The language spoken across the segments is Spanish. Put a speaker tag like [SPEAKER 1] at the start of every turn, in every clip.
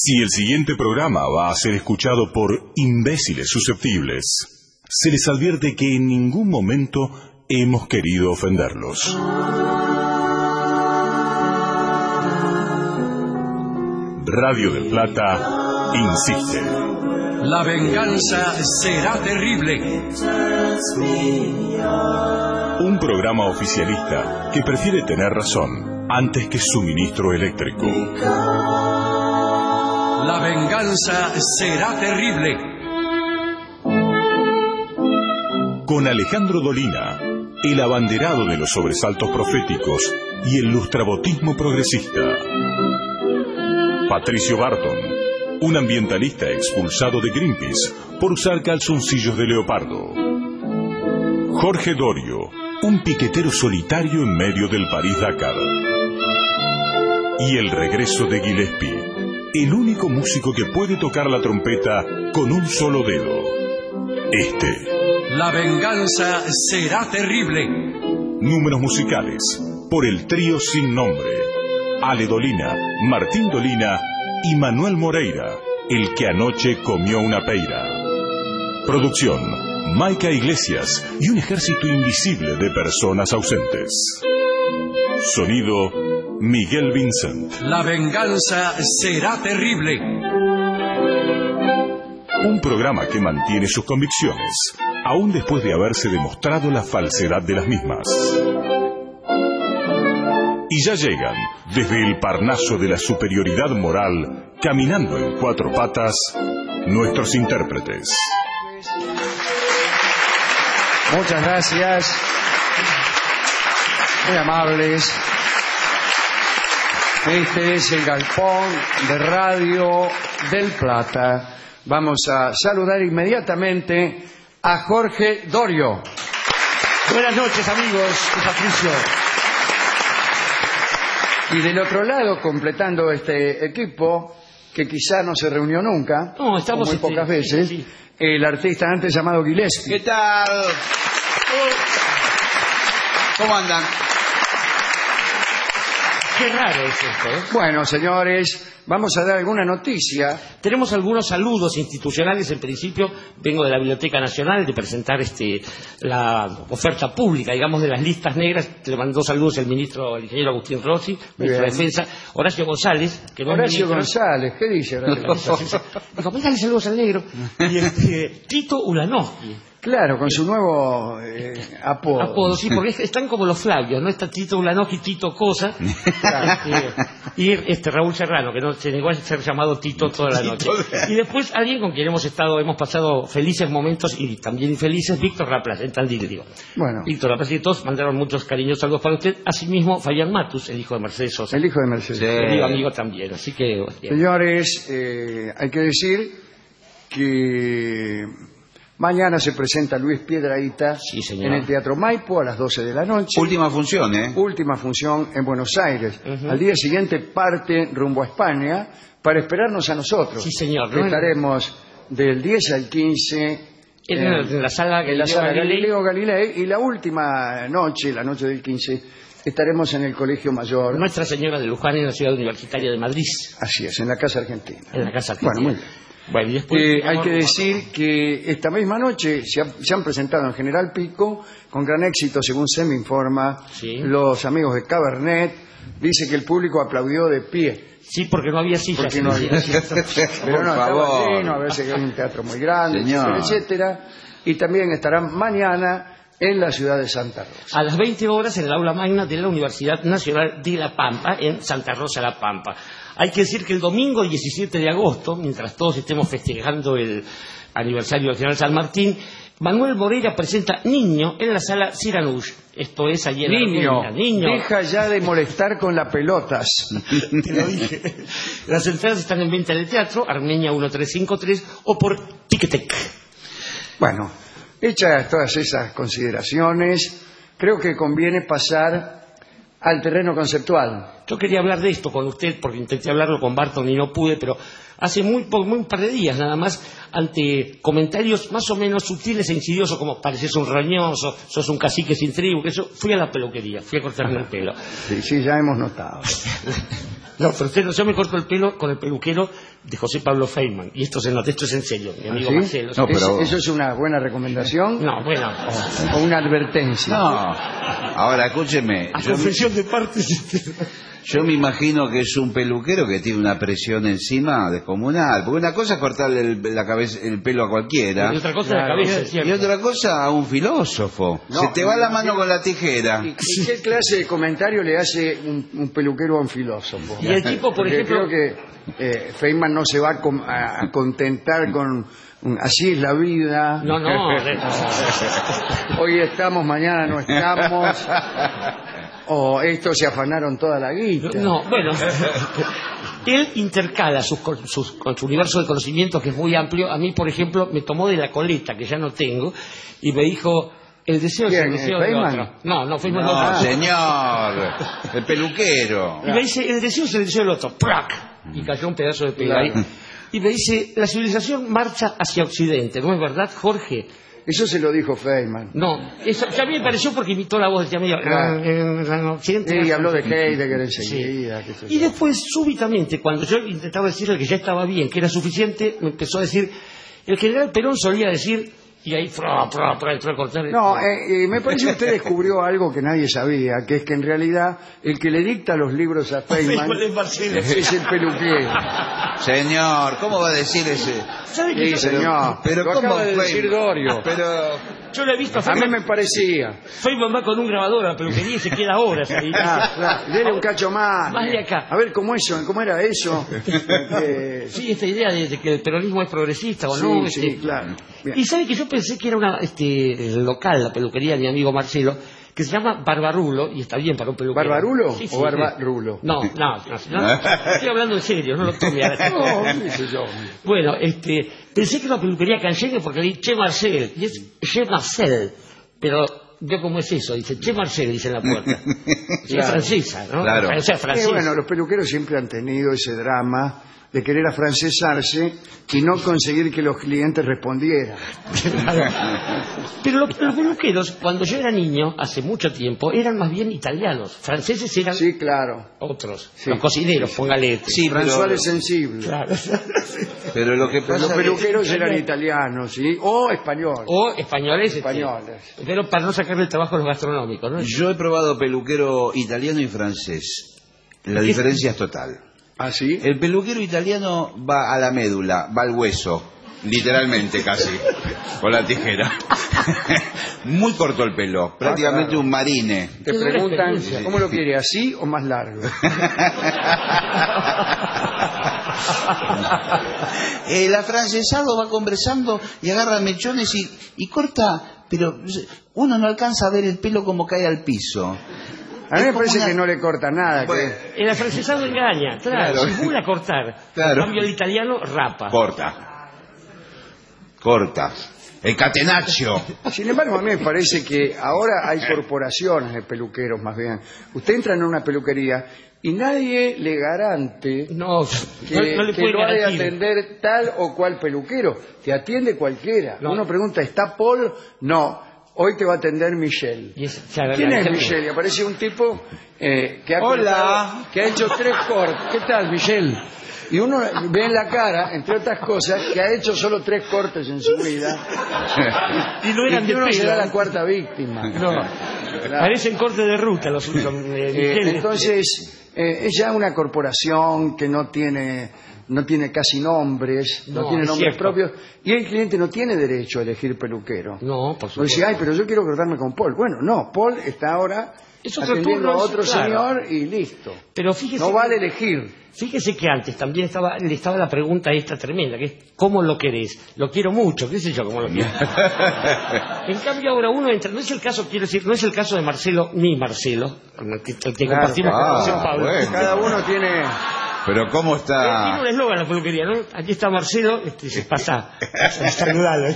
[SPEAKER 1] Si el siguiente programa va a ser escuchado por imbéciles susceptibles, se les advierte que en ningún momento hemos querido ofenderlos. Radio del Plata insiste.
[SPEAKER 2] La venganza será terrible.
[SPEAKER 1] Un programa oficialista que prefiere tener razón antes que suministro eléctrico.
[SPEAKER 2] La venganza será terrible.
[SPEAKER 1] Con Alejandro Dolina, el abanderado de los sobresaltos proféticos y el lustrabotismo progresista. Patricio Barton, un ambientalista expulsado de Greenpeace por usar calzoncillos de leopardo. Jorge Dorio, un piquetero solitario en medio del París-Dakar. Y el regreso de Gillespie, el único músico que puede tocar la trompeta con un solo dedo.
[SPEAKER 2] La venganza será terrible.
[SPEAKER 1] Números musicales por el trío sin nombre. Ale Dolina, Martín Dolina y Manuel Moreira, el que anoche comió una peira. Producción, Maica Iglesias y un ejército invisible de personas ausentes. Sonido, Miguel Vincent.
[SPEAKER 2] La venganza será terrible.
[SPEAKER 1] Un programa que mantiene sus convicciones, aún después de haberse demostrado la falsedad de las mismas. Y ya llegan, desde el Parnaso de la superioridad moral, caminando en cuatro patas, nuestros intérpretes.
[SPEAKER 3] Muchas gracias. Muy amables. Este es el galpón de Radio del Plata. Vamos a saludar inmediatamente a Jorge Dorio.
[SPEAKER 4] Buenas noches, amigos de Patricio.
[SPEAKER 3] Y del otro lado, completando este equipo, que quizá no se reunió nunca,
[SPEAKER 4] No, estamos
[SPEAKER 3] muy pocas veces,
[SPEAKER 4] sí.
[SPEAKER 3] el artista antes llamado Gillespie.
[SPEAKER 5] ¿Qué tal? ¿Cómo andan?
[SPEAKER 4] Qué raro es esto, ¿eh?
[SPEAKER 3] Bueno, señores, vamos a dar alguna noticia.
[SPEAKER 4] Tenemos algunos saludos institucionales. En principio, vengo de la Biblioteca Nacional de presentar la oferta pública, digamos, de las listas negras. Le mandó saludos el ingeniero Agustín Rossi, ministro de Defensa. Horacio González, que no
[SPEAKER 3] Horacio
[SPEAKER 4] es ministro.
[SPEAKER 3] González, ¿qué dice Horacio?
[SPEAKER 4] Dijo, mándale saludos al negro. Y Tito Ulanowski.
[SPEAKER 3] Claro, con su nuevo apodo.
[SPEAKER 4] Sí, porque están como los Flavios, ¿no? Está Tito Ulanowski, Tito Cosa, y Raúl Serrano, que no se negó a ser llamado Tito toda la noche. Y después alguien con quien hemos pasado felices momentos y también infelices, Víctor Laplace, en Tandil, digo.
[SPEAKER 3] Bueno.
[SPEAKER 4] Víctor Laplace y todos mandaron muchos cariños saludos para usted. Asimismo, Fabián Matus, el hijo de Mercedes Sosa.
[SPEAKER 3] El hijo de Mercedes.
[SPEAKER 4] Querido amigo también, así que...
[SPEAKER 3] Señores, hay que decir que mañana se presenta Luis Piedrahíta en el Teatro Maipo a las 12 de la noche.
[SPEAKER 5] Última función, ¿eh?
[SPEAKER 3] Última función en Buenos Aires. Al día siguiente parte rumbo a España para esperarnos a nosotros.
[SPEAKER 4] Sí, señor.
[SPEAKER 3] Que estaremos del 10 al 15
[SPEAKER 4] en la sala
[SPEAKER 3] Galileo Galilei, y la última noche, la noche del 15, estaremos en el Colegio Mayor.
[SPEAKER 4] Nuestra Señora de Luján, en la Ciudad Universitaria de Madrid.
[SPEAKER 3] Así es, en la Casa Argentina.
[SPEAKER 4] En la Casa Argentina.
[SPEAKER 3] Bueno, muy bien.
[SPEAKER 4] Bueno, y después,
[SPEAKER 3] hay que decir que esta misma noche se han presentado en General Pico con gran éxito, según se me informa, los amigos de Cabernet. Dice que el público aplaudió de pie.
[SPEAKER 4] Sí, porque no había sillas.
[SPEAKER 3] Porque no había sillas. Pero no, estaba lleno, a veces que hay un teatro muy grande, etcétera, etcétera. Y también estarán mañana en la ciudad de Santa Rosa.
[SPEAKER 4] A las 20 horas en el aula magna de la Universidad Nacional de La Pampa, en Santa Rosa, La Pampa. Hay que decir que el domingo 17 de agosto, mientras todos estemos festejando el aniversario del general San Martín, Manuel Moreira presenta Niño en la sala Siranush. Esto es ayer.
[SPEAKER 3] Niño, deja ya de molestar con las pelotas.
[SPEAKER 4] Te lo dije. Las entradas están en venta en el teatro, Armenia 1353, o por Ticketek.
[SPEAKER 3] Bueno, hechas todas esas consideraciones, creo que conviene pasar al terreno conceptual.
[SPEAKER 4] Yo quería hablar de esto con usted porque intenté hablarlo con Barton y no pude, pero hace muy un par de días nada más, ante comentarios más o menos sutiles e insidiosos, como pareces un roñoso, sos un cacique sin tribu, que eso, fui a la peluquería, fui a cortarme el pelo.
[SPEAKER 3] Sí, ya hemos notado.
[SPEAKER 4] No, pero usted no, yo me corto el pelo con el peluquero de José Pablo Feynman. Y esto esto es en serio, mi amigo Marcelo.
[SPEAKER 5] No, pero...
[SPEAKER 3] ¿Eso es una buena recomendación?
[SPEAKER 4] No, bueno.
[SPEAKER 3] ¿O una advertencia?
[SPEAKER 5] No. Ahora, escúcheme.
[SPEAKER 4] A confesión de partes...
[SPEAKER 5] Yo me imagino que es un peluquero que tiene una presión encima descomunal. Porque una cosa es cortarle el pelo a cualquiera.
[SPEAKER 4] Y otra cosa es la cabeza.
[SPEAKER 5] Y otra cosa a un filósofo.
[SPEAKER 3] No,
[SPEAKER 5] se te va la mano con la tijera.
[SPEAKER 3] ¿Y qué clase de comentario le hace un peluquero a un filósofo?
[SPEAKER 4] Y el tipo, por
[SPEAKER 3] Porque
[SPEAKER 4] ejemplo...
[SPEAKER 3] creo que Feynman no se va a contentar con... Así es la vida.
[SPEAKER 4] No.
[SPEAKER 3] Hoy estamos, mañana no estamos. O estos se afanaron toda la guita.
[SPEAKER 4] No, bueno. Él intercala con su universo de conocimientos, que es muy amplio. A mí, por ejemplo, me tomó de la coleta, que ya no tengo, y me dijo... El deseo es el deseo de otro. No, Feynman no.
[SPEAKER 5] No, señor. El peluquero.
[SPEAKER 4] Y me dice, el deseo es el deseo del otro. ¡Prac! Y cayó un pedazo de pelo ahí. Y me dice, la civilización marcha hacia Occidente, ¿no es verdad, Jorge?
[SPEAKER 3] Eso se lo dijo Feynman.
[SPEAKER 4] No, eso a mí me pareció porque imitó la voz de amigo. En Occidente.
[SPEAKER 3] Y habló de Heidegger enseguida.
[SPEAKER 4] Sí. Y después, súbitamente, cuando yo intentaba decirle que ya estaba bien, que era suficiente, me empezó a decir, el general Perón solía decir... Y ahí entró a cortar.
[SPEAKER 3] No, me parece que usted descubrió algo que nadie sabía, que es que en realidad el que le dicta los libros a Feynman es el peluquero.
[SPEAKER 5] Señor, ¿cómo va a decir ese?
[SPEAKER 4] ¿Sabe qué?
[SPEAKER 3] Sí, señor.
[SPEAKER 5] Pero
[SPEAKER 3] Lo
[SPEAKER 5] ¿cómo
[SPEAKER 3] acaba de decir Dorio.
[SPEAKER 5] Pero...
[SPEAKER 4] Yo lo he visto a
[SPEAKER 3] A mí
[SPEAKER 4] Feynman.
[SPEAKER 3] me parecía.
[SPEAKER 4] Feynman va con un grabador a la peluquería y se queda horas ahí.
[SPEAKER 3] Claro. Dele un cacho más.
[SPEAKER 4] Más de acá.
[SPEAKER 3] A ver cómo era eso.
[SPEAKER 4] Sí, esta idea de que el peronismo es progresista o no.
[SPEAKER 3] Sí, claro. Bien.
[SPEAKER 4] Y sabe que yo pensé que era una local, la peluquería de mi amigo Marcelo, que se llama Barbarulo, y está bien para un peluquero.
[SPEAKER 3] ¿Barbarulo
[SPEAKER 4] sí,
[SPEAKER 3] o Barbarulo?
[SPEAKER 4] No, estoy hablando en serio, no lo tome ahora.
[SPEAKER 3] No, qué sé yo.
[SPEAKER 4] Bueno, pensé que era una peluquería canchengue porque leí Che Marcel, y es Che Marcel, pero yo cómo es eso, dice Che Marcel, dice en la puerta. Es francesa, ¿no?
[SPEAKER 5] Claro.
[SPEAKER 4] O sea, francesa.
[SPEAKER 3] Bueno, los peluqueros siempre han tenido ese drama de querer afrancesarse y no conseguir que los clientes respondieran.
[SPEAKER 4] Pero los peluqueros, cuando yo era niño, hace mucho tiempo, eran más bien italianos. Franceses eran
[SPEAKER 3] Sí, claro.
[SPEAKER 4] otros.
[SPEAKER 3] Sí.
[SPEAKER 4] Los cocineros, póngale.
[SPEAKER 5] Sí,
[SPEAKER 3] François es sensible.
[SPEAKER 4] Claro.
[SPEAKER 5] Pero lo que
[SPEAKER 3] Pero
[SPEAKER 5] pasa
[SPEAKER 3] los peluqueros eran italianos, ¿sí? O españoles.
[SPEAKER 4] O españoles.
[SPEAKER 3] Españoles.
[SPEAKER 4] Pero para no sacarle el trabajo a los gastronómicos, ¿no?
[SPEAKER 5] yo he probado peluquero italiano y francés. La diferencia es total.
[SPEAKER 3] ¿Ah, sí?
[SPEAKER 5] El peluquero italiano va a la médula, va al hueso, literalmente casi, con la tijera. Muy corto el pelo, prácticamente
[SPEAKER 3] claro.
[SPEAKER 5] un marine.
[SPEAKER 3] Te
[SPEAKER 4] Qué dura
[SPEAKER 3] preguntan,
[SPEAKER 4] experiencia.
[SPEAKER 3] ¿cómo lo quiere? ¿Así o más largo?
[SPEAKER 5] El afrancesado va conversando y agarra mechones y corta, pero uno no alcanza a ver el pelo como cae al piso.
[SPEAKER 3] A mí me
[SPEAKER 5] Es como
[SPEAKER 3] parece
[SPEAKER 5] una-
[SPEAKER 3] que no le corta nada.
[SPEAKER 5] Bueno,
[SPEAKER 4] El afrancesado engaña, claro,
[SPEAKER 5] Claro.
[SPEAKER 4] simula cortar.
[SPEAKER 5] Claro.
[SPEAKER 4] En cambio, el italiano rapa.
[SPEAKER 5] Corta. El catenaccio.
[SPEAKER 3] Sin embargo, a mí me parece que ahora hay corporaciones de peluqueros más bien. Usted entra en una peluquería y nadie le garante
[SPEAKER 4] No,
[SPEAKER 3] que,
[SPEAKER 4] no le
[SPEAKER 3] que
[SPEAKER 4] puede
[SPEAKER 3] lo ha de
[SPEAKER 4] garantir.
[SPEAKER 3] atender tal o cual peluquero. Te atiende cualquiera.
[SPEAKER 4] No.
[SPEAKER 3] Uno pregunta, ¿está Paul? No. Hoy te va a atender Michelle.
[SPEAKER 4] Y claro,
[SPEAKER 3] ¿Quién
[SPEAKER 4] la
[SPEAKER 3] es
[SPEAKER 4] gente-
[SPEAKER 3] Michelle? Y aparece un tipo que ha
[SPEAKER 5] Hola.
[SPEAKER 3] cortado- que ha hecho 3 cortes. ¿Qué tal, Michelle? Y uno ve en la cara, entre otras cosas, que ha hecho solo 3 cortes en su vida.
[SPEAKER 4] Y no eran
[SPEAKER 3] y que
[SPEAKER 4] de
[SPEAKER 3] uno
[SPEAKER 4] pelo.
[SPEAKER 3] será la 4ª víctima.
[SPEAKER 4] No, parecen cortes de ruta los
[SPEAKER 3] Entonces, es ya una corporación que no tiene casi nombres, no
[SPEAKER 4] No,
[SPEAKER 3] tiene
[SPEAKER 4] es
[SPEAKER 3] nombres
[SPEAKER 4] cierto.
[SPEAKER 3] propios, y el cliente no tiene derecho a elegir peluquero.
[SPEAKER 4] No, por
[SPEAKER 3] O
[SPEAKER 4] supuesto.
[SPEAKER 3] dice, ay, pero yo quiero cortarme con Paul. Bueno, no, Paul está ahora
[SPEAKER 4] Es otro
[SPEAKER 3] atendiendo
[SPEAKER 4] turno,
[SPEAKER 3] a otro
[SPEAKER 4] claro.
[SPEAKER 3] señor y listo.
[SPEAKER 4] Pero fíjese,
[SPEAKER 3] No vale elegir.
[SPEAKER 4] fíjese que antes también le estaba la pregunta esta tremenda, que es ¿cómo lo querés? Lo quiero mucho, qué sé yo, cómo lo quiero. En cambio ahora uno entra, no es el caso, quiero decir, no es el caso de Marcelo ni Marcelo, con el que
[SPEAKER 3] Claro,
[SPEAKER 4] compartimos con José
[SPEAKER 5] ah,
[SPEAKER 4] Pablo.
[SPEAKER 5] bueno.
[SPEAKER 3] Cada uno tiene...
[SPEAKER 5] Pero ¿cómo
[SPEAKER 4] Tiene
[SPEAKER 5] está?
[SPEAKER 4] un eslogan la peluquería, ¿no? Aquí está Marcelo, se pasa, saludalo.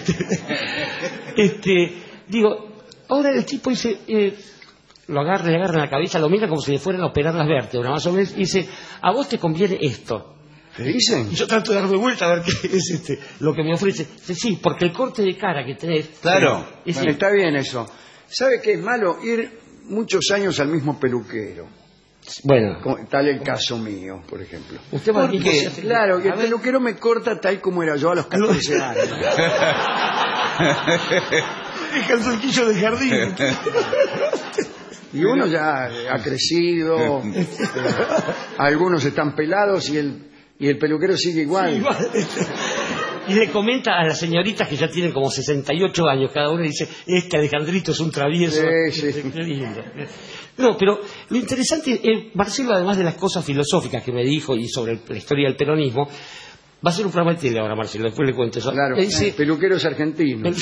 [SPEAKER 4] Digo, ahora el tipo dice, le agarra en la cabeza, lo mira como si le fueran a operar las vértebras, más o menos, y dice, a vos te conviene esto.
[SPEAKER 3] ¿Qué dicen?
[SPEAKER 4] Y yo trato de darme vuelta a ver qué es lo que me ofrece. Dice, sí, porque el corte de cara que tenés...
[SPEAKER 5] Claro.
[SPEAKER 4] es
[SPEAKER 3] Bueno, está bien eso. ¿Sabe qué es malo? Ir muchos años al mismo peluquero.
[SPEAKER 4] Bueno,
[SPEAKER 3] Tal el caso mío, por ejemplo.
[SPEAKER 4] usted va a decir,
[SPEAKER 3] Porque, claro, que el peluquero me corta tal como era yo a los 14 años.
[SPEAKER 4] deja el cerquillo de jardín.
[SPEAKER 3] Y uno ya ha crecido, algunos están pelados y el peluquero sigue igual.
[SPEAKER 4] Sí, igual. Y le comenta a las señoritas que ya tienen como 68 años cada una y dice, Alejandrito es un travieso.
[SPEAKER 3] Sí.
[SPEAKER 4] Qué lindo. No, pero lo interesante es, Marcelo, además de las cosas filosóficas que me dijo y sobre la historia del peronismo, va a ser un programa de tele ahora, Marcelo, después le cuento eso.
[SPEAKER 3] Claro,
[SPEAKER 4] Le dice,
[SPEAKER 3] peluqueros argentinos.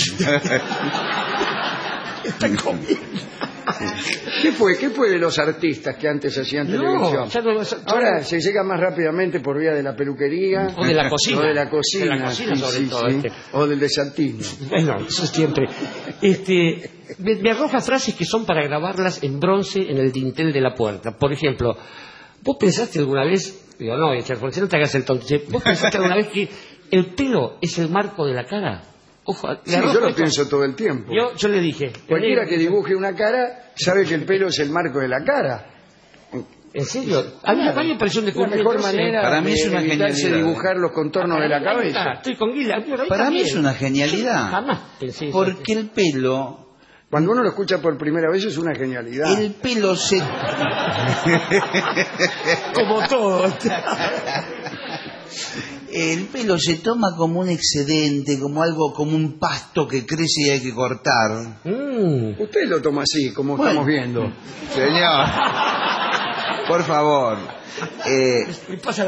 [SPEAKER 4] Están comiendo.
[SPEAKER 3] ¿Qué fue de los artistas que antes hacían televisión? Ahora se llega más rápidamente por vía de la peluquería.
[SPEAKER 4] O de la cocina.
[SPEAKER 3] O de la cocina.
[SPEAKER 4] De la cocina, sobre todo.
[SPEAKER 3] O del desatino.
[SPEAKER 4] Bueno, eso siempre. Me arroja frases que son para grabarlas en bronce en el dintel de la puerta. Por ejemplo, ¿vos pensaste alguna vez? Digo, no, Charles, no te hagas el tonto. ¿Vos pensaste alguna vez que el pelo es el marco de la cara? Ojo,
[SPEAKER 3] Sí, yo lo pienso todo el tiempo.
[SPEAKER 4] Yo le dije.
[SPEAKER 3] Cualquiera que dibuje una cara sabe que el pelo es el marco de la cara.
[SPEAKER 4] ¿En serio? A mí me pareció un
[SPEAKER 3] La
[SPEAKER 4] descubrimiento.
[SPEAKER 3] mejor manera
[SPEAKER 5] Para mí es una
[SPEAKER 3] evitarse
[SPEAKER 5] genialidad.
[SPEAKER 3] dibujar los contornos de la cabeza.
[SPEAKER 4] Estoy con Guila.
[SPEAKER 5] Para mí es una genialidad.
[SPEAKER 4] Jamás pensé eso.
[SPEAKER 5] Porque el pelo,
[SPEAKER 3] Cuando uno lo escucha por primera vez es una genialidad.
[SPEAKER 5] el pelo se...
[SPEAKER 4] Como todo.
[SPEAKER 5] El pelo se toma como un excedente, como algo, como un pasto que crece y hay que cortar.
[SPEAKER 3] Usted lo toma así, como
[SPEAKER 5] Bueno.
[SPEAKER 3] estamos viendo.
[SPEAKER 5] Señor, por favor.
[SPEAKER 4] Me pasa la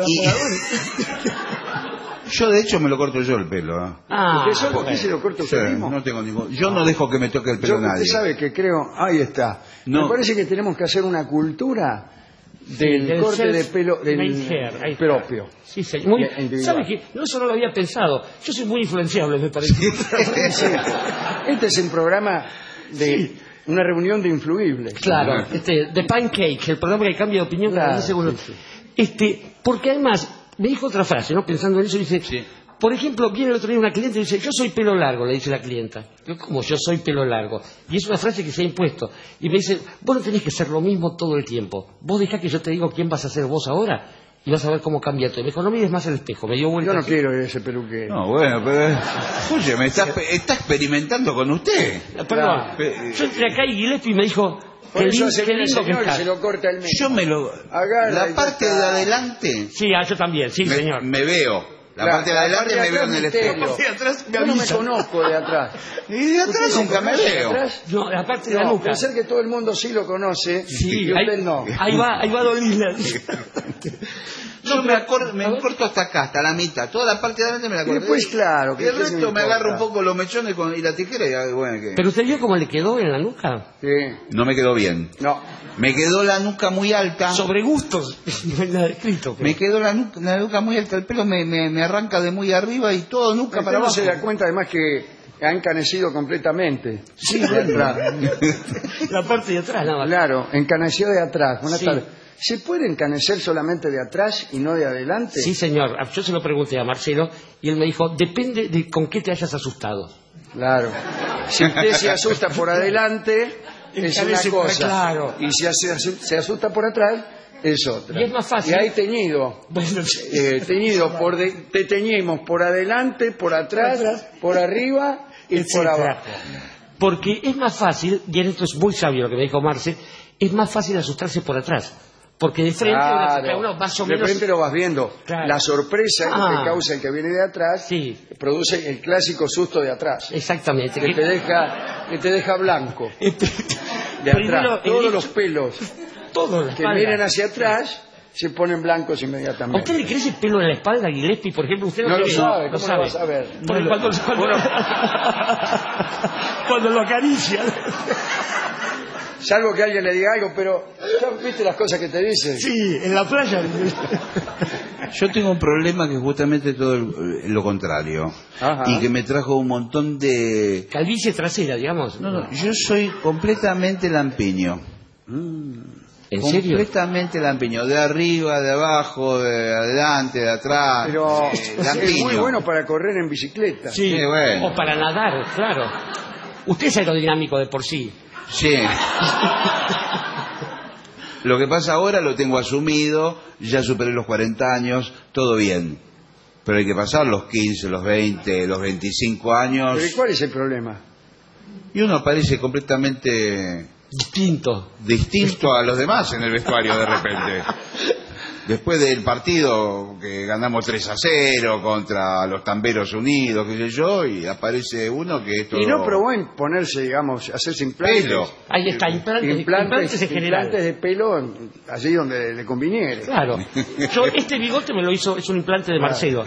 [SPEAKER 5] Yo de hecho me lo corto yo el pelo.
[SPEAKER 3] ¿Por qué se lo corta usted mismo?
[SPEAKER 5] No tengo ningún... Yo no dejo que me toque el pelo
[SPEAKER 3] Yo,
[SPEAKER 5] nadie.
[SPEAKER 3] usted sabe que creo, ahí está.
[SPEAKER 5] No.
[SPEAKER 3] Me parece que tenemos que hacer una cultura del corte de pelo del propio.
[SPEAKER 4] Sí, señor.
[SPEAKER 3] Individual.
[SPEAKER 4] ¿Sabe qué? No, eso no lo había pensado. Yo soy muy influenciable, me parece.
[SPEAKER 3] Sí. Este es un programa de una reunión de influibles.
[SPEAKER 4] Claro, The Pancake, el programa que cambia de opinión cada 10 segundos. Porque además, me dijo otra frase, ¿no? Pensando en eso, dice, por ejemplo, viene el otro día una cliente y dice, yo soy pelo largo, le dice la clienta. Yo, ¿cómo? Yo soy pelo largo. Y es una frase que se ha impuesto. Y me dice, vos no tenés que ser lo mismo todo el tiempo. Vos dejá que yo te digo quién vas a ser vos ahora y vas a ver cómo cambia todo. Me dijo, no mires más el espejo. Me dio vuelta.
[SPEAKER 3] Yo no
[SPEAKER 4] así.
[SPEAKER 3] quiero ese peluquero.
[SPEAKER 5] No, bueno, pero... Oye, me está experimentando con usted.
[SPEAKER 4] Perdón, yo entré acá y Gillespie me dijo,
[SPEAKER 3] Por
[SPEAKER 4] qué
[SPEAKER 3] eso
[SPEAKER 4] lindo,
[SPEAKER 3] se
[SPEAKER 4] qué
[SPEAKER 3] viene el
[SPEAKER 4] lindo que
[SPEAKER 3] señor y
[SPEAKER 4] estás.
[SPEAKER 3] se lo corta el medio.
[SPEAKER 5] Yo me lo...
[SPEAKER 3] Agarra y
[SPEAKER 5] la
[SPEAKER 3] ya
[SPEAKER 5] parte de
[SPEAKER 3] está.
[SPEAKER 5] adelante...
[SPEAKER 4] Sí, yo también, sí, señor.
[SPEAKER 5] Me veo. La parte de adelante me veo en el espejo.
[SPEAKER 3] La parte de atrás yo no me conozco de atrás.
[SPEAKER 5] Y de atrás
[SPEAKER 3] ¿Usted
[SPEAKER 5] nunca
[SPEAKER 3] se
[SPEAKER 5] me
[SPEAKER 3] conoce de
[SPEAKER 5] veo.
[SPEAKER 3] atrás?
[SPEAKER 4] No, la parte de la
[SPEAKER 3] No,
[SPEAKER 4] nuca.
[SPEAKER 3] pensar que todo el mundo sí lo conoce y
[SPEAKER 4] ahí,
[SPEAKER 3] usted no.
[SPEAKER 4] ahí va Dolina.
[SPEAKER 5] Yo me corto hasta acá, hasta la mitad. Toda la parte de adelante me la
[SPEAKER 3] Y
[SPEAKER 5] corto.
[SPEAKER 3] después, claro.
[SPEAKER 5] Y el
[SPEAKER 3] ¿qué se
[SPEAKER 5] resto me
[SPEAKER 3] importa?
[SPEAKER 5] agarro un poco los mechones y la tijera y bueno, ¿qué?
[SPEAKER 4] Pero usted vio cómo le quedó en la nuca.
[SPEAKER 3] Sí.
[SPEAKER 5] No me quedó bien.
[SPEAKER 3] No.
[SPEAKER 5] Me quedó la nuca muy alta.
[SPEAKER 4] Sobre gustos. No hay nada escrito. pero-
[SPEAKER 5] Me quedó la nuca muy alta. El pelo me arranca de muy arriba y todo nuca
[SPEAKER 3] Usted
[SPEAKER 5] para
[SPEAKER 3] no
[SPEAKER 5] abajo.
[SPEAKER 3] se da cuenta además que ha encanecido completamente.
[SPEAKER 5] Sí,
[SPEAKER 3] de
[SPEAKER 5] bueno.
[SPEAKER 3] atrás.
[SPEAKER 4] La parte de atrás, nada más.
[SPEAKER 3] Claro, encaneció de atrás. Buenas
[SPEAKER 4] Sí.
[SPEAKER 3] tardes. ¿Se puede encanecer solamente de atrás y no de adelante?
[SPEAKER 4] Sí, señor. Yo se lo pregunté a Marcelo y él me dijo, depende de con qué te hayas asustado.
[SPEAKER 3] Claro. Si usted se asusta por adelante, es una
[SPEAKER 4] Encanece,
[SPEAKER 3] cosa.
[SPEAKER 4] claro.
[SPEAKER 3] Y si se asusta por atrás, es otra.
[SPEAKER 4] Y es más fácil.
[SPEAKER 3] Y hay teñido.
[SPEAKER 4] Bueno,
[SPEAKER 3] Te teñimos por adelante, por atrás, por arriba y por
[SPEAKER 4] etcétera.
[SPEAKER 3] abajo.
[SPEAKER 4] Porque es más fácil, y en esto es muy sabio lo que me dijo Marce, es más fácil asustarse por atrás. Porque de frente uno más o
[SPEAKER 3] de
[SPEAKER 4] menos...
[SPEAKER 3] frente lo vas viendo.
[SPEAKER 4] Claro.
[SPEAKER 3] La sorpresa que te causa el que viene de atrás
[SPEAKER 4] Sí.
[SPEAKER 3] produce el clásico susto de atrás.
[SPEAKER 4] Exactamente.
[SPEAKER 3] Que te deja blanco. De
[SPEAKER 4] Primero,
[SPEAKER 3] atrás. Todos los pelos
[SPEAKER 4] Todo la
[SPEAKER 3] que
[SPEAKER 4] espalda.
[SPEAKER 3] miren hacia atrás se ponen blancos
[SPEAKER 4] ¿A
[SPEAKER 3] inmediatamente.
[SPEAKER 4] usted le crece pelo en la espalda, Gillespie, por ejemplo? Usted
[SPEAKER 3] No lo
[SPEAKER 4] tiene-
[SPEAKER 3] sabe,
[SPEAKER 4] no
[SPEAKER 3] ¿cómo lo va a saber?
[SPEAKER 4] Porque cuando lo acaricia.
[SPEAKER 3] Salvo que alguien le diga algo, pero ¿ya viste las cosas que te dicen?
[SPEAKER 4] Sí, en la playa.
[SPEAKER 5] Yo tengo un problema que es justamente todo lo contrario.
[SPEAKER 3] Ajá.
[SPEAKER 5] Y que me trajo un montón de...
[SPEAKER 4] Calvicie trasera, digamos.
[SPEAKER 5] No, yo soy completamente lampiño.
[SPEAKER 4] ¿En serio?
[SPEAKER 5] Completamente lampiño. De arriba, de abajo, de adelante, de atrás.
[SPEAKER 3] Pero es
[SPEAKER 5] lampiño.
[SPEAKER 3] muy bueno para correr en bicicleta.
[SPEAKER 4] Sí,
[SPEAKER 5] Sí, bueno.
[SPEAKER 4] o para nadar, claro. Usted es aerodinámico de por sí.
[SPEAKER 5] Sí. Lo que pasa ahora lo tengo asumido, ya superé los 40 años, todo bien. Pero hay que pasar los 15, los 20, los 25 años.
[SPEAKER 3] ¿Pero y cuál es el problema?
[SPEAKER 5] Y uno parece completamente distinto a los demás en el vestuario de repente. Después del partido que ganamos 3-0 contra los Tamberos Unidos, qué sé yo, y aparece uno que es todo...
[SPEAKER 3] Y no probó en ponerse, digamos, hacerse implantes.
[SPEAKER 5] Pelo.
[SPEAKER 4] Ahí está, implantes en general.
[SPEAKER 3] Implantes de pelo allí donde le conviniere.
[SPEAKER 4] Claro. Este bigote me lo hizo, es un implante de Marcelo.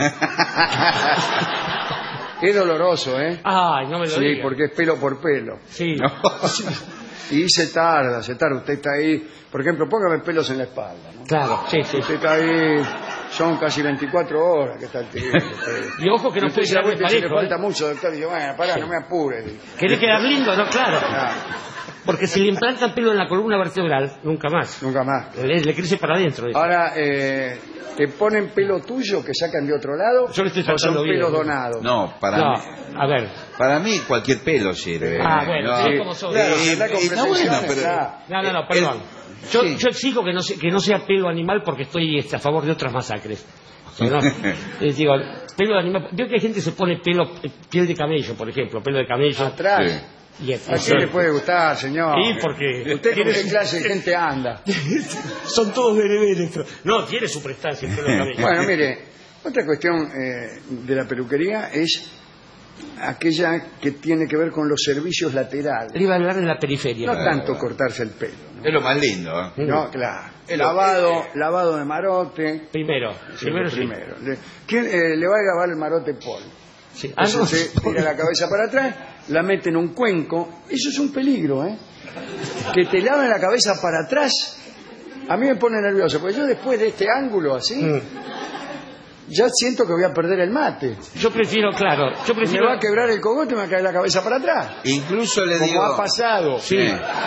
[SPEAKER 3] Es doloroso, ¿eh?
[SPEAKER 4] Ay, no me lo
[SPEAKER 3] Sí,
[SPEAKER 4] digas.
[SPEAKER 3] porque es pelo por pelo.
[SPEAKER 4] Sí.
[SPEAKER 3] Y se tarda. Usted está ahí. Por ejemplo, póngame pelos en la espalda, ¿no?
[SPEAKER 4] Claro, sí.
[SPEAKER 3] Usted está ahí, son casi 24 horas que está el tío.
[SPEAKER 4] Y ojo que no
[SPEAKER 3] usted
[SPEAKER 4] puede
[SPEAKER 3] se da
[SPEAKER 4] quedar
[SPEAKER 3] cuenta si le
[SPEAKER 4] parejo,
[SPEAKER 3] falta mucho, doctor, y dice, bueno, pará, no me apures.
[SPEAKER 4] ¿Querés quedar lindo? No, claro.
[SPEAKER 3] Ah,
[SPEAKER 4] Porque si le implantan pelo en la columna vertebral, nunca más.
[SPEAKER 3] nunca más.
[SPEAKER 4] Le crece para adentro.
[SPEAKER 3] Ahora, ¿te ponen pelo tuyo que sacan de otro lado?
[SPEAKER 4] Yo le estoy
[SPEAKER 3] ¿O son
[SPEAKER 4] tratando bien.
[SPEAKER 3] pelos donados?
[SPEAKER 5] No,
[SPEAKER 4] No, a ver.
[SPEAKER 5] para mí cualquier pelo sirve.
[SPEAKER 4] Ah, bueno,
[SPEAKER 5] No,
[SPEAKER 4] sí, como soy.
[SPEAKER 3] Claro,
[SPEAKER 5] Y-
[SPEAKER 3] anda con
[SPEAKER 5] y no, bueno,
[SPEAKER 3] pretensiones,
[SPEAKER 5] pero-
[SPEAKER 3] ya.
[SPEAKER 4] No, perdón. Yo exijo que no sea pelo animal porque estoy a favor de otras masacres. O sea, no, digo, pelo de animal. Veo que hay gente que se pone piel de camello, por ejemplo, pelo de camello.
[SPEAKER 3] Atrás.
[SPEAKER 5] Sí.
[SPEAKER 4] Y
[SPEAKER 3] ¿A quién le puede gustar, señor?
[SPEAKER 4] Sí, porque
[SPEAKER 3] ¿Usted con qué clase de gente anda?
[SPEAKER 4] son todos bereberes. No, tiene su prestancia el pelo de camello.
[SPEAKER 3] Bueno, mire, otra cuestión de la peluquería es aquella que tiene que ver con los servicios laterales.
[SPEAKER 4] Le iba a hablar de la periferia.
[SPEAKER 3] No tanto cortarse el pelo, ¿no?
[SPEAKER 5] Es lo más lindo, ¿eh?
[SPEAKER 3] No, claro.
[SPEAKER 5] Es
[SPEAKER 3] Lavado de marote.
[SPEAKER 4] Primero.
[SPEAKER 3] Primero.
[SPEAKER 4] Sí.
[SPEAKER 3] ¿Quién le va a lavar el marote Paul?
[SPEAKER 4] Sí.
[SPEAKER 3] Entonces se tira la cabeza para atrás, la mete en un cuenco. Eso es un peligro, ¿eh? Que te laven la cabeza para atrás. A mí me pone nervioso, porque yo después de este ángulo así, ya siento que voy a perder el mate.
[SPEAKER 4] Yo prefiero, claro.
[SPEAKER 3] Me va a quebrar el cogote y me va a caer la cabeza para atrás.
[SPEAKER 5] Incluso le
[SPEAKER 3] Como
[SPEAKER 5] digo...
[SPEAKER 3] ha pasado.
[SPEAKER 4] Sí.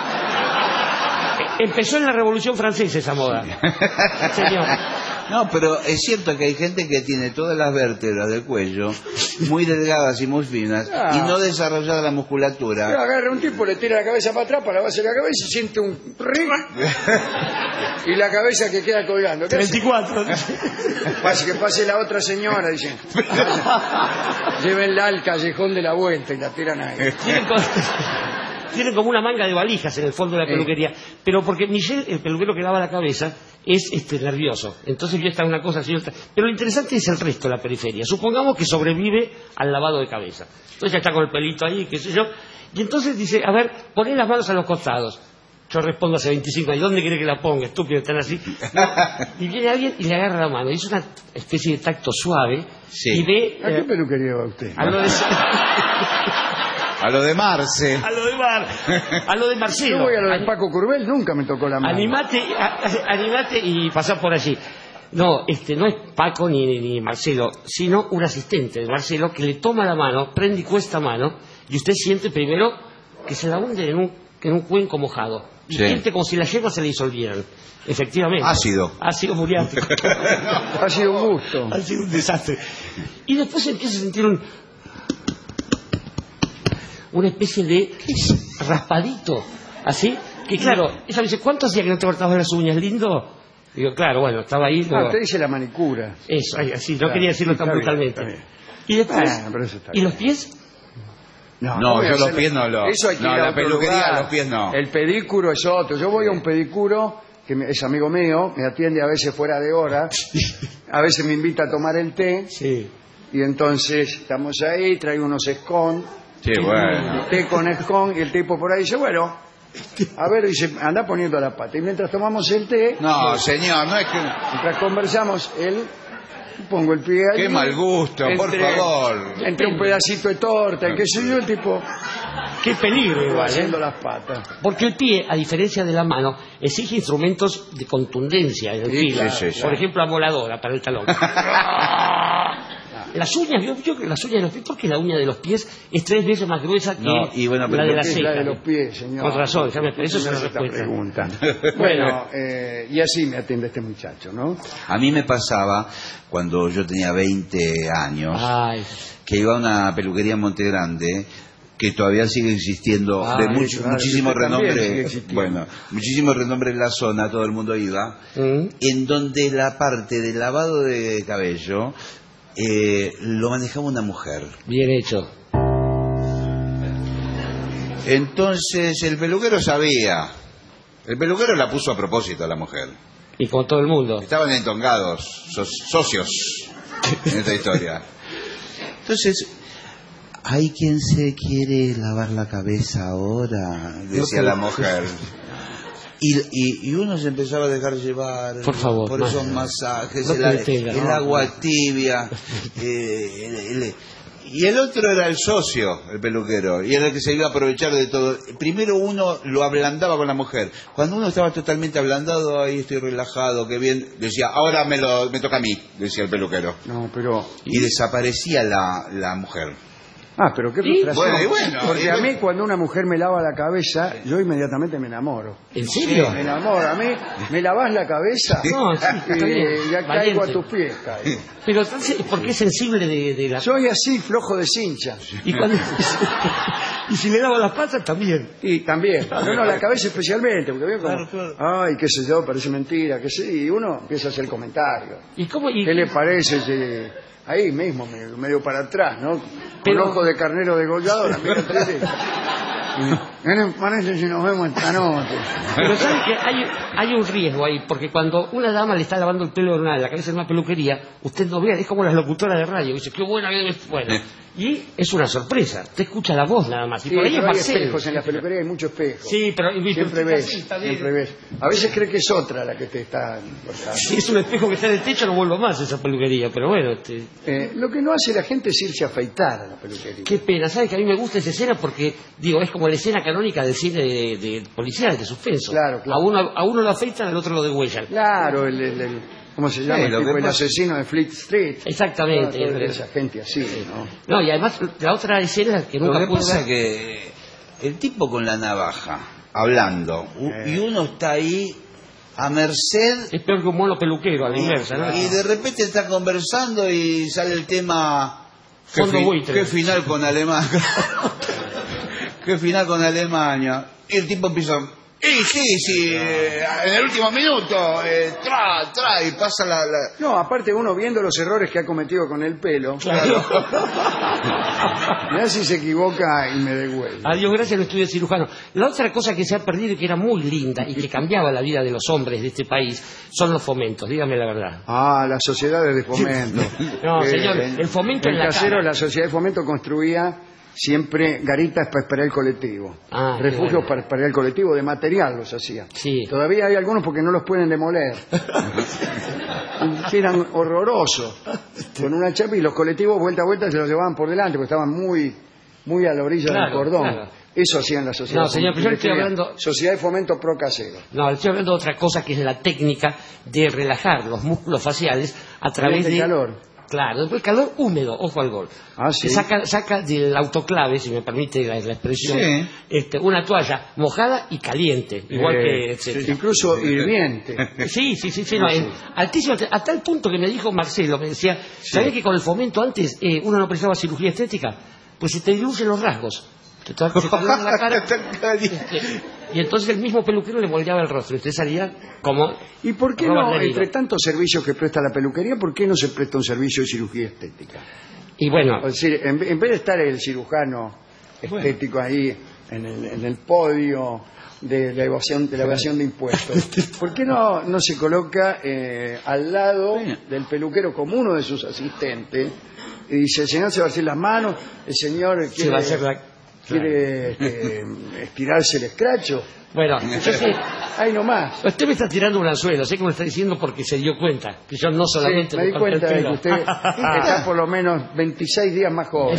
[SPEAKER 4] Empezó en la Revolución Francesa esa moda. Señor.
[SPEAKER 5] No, pero es cierto que hay gente que tiene todas las vértebras del cuello muy delgadas y muy finas
[SPEAKER 3] Ah.
[SPEAKER 5] y no desarrollada la musculatura.
[SPEAKER 3] Agarra un tipo, le tira la cabeza para atrás, para la base de la cabeza y siente un ring y la cabeza que queda colgando. ¿Qué hace?
[SPEAKER 4] 24.
[SPEAKER 3] Que pase la otra señora, dicen. Llévenla al callejón de la vuelta y la tiran ahí.
[SPEAKER 4] Tienen como una manga de valijas en el fondo de la peluquería. Pero porque Michel, el peluquero que lava la cabeza, es nervioso. Entonces yo está una cosa así, otra. Pero lo interesante es el resto de la periferia. Supongamos que sobrevive al lavado de cabeza. Entonces ya está con el pelito ahí, qué sé yo. Y entonces dice, a ver, poné las manos a los costados. Yo respondo hace 25 años, ¿dónde quiere que la ponga? Estúpido, están así. Y viene alguien y le agarra la mano. Y es una especie de tacto suave.
[SPEAKER 5] Sí.
[SPEAKER 4] Y ve...
[SPEAKER 3] ¿A qué peluquería va usted?
[SPEAKER 4] a lo de...
[SPEAKER 5] A lo de Marce.
[SPEAKER 4] A lo de Marcelo.
[SPEAKER 3] Yo voy a lo de Paco Curbel, nunca me tocó la mano.
[SPEAKER 4] Animate y pasá por allí. No, no es Paco ni Marcelo, sino un asistente de Marcelo que le toma la mano, prende y cuesta mano, y usted siente primero que se la hunde en un cuenco mojado. Y
[SPEAKER 5] Sí.
[SPEAKER 4] siente como si las yemas se le disolvieran. Efectivamente.
[SPEAKER 5] Ácido.
[SPEAKER 4] Ácido muriático.
[SPEAKER 3] Ha sido un gusto.
[SPEAKER 4] Ha sido un desastre. Y después empieza a sentir una especie de raspadito, así, que claro, ella me dice, ¿cuánto hacía que no te cortabas las uñas, lindo? Digo, claro, bueno, estaba ahí.
[SPEAKER 3] Ah, usted dice la manicura.
[SPEAKER 4] Eso, así, no
[SPEAKER 3] Claro,
[SPEAKER 4] quería decirlo
[SPEAKER 3] sí,
[SPEAKER 4] tan
[SPEAKER 3] está bien,
[SPEAKER 4] brutalmente.
[SPEAKER 3] está bien.
[SPEAKER 4] Y después,
[SPEAKER 3] Bueno, pero eso está
[SPEAKER 4] ¿y
[SPEAKER 3] bien.
[SPEAKER 4] los pies?
[SPEAKER 5] No,
[SPEAKER 3] voy a
[SPEAKER 5] yo los
[SPEAKER 3] hacer-
[SPEAKER 5] pies no lo...
[SPEAKER 3] Eso hay que
[SPEAKER 5] no,
[SPEAKER 3] ir a
[SPEAKER 5] la
[SPEAKER 3] otro
[SPEAKER 5] peluquería,
[SPEAKER 3] lugar.
[SPEAKER 5] los pies no.
[SPEAKER 3] El pedícuro es otro. Yo voy a un pedicuro que es amigo mío, me atiende a veces fuera de hora, a veces me invita a tomar el té,
[SPEAKER 4] Sí.
[SPEAKER 3] y entonces estamos ahí, traigo unos scone,
[SPEAKER 5] Sí, bueno.
[SPEAKER 3] té con scone, y el tipo por ahí dice, bueno, a ver, dice, anda poniendo la pata. Y mientras tomamos el té,
[SPEAKER 5] No, señor, no es que...
[SPEAKER 3] mientras conversamos, él pongo el pie ahí.
[SPEAKER 5] Qué mal gusto, por favor.
[SPEAKER 3] Entre un pedacito de torta, y qué sé yo, el tipo
[SPEAKER 4] Qué peligro
[SPEAKER 3] va
[SPEAKER 4] igual,
[SPEAKER 3] haciendo las patas.
[SPEAKER 4] Porque el pie, a diferencia de la mano, exige instrumentos de contundencia en el
[SPEAKER 3] Sí,
[SPEAKER 4] filo.
[SPEAKER 5] sí, sí.
[SPEAKER 4] Por ejemplo, amoladora para el talón. Las uñas, yo que las uñas de los pies, porque la uña de los pies es 3 veces más gruesa que
[SPEAKER 5] No, y bueno, pero
[SPEAKER 4] la de
[SPEAKER 5] lo
[SPEAKER 4] la
[SPEAKER 3] ¿Qué es
[SPEAKER 4] ceja.
[SPEAKER 3] la de los pies, señor?
[SPEAKER 4] Con razón, ya eso es una
[SPEAKER 3] esta
[SPEAKER 4] respuesta.
[SPEAKER 3] pregunta. Bueno, y así me atiende este muchacho, ¿no?
[SPEAKER 5] A mí me pasaba, cuando yo tenía 20 años,
[SPEAKER 4] Ay,
[SPEAKER 5] que iba a una peluquería en Monte Grande, que todavía sigue existiendo, de muchísimo renombre, muchísimo renombre en la zona, todo el mundo iba, en donde la parte del lavado de cabello lo manejaba una mujer.
[SPEAKER 4] Bien hecho.
[SPEAKER 5] Entonces el peluquero sabía. El peluquero la puso a propósito a la mujer.
[SPEAKER 4] Y con todo el mundo.
[SPEAKER 5] Estaban entongados, socios en esta historia. Entonces, hay quien se quiere lavar la cabeza ahora, decía la mujer. Y uno se empezaba a dejar llevar por esos masajes, el agua tibia. Y el otro era el socio, el peluquero, y era el que se iba a aprovechar de todo. Primero uno lo ablandaba con la mujer. Cuando uno estaba totalmente ablandado, ahí estoy relajado, qué bien, decía, ahora me toca a mí, decía el peluquero.
[SPEAKER 3] No, pero...
[SPEAKER 5] Y desaparecía la mujer.
[SPEAKER 3] Pero qué frustración.
[SPEAKER 5] Bueno,
[SPEAKER 3] porque a mí cuando una mujer me lava la cabeza, yo inmediatamente me enamoro.
[SPEAKER 4] ¿En serio?
[SPEAKER 3] Me enamoro. A mí, ¿me lavas la cabeza?
[SPEAKER 4] No, sí, está bien.
[SPEAKER 3] Ya caigo a tus pies, caigo.
[SPEAKER 4] Pero ¿por qué es sensible de la...
[SPEAKER 3] Soy así, flojo de cincha.
[SPEAKER 4] Y y si le lavo las patas también.
[SPEAKER 3] Y también. No, la cabeza especialmente. Porque veo como, ay, qué sé yo, parece mentira, qué sé. Y uno empieza a hacer comentarios.
[SPEAKER 4] ¿Y cómo?
[SPEAKER 3] ¿Qué le parece? Ahí mismo, medio para atrás, ¿no? Con ojo de carnero degollado, la mira ¿qué les parece si nos vemos esta noche?
[SPEAKER 4] Pero ¿saben que hay un riesgo ahí? Porque cuando una dama le está lavando el pelo en la cabeza en una peluquería, usted no ve, es como las locutoras de radio, dice, qué buena, bueno. Y es una sorpresa, usted escucha la voz nada más. Y
[SPEAKER 3] sí,
[SPEAKER 4] por ahí es
[SPEAKER 3] hay espejos, en la peluquería hay muchos espejos.
[SPEAKER 4] Sí, pero
[SPEAKER 3] siempre ves. A veces cree que es otra la que te está cortando.
[SPEAKER 4] Si es un espejo que está en el techo, no vuelvo más a esa peluquería, pero bueno.
[SPEAKER 3] Lo que no hace la gente es irse a afeitar a la peluquería.
[SPEAKER 4] Qué pena, ¿sabes que a mí me gusta esa escena? Porque, es como la escena canónica del cine de policial, de suspenso.
[SPEAKER 3] Claro.
[SPEAKER 4] A uno lo afeitan, al otro lo degüellan.
[SPEAKER 3] Claro, ¿cómo se llama? El asesino de Fleet Street.
[SPEAKER 4] Exactamente.
[SPEAKER 3] Esa gente así, ¿no?
[SPEAKER 4] No, y además la otra escena que nunca
[SPEAKER 5] pude... Lo que pasa
[SPEAKER 4] ver...
[SPEAKER 5] es que el tipo con la navaja, hablando, y uno está ahí a merced...
[SPEAKER 4] Es peor que un mono peluquero, a la inversa, ¿no?
[SPEAKER 5] Y de repente está conversando y sale el tema... ¿Qué final con Alemania? ¿Qué final con Alemania? Y el tipo empieza... Sí, en el último minuto, y pasa la...
[SPEAKER 3] No, aparte uno viendo los errores que ha cometido con el pelo,
[SPEAKER 4] claro.
[SPEAKER 3] Mirá si se equivoca y me devuelve.
[SPEAKER 4] Adiós, gracias al estudio cirujano. La otra cosa que se ha perdido y que era muy linda y que cambiaba la vida de los hombres de este país son los fomentos, dígame la verdad.
[SPEAKER 3] Las sociedades de fomento.
[SPEAKER 4] No, señor, el fomento en la
[SPEAKER 3] casero, la sociedad de fomento construía siempre garitas para esperar el colectivo, refugios para esperar el colectivo, de material los hacía.
[SPEAKER 4] Sí.
[SPEAKER 3] Todavía hay algunos porque no los pueden demoler. Eran horrorosos. Con una chapa y los colectivos vuelta a vuelta se los llevaban por delante porque estaban muy a la orilla del cordón. Claro. Eso hacían las sociedades.
[SPEAKER 4] No, señor, pero yo estoy hablando...
[SPEAKER 3] Sociedad de fomento pro casero.
[SPEAKER 4] No, estoy hablando de otra cosa que es la técnica de relajar los músculos faciales a través de
[SPEAKER 3] calor.
[SPEAKER 4] Claro, el calor húmedo, ojo al gol.
[SPEAKER 3] ¿Sí?
[SPEAKER 4] Saca del autoclave, si me permite la expresión, una toalla mojada y caliente, igual que...
[SPEAKER 3] Incluso hirviente.
[SPEAKER 4] Sí, altísimo, a tal punto que me dijo Marcelo, me decía, ¿sabés que con el fomento antes uno no precisaba cirugía estética? Pues se te diluyen los rasgos. Se te en la cara. Y entonces el mismo peluquero le moldeaba el rostro. Usted salía como...
[SPEAKER 3] ¿Y por qué no, entre tantos servicios que presta la peluquería, por qué no se presta un servicio de cirugía estética?
[SPEAKER 4] Y bueno...
[SPEAKER 3] Es decir, en vez de estar el cirujano estético ahí en el podio de la evasión de impuestos, ¿por qué no se coloca al lado del peluquero como uno de sus asistentes y dice, el señor se va a hacer las manos, el señor quiere...
[SPEAKER 4] Se va a hacer
[SPEAKER 3] ¿Quiere estirarse el escracho?
[SPEAKER 4] Bueno, yo sé...
[SPEAKER 3] Ahí nomás.
[SPEAKER 4] Usted me está tirando un anzuelo, sé que me está diciendo porque se dio cuenta. Que yo no solamente...
[SPEAKER 3] me di cuenta de que usted está por lo menos 26 días más joven.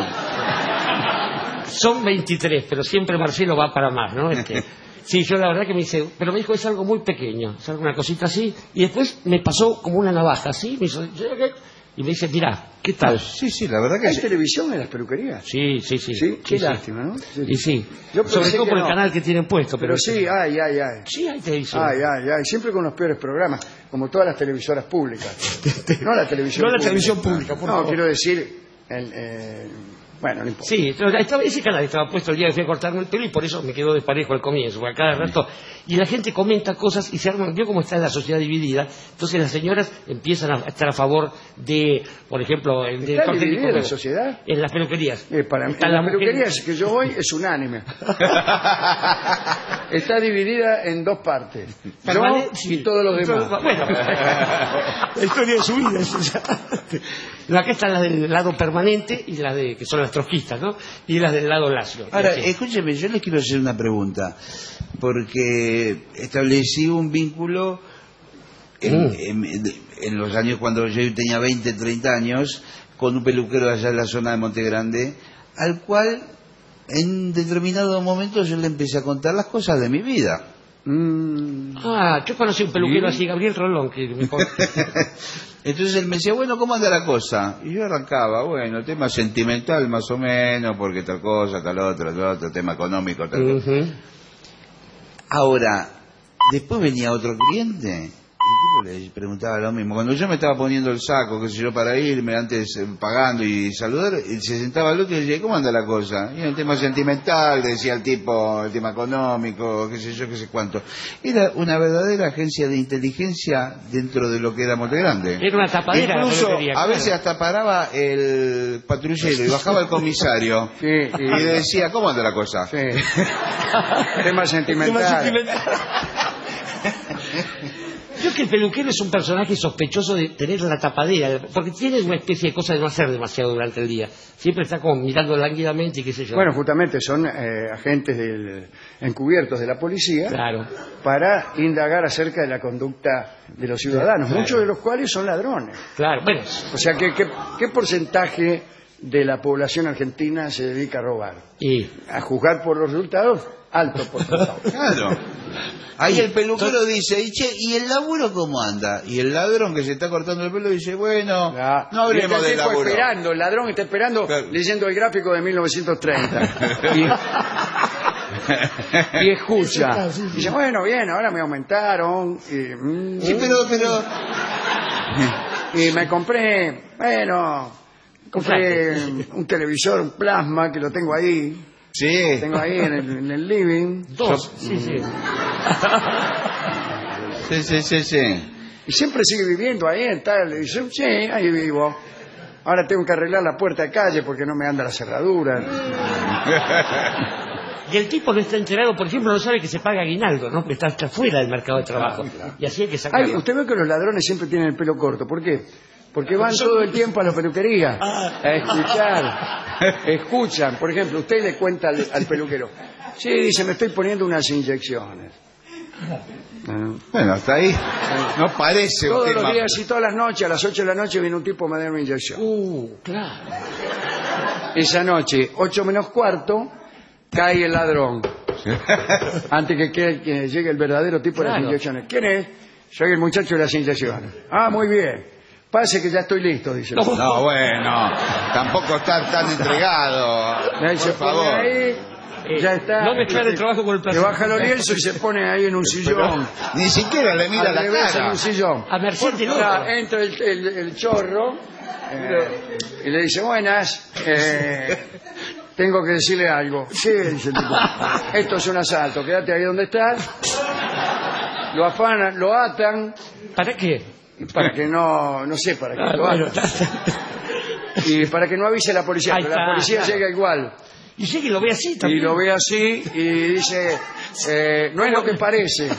[SPEAKER 4] Son 23, pero siempre Marcelo va para más, ¿no? Sí, yo la verdad que me dice... Pero me dijo, es algo muy pequeño, es una cosita así. Y después me pasó como una navaja, ¿sí? Me hizo... Y me dice, mirá, ¿qué tal?
[SPEAKER 5] Sí, la verdad que
[SPEAKER 3] ¿Hay televisión en las peluquerías?
[SPEAKER 4] Sí.
[SPEAKER 3] Qué lástima, ¿no?
[SPEAKER 4] Y sí. Sobre todo por el canal que tienen puesto.
[SPEAKER 3] Pero sí, hay.
[SPEAKER 4] Sí, hay televisión.
[SPEAKER 3] Hay. Siempre con los peores programas, como todas las televisoras públicas. No la televisión pública.
[SPEAKER 4] No la televisión pública, por favor.
[SPEAKER 3] No, quiero decir, Bueno, no importa.
[SPEAKER 4] Sí, ese canal estaba puesto el día que fui a cortarme el pelo y por eso me quedó desparejo al comienzo, porque a cada rato. Y la gente comenta cosas y se arman, vio cómo está la sociedad dividida, entonces las señoras empiezan a estar a favor de, por ejemplo, de
[SPEAKER 3] ¿Está dividida la sociedad?
[SPEAKER 4] En las peluquerías.
[SPEAKER 3] Para mí, en las peluquerías que yo voy es unánime. Está dividida en dos partes. Yo y todos los demás.
[SPEAKER 4] Bueno, la historia de su vida es esa. Acá están las del lado permanente y las de que son las trotskistas, ¿no? Y las del lado lacio.
[SPEAKER 5] Ahora, escúcheme, yo les quiero hacer una pregunta, porque establecí un vínculo en los años cuando yo tenía 20, 30 años, con un peluquero allá en la zona de Monte Grande, al cual en determinado momento yo le empecé a contar las cosas de mi vida.
[SPEAKER 4] Yo conocí un peluquero así, Gabriel Rolón, que me
[SPEAKER 5] Entonces él me decía, bueno, ¿cómo anda la cosa? Y yo arrancaba, bueno, tema sentimental más o menos, porque tal cosa, tal otro, tema económico, tal cosa. Ahora, después venía otro cliente y el tipo le preguntaba lo mismo. Cuando yo me estaba poniendo el saco, qué sé yo, para irme, antes pagando y saludar, él se sentaba al otro y decía, ¿cómo anda la cosa? Y el tema sentimental, decía el tipo, el tema económico, qué sé yo, qué sé cuánto. Era una verdadera agencia de inteligencia dentro de lo que era Monte Grande.
[SPEAKER 4] Era una tapadera.
[SPEAKER 5] Incluso a veces hasta paraba el patrullero y bajaba el comisario y decía, ¿cómo anda la cosa?
[SPEAKER 3] Sí. Tema sentimental.
[SPEAKER 4] Yo que el peluquero es un personaje sospechoso de tener la tapadera, porque tiene una especie de cosa de no hacer demasiado durante el día. Siempre está como mirando lánguidamente y qué sé yo.
[SPEAKER 3] Bueno, justamente son agentes encubiertos de la policía,
[SPEAKER 4] claro,
[SPEAKER 3] para indagar acerca de la conducta de los ciudadanos, claro, muchos de los cuales son ladrones.
[SPEAKER 4] Claro, bueno.
[SPEAKER 3] O sea, ¿qué porcentaje de la población argentina se dedica a robar? A juzgar por los resultados, alto porcentaje.
[SPEAKER 5] Claro. Ahí el peluquero dice, ¿y el laburo cómo anda? Y el ladrón que se está cortando el pelo dice, bueno, no hablemos del laburo.
[SPEAKER 3] Esperando, el ladrón está esperando, claro, leyendo el gráfico de 1930. Y escucha. Dice, bueno, bien, ahora me aumentaron.
[SPEAKER 5] Sí, pero...
[SPEAKER 3] Y me compré un televisor, un plasma, que lo tengo ahí.
[SPEAKER 5] Sí.
[SPEAKER 3] Tengo ahí en el living.
[SPEAKER 4] Sí.
[SPEAKER 5] Sí.
[SPEAKER 3] Y siempre sigue viviendo ahí en tal. Y dice, sí, ahí vivo. Ahora tengo que arreglar la puerta de calle porque no me anda la cerradura.
[SPEAKER 4] Y el tipo no está enterado, por ejemplo, no sabe que se paga aguinaldo, ¿no? Porque está fuera del mercado de trabajo. Claro. Y así hay que sacarlo.
[SPEAKER 3] Usted ve que los ladrones siempre tienen el pelo corto. ¿Por qué? Porque van todo el tiempo a la peluquería a escuchar. Escuchan. Por ejemplo, usted le cuenta al peluquero. Sí, dice, me estoy poniendo unas inyecciones.
[SPEAKER 5] Bueno, hasta ahí no parece.
[SPEAKER 3] Todos los días y todas las noches, a las 8 de la noche, viene un tipo a me dar una inyección.
[SPEAKER 4] Claro.
[SPEAKER 3] Esa noche, 8 menos cuarto, cae el ladrón. Antes que llegue el verdadero tipo de las inyecciones. ¿Quién es? Soy el muchacho de las inyecciones. Ah, muy bien. Pase que ya estoy listo, dice.
[SPEAKER 5] No, bueno, tampoco estar tan entregado.
[SPEAKER 3] Ahí por favor. Ahí, ya está.
[SPEAKER 4] No mezclar el trabajo con el placer.
[SPEAKER 3] Se baja los lienzos y se pone ahí en un sillón.
[SPEAKER 5] Ni siquiera le mira la cara.
[SPEAKER 3] En un sillón.
[SPEAKER 4] A merced del otro.
[SPEAKER 3] Entra el chorro y le dice, buenas, tengo que decirle algo. Sí, dice el tipo. Esto es un asalto, quédate ahí donde estás. Lo afanan, lo atan.
[SPEAKER 4] ¿Para qué?
[SPEAKER 3] Para que no sé, para que lo haga. Y para que no avise a la policía, pero la policía llega igual.
[SPEAKER 4] Y sí que lo ve así también.
[SPEAKER 3] Y lo ve así y dice, no es lo que parece.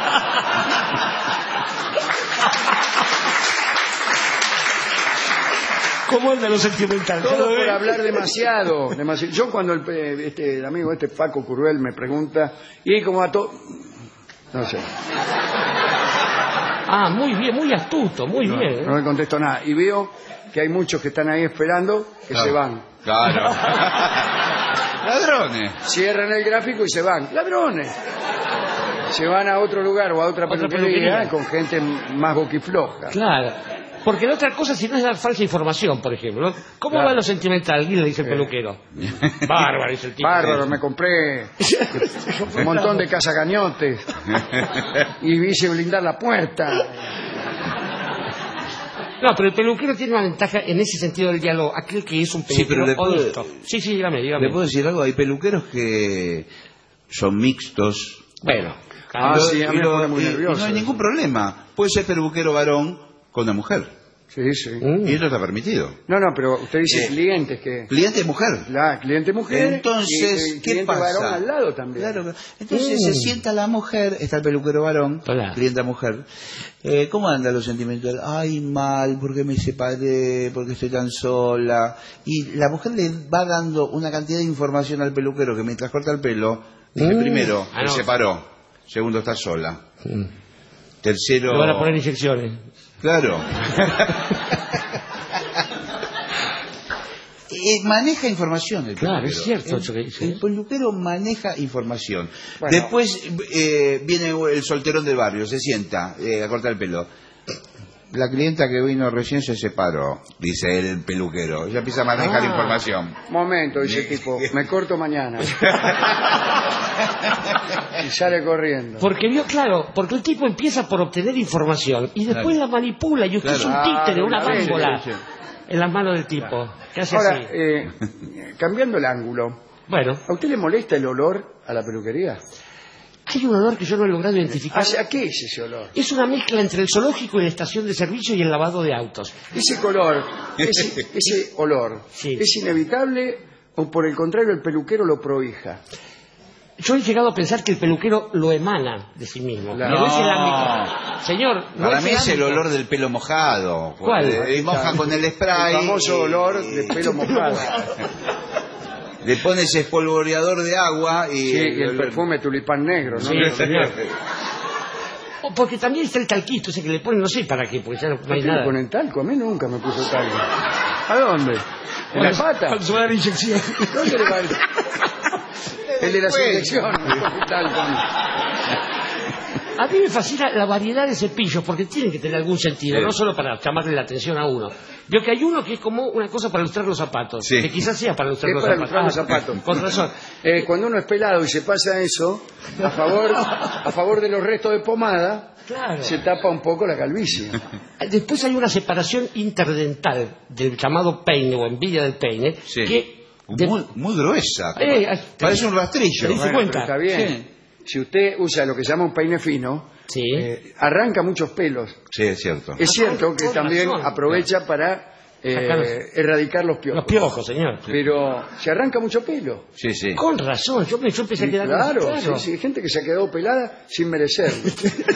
[SPEAKER 4] ¿Cómo anda lo sentimental?
[SPEAKER 3] Todo por hablar demasiado. Yo cuando el amigo Paco Curvel me pregunta, y como a todo... No sé.
[SPEAKER 4] Muy bien, muy astuto, muy bien.
[SPEAKER 3] No le contesto nada. Y veo que hay muchos que están ahí esperando que se van.
[SPEAKER 5] Claro. Ladrones.
[SPEAKER 3] Cierran el gráfico y se van. Ladrones. Se van a otro lugar o a otra peluquería con gente más boquifloja.
[SPEAKER 4] Claro. Porque la otra cosa, si no es dar falsa información, por ejemplo. ¿Cómo va lo sentimental? Le dice el peluquero. Bárbaro, dice el tipo.
[SPEAKER 3] Bárbaro, me compré un montón de cazacañotes y hice blindar la puerta.
[SPEAKER 4] No, pero el peluquero tiene una ventaja en ese sentido del diálogo. Aquel que es un peluquero honesto. Sí, dígame.
[SPEAKER 5] ¿Le puedo decir algo? Hay peluqueros que son mixtos.
[SPEAKER 4] Bueno.
[SPEAKER 3] A mí me pone muy nervioso.
[SPEAKER 5] Y no hay ningún problema. Puede ser peluquero varón con una mujer.
[SPEAKER 3] Sí.
[SPEAKER 5] Y eso está permitido.
[SPEAKER 3] No, pero usted dice clientes que...
[SPEAKER 5] Cliente mujer.
[SPEAKER 3] Cliente mujer.
[SPEAKER 5] Entonces,
[SPEAKER 3] y
[SPEAKER 5] ¿qué
[SPEAKER 3] cliente
[SPEAKER 5] pasa?
[SPEAKER 3] varón al lado también.
[SPEAKER 5] Claro. Entonces se sienta la mujer, está el peluquero varón, clienta mujer. ¿Cómo anda lo sentimental? Ay, mal, porque me separé, porque estoy tan sola. Y la mujer le va dando una cantidad de información al peluquero que mientras corta el pelo, dice primero, se separó. Segundo, está sola. Tercero...
[SPEAKER 4] Le van a poner inyecciones.
[SPEAKER 5] Claro. Maneja información el peluquero.
[SPEAKER 4] Claro, es cierto.
[SPEAKER 5] El peluquero maneja información.
[SPEAKER 3] Bueno.
[SPEAKER 5] Después viene el solterón del barrio, se sienta a cortar el pelo. La clienta que vino recién se separó, dice el peluquero. Ya empieza a manejar información.
[SPEAKER 3] Momento, dice el tipo, me corto mañana. Y sale corriendo.
[SPEAKER 4] Porque porque el tipo empieza por obtener información y después la manipula y usted es un títere, una bámbola en las manos del tipo. ¿Qué hace
[SPEAKER 3] Ahora,
[SPEAKER 4] así?
[SPEAKER 3] cambiando el ángulo,
[SPEAKER 4] Bueno,
[SPEAKER 3] ¿a usted le molesta el olor a la peluquería?
[SPEAKER 4] hay un olor que yo no he logrado identificar.
[SPEAKER 3] ¿A qué es ese olor?
[SPEAKER 4] Es una mezcla entre el zoológico y la estación de servicio y el lavado de autos.
[SPEAKER 3] Ese color, ese olor,
[SPEAKER 4] Sí.
[SPEAKER 3] ¿es inevitable o por el contrario el peluquero lo prohija?
[SPEAKER 4] Yo he llegado a pensar que el peluquero lo emana de sí mismo.
[SPEAKER 3] Claro.
[SPEAKER 4] No es el ámbito. Señor, no
[SPEAKER 5] Para
[SPEAKER 4] es
[SPEAKER 5] mí es el
[SPEAKER 4] ámbito.
[SPEAKER 5] olor del pelo mojado.
[SPEAKER 4] ¿Cuál?
[SPEAKER 5] Y moja con el spray.
[SPEAKER 3] El famoso olor de pelo mojado.
[SPEAKER 5] Le pones espolvoreador de agua y...
[SPEAKER 3] Sí, y el perfume tulipán negro, ¿no?
[SPEAKER 4] Sí, señor. O porque también está el talquito ese que le ponen, no sé para qué, porque ya no
[SPEAKER 3] ¿Por
[SPEAKER 4] hay
[SPEAKER 3] qué le
[SPEAKER 4] nada.
[SPEAKER 3] ponen talco? A mí nunca me puso talco. ¿A dónde? ¿En la pata?
[SPEAKER 4] Cuando se va a dar inyección.
[SPEAKER 3] ¿Dónde le va a... El de las inyecciones. Talco.
[SPEAKER 4] A mí me fascina la variedad de cepillos, porque tienen que tener algún sentido,
[SPEAKER 5] Sí.
[SPEAKER 4] no solo para llamarle la atención a uno. Veo que hay uno que es como una cosa para ilustrar los zapatos,
[SPEAKER 5] Sí.
[SPEAKER 4] que quizás sea para ilustrar
[SPEAKER 3] Es
[SPEAKER 4] los
[SPEAKER 3] para
[SPEAKER 4] zapatos.
[SPEAKER 3] ilustrar los zapatos.
[SPEAKER 4] Con razón.
[SPEAKER 3] Cuando uno es pelado y se pasa eso, a favor de los restos de pomada,
[SPEAKER 4] Claro.
[SPEAKER 3] se tapa un poco la calvicie.
[SPEAKER 4] Después hay una separación interdental del llamado peine o envidia del peine,
[SPEAKER 5] Sí.
[SPEAKER 4] que...
[SPEAKER 5] Muy gruesa.
[SPEAKER 4] Eh,
[SPEAKER 5] Parece un rastrillo.
[SPEAKER 4] ¿Te diste cuenta?
[SPEAKER 3] Pero está bien. Si usted usa lo que se llama un peine fino,
[SPEAKER 4] Sí.
[SPEAKER 3] arranca muchos pelos.
[SPEAKER 5] Sí, es cierto.
[SPEAKER 3] Es cierto que
[SPEAKER 4] Con
[SPEAKER 3] también
[SPEAKER 4] razón.
[SPEAKER 3] aprovecha para
[SPEAKER 4] Sacarlos.
[SPEAKER 3] erradicar los piojos.
[SPEAKER 4] Los piojos, señor.
[SPEAKER 3] Pero se arranca mucho pelo.
[SPEAKER 5] Sí, sí.
[SPEAKER 4] Con razón, yo empecé a
[SPEAKER 3] Sí,
[SPEAKER 4] quedar...
[SPEAKER 3] claro, sí, gente que se ha quedado pelada sin merecerlo.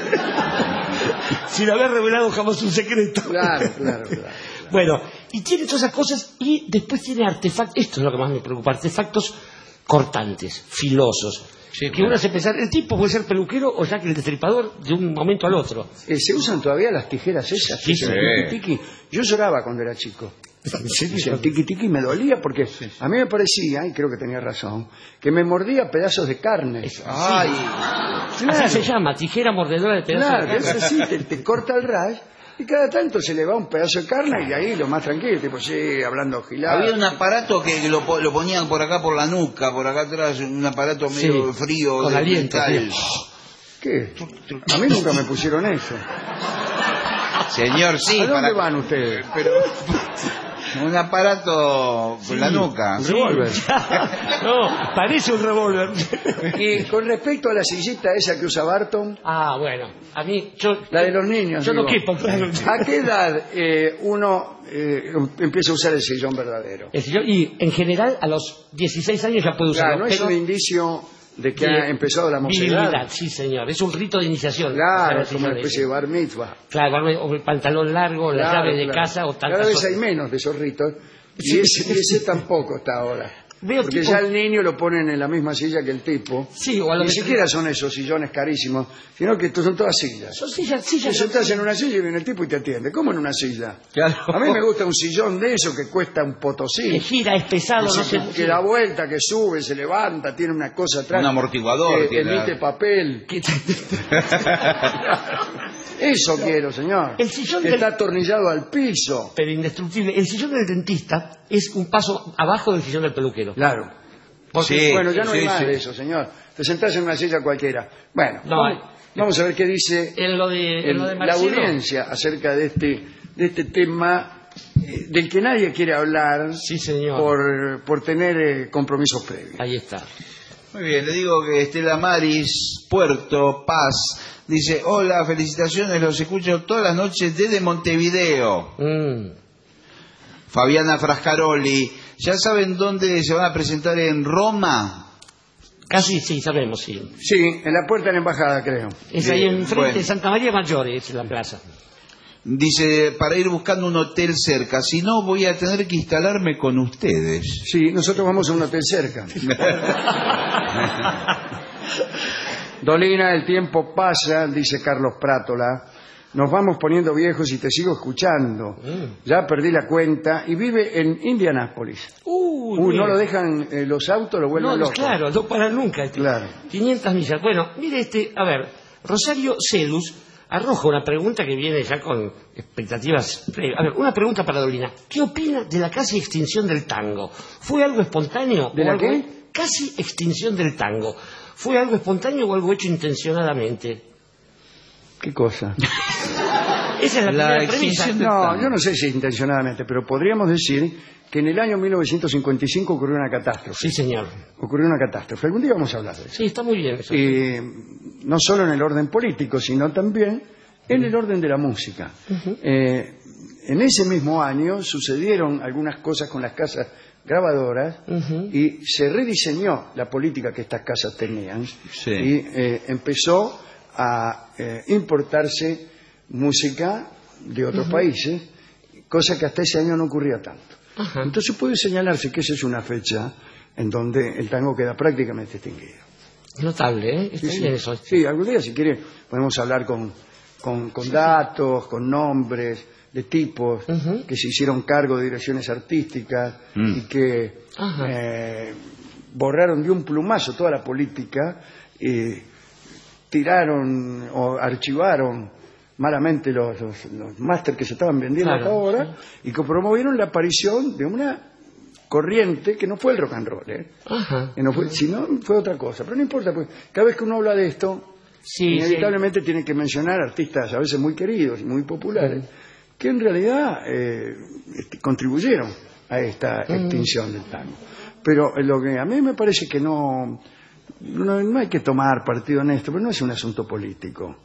[SPEAKER 4] Sin haber revelado jamás un secreto.
[SPEAKER 3] Claro.
[SPEAKER 4] Bueno, y tiene todas esas cosas y después tiene artefactos, esto es lo que más me preocupa, artefactos cortantes, filosos.
[SPEAKER 5] Sí,
[SPEAKER 4] que
[SPEAKER 5] claro.
[SPEAKER 4] uno hace pensar, el tipo puede ser peluquero o ya que el destripador de un momento al otro.
[SPEAKER 3] ¿Se usan todavía las tijeras esas?
[SPEAKER 4] Sí, sí.
[SPEAKER 3] El tiki-tiki. Yo lloraba cuando era chico. El tiki-tiki me dolía porque a mí me parecía, y creo que tenía razón, que me mordía pedazos de carne.
[SPEAKER 5] Ay,
[SPEAKER 4] Así se llama, tijera mordedora de pedazos
[SPEAKER 3] Claro,
[SPEAKER 4] de carne.
[SPEAKER 3] eso sí, te corta el ras y cada tanto se le va un pedazo de carne y ahí lo más tranquilo, tipo, sí, hablando gilada.
[SPEAKER 5] había un aparato que lo ponían por acá por la nuca, por acá atrás, un aparato medio
[SPEAKER 4] Sí,
[SPEAKER 5] frío
[SPEAKER 4] con
[SPEAKER 5] de
[SPEAKER 4] aliento,
[SPEAKER 5] metal.
[SPEAKER 3] ¿Qué? A mí nunca me pusieron eso.
[SPEAKER 5] Señor, sí,
[SPEAKER 3] ¿A dónde
[SPEAKER 5] para...
[SPEAKER 3] van ustedes?
[SPEAKER 5] Pero un aparato por la nuca.
[SPEAKER 3] Un revólver.
[SPEAKER 4] No, parece un revólver.
[SPEAKER 3] Y con respecto a la sillita esa que usa Barton,
[SPEAKER 4] Ah, bueno, a mí,
[SPEAKER 3] la de los niños,
[SPEAKER 4] yo no
[SPEAKER 3] digo,
[SPEAKER 4] quepo, claro.
[SPEAKER 3] ¿a qué edad uno empieza a usar el sillón verdadero?
[SPEAKER 4] Y en general a los 16 años ya puede usarlo.
[SPEAKER 3] Claro, no es
[SPEAKER 4] pero
[SPEAKER 3] un indicio de que ha empezado la
[SPEAKER 4] virilidad,
[SPEAKER 3] mocedad.
[SPEAKER 4] sí señor, es un rito de iniciación.
[SPEAKER 3] Claro,
[SPEAKER 4] Usar
[SPEAKER 3] es
[SPEAKER 4] el
[SPEAKER 3] como una
[SPEAKER 4] sillón
[SPEAKER 3] especie de bar mitzvah.
[SPEAKER 4] Claro, o el pantalón largo, la
[SPEAKER 3] Claro,
[SPEAKER 4] llave de
[SPEAKER 3] claro.
[SPEAKER 4] casa o tantas
[SPEAKER 3] Cada vez
[SPEAKER 4] cosas.
[SPEAKER 3] hay menos de esos ritos. Y
[SPEAKER 4] Sí.
[SPEAKER 3] ese tampoco está ahora.
[SPEAKER 4] Veo
[SPEAKER 3] Porque
[SPEAKER 4] tipo-
[SPEAKER 3] ya el niño lo ponen en la misma silla que el tipo.
[SPEAKER 4] Sí, o a lo
[SPEAKER 3] Ni
[SPEAKER 4] que-
[SPEAKER 3] siquiera son esos sillones carísimos, sino que son todas sillas.
[SPEAKER 4] Son sillas.
[SPEAKER 3] Te sentás en una silla y viene el tipo y te atiende. ¿Cómo en una silla?
[SPEAKER 4] Claro.
[SPEAKER 3] A mí me gusta un sillón de eso que cuesta un
[SPEAKER 4] Que
[SPEAKER 3] potosí.
[SPEAKER 4] gira, es pesado, no sé.
[SPEAKER 3] Que da vuelta, que sube, se levanta, tiene una cosa atrás.
[SPEAKER 5] Un amortiguador
[SPEAKER 3] Que
[SPEAKER 5] tiene.
[SPEAKER 3] emite papel.
[SPEAKER 4] Que-
[SPEAKER 3] Eso quiero, señor.
[SPEAKER 4] El sillón
[SPEAKER 3] que
[SPEAKER 4] del-
[SPEAKER 3] está atornillado al piso.
[SPEAKER 4] Pero indestructible. El sillón del dentista es un paso abajo del sillón del peluquero.
[SPEAKER 3] Claro. Porque,
[SPEAKER 5] Sí,
[SPEAKER 3] bueno, ya no hay
[SPEAKER 5] sí,
[SPEAKER 3] más
[SPEAKER 5] sí.
[SPEAKER 3] de eso, señor. Te sentás en una silla cualquiera. Bueno,
[SPEAKER 4] No,
[SPEAKER 3] vamos a ver qué dice
[SPEAKER 4] En lo de
[SPEAKER 3] la
[SPEAKER 4] Marcelo.
[SPEAKER 3] audiencia acerca de este de este tema del que nadie quiere hablar.
[SPEAKER 4] Sí, señor.
[SPEAKER 3] Por tener compromisos previos.
[SPEAKER 4] Ahí está.
[SPEAKER 5] Muy bien, le digo que Estela Maris, Puerto Paz, dice: hola, felicitaciones, los escucho todas las noches desde Montevideo. Fabiana Frascaroli, ¿ya saben dónde se van a presentar en Roma?
[SPEAKER 4] Casi sí, sabemos, sí.
[SPEAKER 3] Sí, en la puerta de la embajada, creo.
[SPEAKER 4] Es ahí enfrente de Santa María Maggiore, es la plaza.
[SPEAKER 5] Dice, para ir buscando un hotel cerca, si no voy a tener que instalarme con ustedes.
[SPEAKER 3] Sí, nosotros vamos a un hotel cerca. Dolina, el tiempo pasa, dice Carlos Prátola. Nos vamos poniendo viejos y te sigo escuchando. Ya perdí la cuenta y vive en Indianápolis. No lo dejan los autos, lo vuelven loco.
[SPEAKER 4] Claro, no paran nunca.
[SPEAKER 3] Claro.
[SPEAKER 4] 500 millas. Bueno, mire a ver, Rosario Cedus arroja una pregunta que viene ya con expectativas previas. A ver, una pregunta para Dolina. ¿Qué opina de la casi extinción del tango? ¿Fue algo espontáneo?
[SPEAKER 3] ¿De la qué?
[SPEAKER 4] Casi extinción del tango. ¿Fue algo espontáneo o algo hecho intencionadamente?
[SPEAKER 3] ¿Qué cosa?
[SPEAKER 4] Esa es la primera premisa.
[SPEAKER 3] No, yo no sé si intencionadamente, pero podríamos decir que en el año 1955 ocurrió una catástrofe.
[SPEAKER 4] Sí, señor.
[SPEAKER 3] Ocurrió una catástrofe. Algún día vamos a hablar de eso.
[SPEAKER 4] Sí, está muy bien eso.
[SPEAKER 3] No solo en el orden político, sino también en el orden de la música. En ese mismo año sucedieron algunas cosas con las casas grabadoras y se rediseñó la política que estas casas tenían.
[SPEAKER 5] Sí.
[SPEAKER 3] Y empezó a importarse música de otros países, cosa que hasta ese año no ocurría tanto. Entonces puede señalarse que esa es una fecha en donde el tango queda prácticamente extinguido.
[SPEAKER 4] Notable, ¿eh? Está bien eso.
[SPEAKER 3] Sí, algún día, si quiere, podemos hablar con datos, con nombres de tipos que se hicieron cargo de direcciones artísticas y que borraron de un plumazo toda la política y tiraron o archivaron malamente los máster que se estaban vendiendo hasta ahora y que promovieron la aparición de una corriente que no fue el rock and roll, que no fue, sino fue otra cosa. Pero no importa, pues cada vez que uno habla de esto, inevitablemente tiene que mencionar artistas a veces muy queridos y muy populares que en realidad contribuyeron a esta extinción del tango. Pero lo que a mí me parece que no hay que tomar partido en esto, pero no es un asunto político.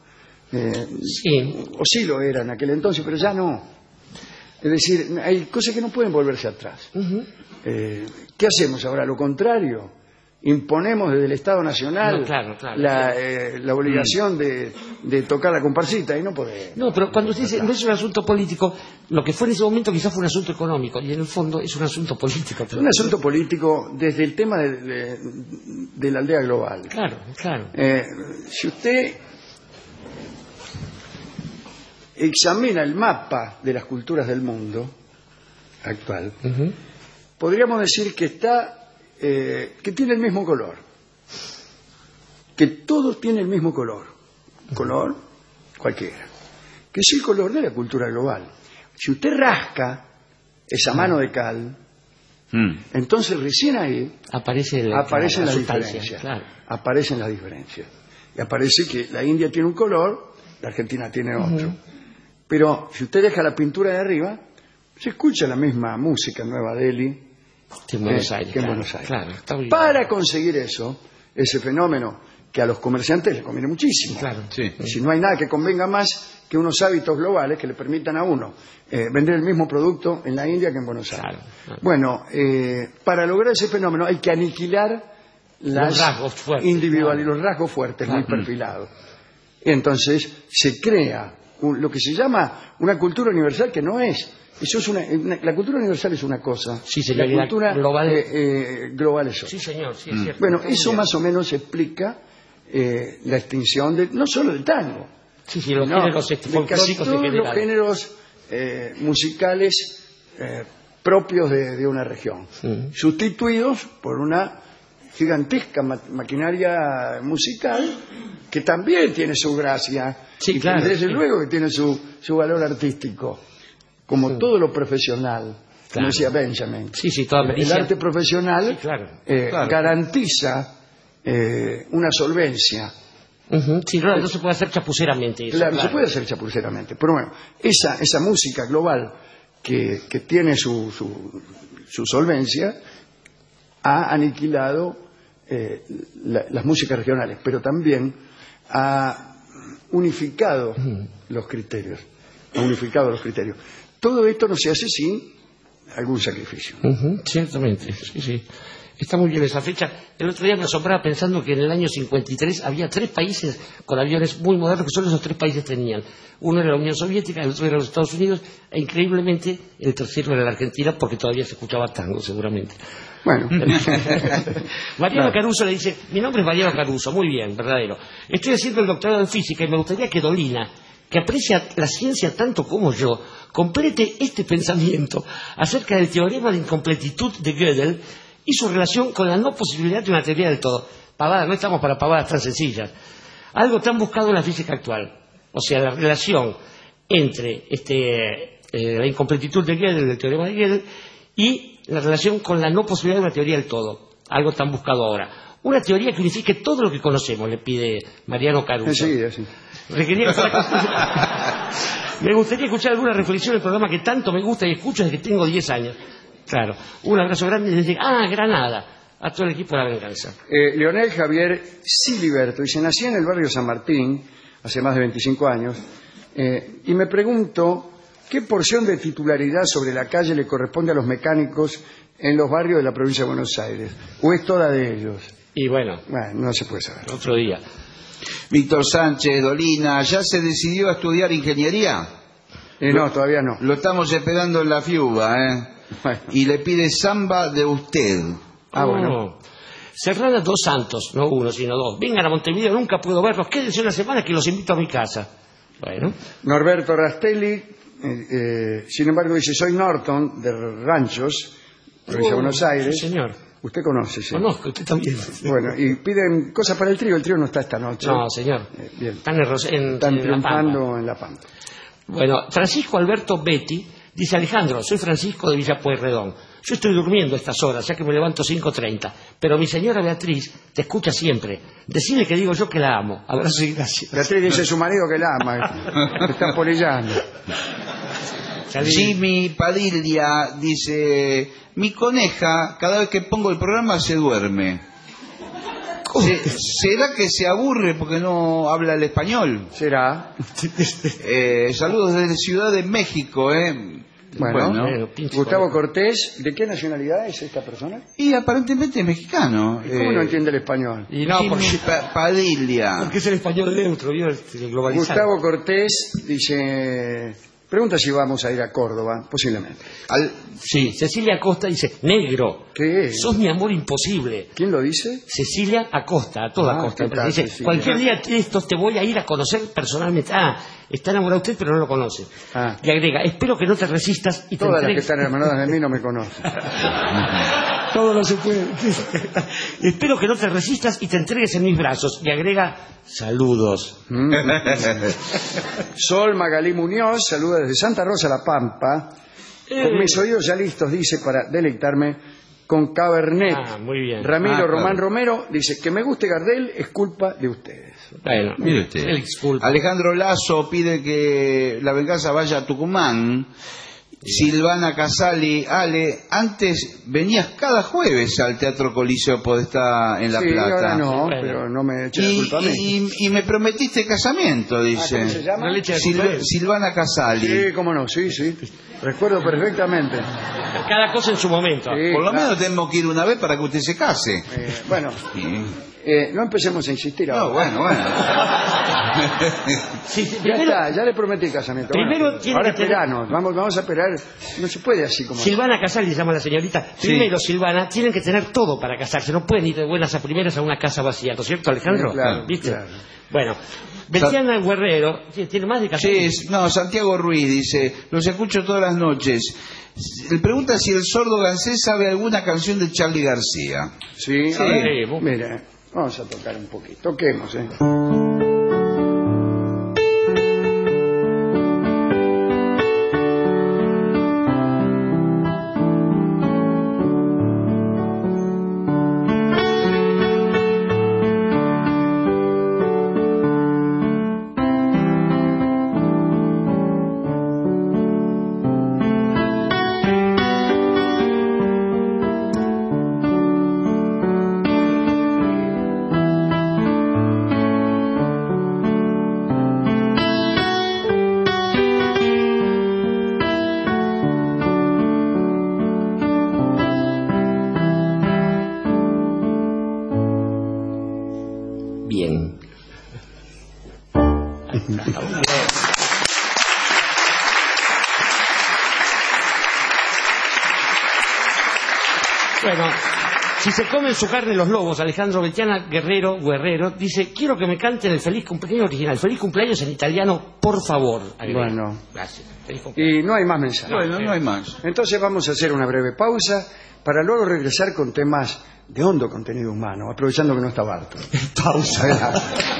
[SPEAKER 3] O sí lo era en aquel entonces, pero ya no. Es decir, hay cosas que no pueden volverse atrás. ¿Qué hacemos ahora? Lo contrario. Imponemos desde el Estado Nacional la obligación de tocar la comparsita y no podemos. No,
[SPEAKER 4] pero cuando usted dice no es un asunto político, lo que fue en ese momento quizás fue un asunto económico y en el fondo es un asunto político.
[SPEAKER 3] Es un asunto político desde el tema de la aldea global.
[SPEAKER 4] Claro.
[SPEAKER 3] Si usted examina el mapa de las culturas del mundo actual, podríamos decir que que tiene el mismo color, que todo tiene el mismo color cualquiera, que es el color de la cultura global. Si usted rasca esa mano de cal, entonces recién ahí aparecen las diferencias. Aparecen las diferencias. Y aparece que la India tiene un color, la Argentina tiene otro. Pero si usted deja la pintura de arriba, se escucha la misma música en Nueva Delhi
[SPEAKER 4] que en Buenos Aires.
[SPEAKER 3] Claro, para conseguir ese fenómeno que a los comerciantes les conviene muchísimo. Si no hay nada que convenga más que unos hábitos globales que le permitan a uno vender el mismo producto en la India que en Buenos Aires. Bueno, para lograr ese fenómeno hay que aniquilar los rasgos fuertes, los rasgos fuertes, muy perfilados. Y entonces se crea lo que se llama una cultura universal que no es. La cultura universal es una cosa. La cultura global es otra.
[SPEAKER 4] Sí, señor, sí, es cierto.
[SPEAKER 3] Bueno, eso más o menos explica la extinción no solo del tango,
[SPEAKER 4] los géneros
[SPEAKER 3] de casi todos los géneros musicales propios de una región, sustituidos por una gigantesca maquinaria musical que también tiene su gracia y desde luego que tiene su valor artístico. Como todo lo profesional, como decía Benjamin. El arte profesional garantiza una solvencia
[SPEAKER 4] Sí, no se puede hacer chapuceramente eso.
[SPEAKER 3] Claro, se puede hacer chapuceramente, pero bueno, esa música global que tiene su solvencia ha aniquilado las músicas regionales, pero también ha unificado los criterios. Todo esto no se hace sin algún sacrificio.
[SPEAKER 4] Ciertamente, sí. Está muy bien esa fecha. El otro día me asombraba pensando que en el año 53 había 3 países con aviones muy modernos que solo esos 3 países tenían. Uno era la Unión Soviética, el otro era los Estados Unidos e increíblemente el tercero era la Argentina porque todavía se escuchaba tango seguramente.
[SPEAKER 3] Bueno.
[SPEAKER 4] Mariano Caruso le dice, mi nombre es Mariano Caruso, muy bien, verdadero. Estoy haciendo el doctorado en física y me gustaría que Dolina, que aprecia la ciencia tanto como yo, complete este pensamiento acerca del teorema de incompletitud de Gödel y su relación con la no posibilidad de una teoría del todo. Pavadas, no estamos para pavadas tan sencillas. Algo tan buscado en la física actual. O sea, la relación entre la incompletitud de Gödel, del teorema de Gödel, y la relación con la no posibilidad de una teoría del todo. Algo tan buscado ahora. Una teoría que unifique todo lo que conocemos, le pide Mariano Caruso.
[SPEAKER 3] Sí.
[SPEAKER 4] Me gustaría escuchar alguna reflexión del programa que tanto me gusta y escucho desde que tengo 10 años. Claro, un abrazo grande desde Granada, a todo el equipo de La Venganza.
[SPEAKER 3] Leonel Javier Siliberto dice, nací en el barrio San Martín hace más de 25 años y me pregunto qué porción de titularidad sobre la calle le corresponde a los mecánicos en los barrios de la provincia de Buenos Aires, o es toda de ellos.
[SPEAKER 4] Y bueno,
[SPEAKER 3] no se puede saber.
[SPEAKER 4] Otro día.
[SPEAKER 5] Víctor Sánchez, Dolina, ¿ya se decidió a estudiar ingeniería?
[SPEAKER 3] No, todavía no.
[SPEAKER 5] Lo estamos esperando en la FIUBA,
[SPEAKER 3] Bueno.
[SPEAKER 5] Y le pide samba de usted.
[SPEAKER 3] Bueno.
[SPEAKER 4] Serrana 2 santos, no 1, sino 2. Vengan a Montevideo, nunca puedo verlos. Quédense una semana que los invito a mi casa. Bueno.
[SPEAKER 3] Norberto Rastelli, sin embargo, dice, soy Norton, de Ranchos, provincia de Buenos Aires.
[SPEAKER 4] Sí, señor.
[SPEAKER 3] Usted conoce, sí.
[SPEAKER 4] Conozco, usted también.
[SPEAKER 3] Bueno, y piden cosas para el trío. El trío no está esta noche.
[SPEAKER 4] No, señor.
[SPEAKER 3] Bien.
[SPEAKER 4] Están
[SPEAKER 3] triunfando en La Pampa.
[SPEAKER 4] Bueno, Francisco Alberto Betti dice, Alejandro, soy Francisco de Villa Pueyrredón. Yo estoy durmiendo a estas horas, ya que me levanto 5:30. Pero mi señora Beatriz te escucha siempre. Decile que digo yo que la amo. Abrazo y gracias.
[SPEAKER 3] Beatriz dice su marido que la ama. Que está polillando.
[SPEAKER 5] Jimmy Padilla dice, mi coneja, cada vez que pongo el programa se duerme. ¿Será que se aburre porque no habla el español?
[SPEAKER 3] ¿Será?
[SPEAKER 5] Saludos desde Ciudad de México,
[SPEAKER 3] Bueno, Gustavo Cortés, ¿de qué nacionalidad es esta persona?
[SPEAKER 5] Y aparentemente es mexicano.
[SPEAKER 3] ¿Cómo no entiende el español?
[SPEAKER 4] Y no,
[SPEAKER 5] Jimmy Padilla.
[SPEAKER 4] Porque es el español neutro, ¿vio? El globalizado.
[SPEAKER 3] Gustavo Cortés dice, pregunta si vamos a ir a Córdoba, posiblemente.
[SPEAKER 4] Sí, Cecilia Acosta dice, negro,
[SPEAKER 3] ¿Qué es?
[SPEAKER 4] sos mi amor imposible.
[SPEAKER 3] ¿Quién lo dice?
[SPEAKER 4] Cecilia Acosta, a toda costa.
[SPEAKER 3] ¿qué tal,
[SPEAKER 4] Dice,
[SPEAKER 3] Cecilia?
[SPEAKER 4] cualquier día de estos te voy a ir a conocer personalmente. Está enamorado usted, pero no lo conoce. Y agrega, espero que no te resistas y te
[SPEAKER 3] Todas las que
[SPEAKER 4] entregues.
[SPEAKER 3] están hermanadas de mí no me conocen.
[SPEAKER 4] Todo no se puede. Espero que no te resistas y te entregues en mis brazos. Y agrega, saludos.
[SPEAKER 3] Sol Magalí Muñoz saluda desde Santa Rosa, La Pampa. Con mis oídos ya listos, dice, para deleitarme con Cabernet.
[SPEAKER 4] Muy bien.
[SPEAKER 3] Ramiro Román
[SPEAKER 5] claro.
[SPEAKER 3] Romero dice, que me guste Gardel es culpa de ustedes.
[SPEAKER 4] Bueno,
[SPEAKER 5] Mire usted.
[SPEAKER 4] él disculpa.
[SPEAKER 5] Alejandro Lazo pide que La Venganza vaya a Tucumán. Silvana Casali, Ale, antes venías cada jueves al Teatro Coliseo Podestá en La Plata.
[SPEAKER 3] Ahora no,
[SPEAKER 4] Bueno.
[SPEAKER 3] pero no me eche la culpa a mí.
[SPEAKER 5] Y me prometiste casamiento, dice.
[SPEAKER 3] ¿Cómo se llama?
[SPEAKER 4] No le eche la culpa a él.
[SPEAKER 5] Silvana Casali.
[SPEAKER 3] Sí, cómo no, sí. Recuerdo perfectamente.
[SPEAKER 4] Cada cosa en su momento.
[SPEAKER 3] Sí,
[SPEAKER 5] Por lo
[SPEAKER 3] claro.
[SPEAKER 5] menos tenemos que ir una vez para que usted se case.
[SPEAKER 3] Bueno,
[SPEAKER 5] Sí.
[SPEAKER 3] no empecemos a insistir
[SPEAKER 5] No,
[SPEAKER 3] ahora.
[SPEAKER 5] bueno.
[SPEAKER 4] Sí,
[SPEAKER 3] Ya está, ya le prometí casamiento.
[SPEAKER 4] Primero
[SPEAKER 3] Bueno,
[SPEAKER 4] tiene
[SPEAKER 3] ahora
[SPEAKER 4] que tener-
[SPEAKER 3] esperanos, vamos a esperar. No se puede así como...
[SPEAKER 4] Silvana Casal, le llama la señorita. Primero, Silvana, tienen que tener todo para casarse. No pueden ir de buenas a primeras a una casa vacía, ¿no es cierto, Alejandro?
[SPEAKER 3] Claro,
[SPEAKER 4] ¿Viste?
[SPEAKER 3] claro.
[SPEAKER 4] Bueno, Betiana Guerrero, tiene más de casamiento.
[SPEAKER 5] Sí, Santiago Ruiz dice, los escucho todas las noches. Le pregunta si el sordo Gansé sabe alguna canción de Charly García.
[SPEAKER 3] Sí,
[SPEAKER 4] Sí,
[SPEAKER 3] a ver,
[SPEAKER 4] vos.
[SPEAKER 3] mira, vamos a tocar un poquito. Toquemos,
[SPEAKER 4] bien. Bueno, si se comen su carne los lobos, Alejandro Betiana Guerrero dice: quiero que me canten el feliz cumpleaños original. Feliz cumpleaños en italiano, por favor.
[SPEAKER 3] Bueno,
[SPEAKER 4] gracias.
[SPEAKER 3] Y no hay más mensajes.
[SPEAKER 5] Bueno, no hay más.
[SPEAKER 3] Entonces vamos a hacer una breve pausa para luego regresar con temas de hondo contenido humano, aprovechando que no está Barto.
[SPEAKER 4] Pausa.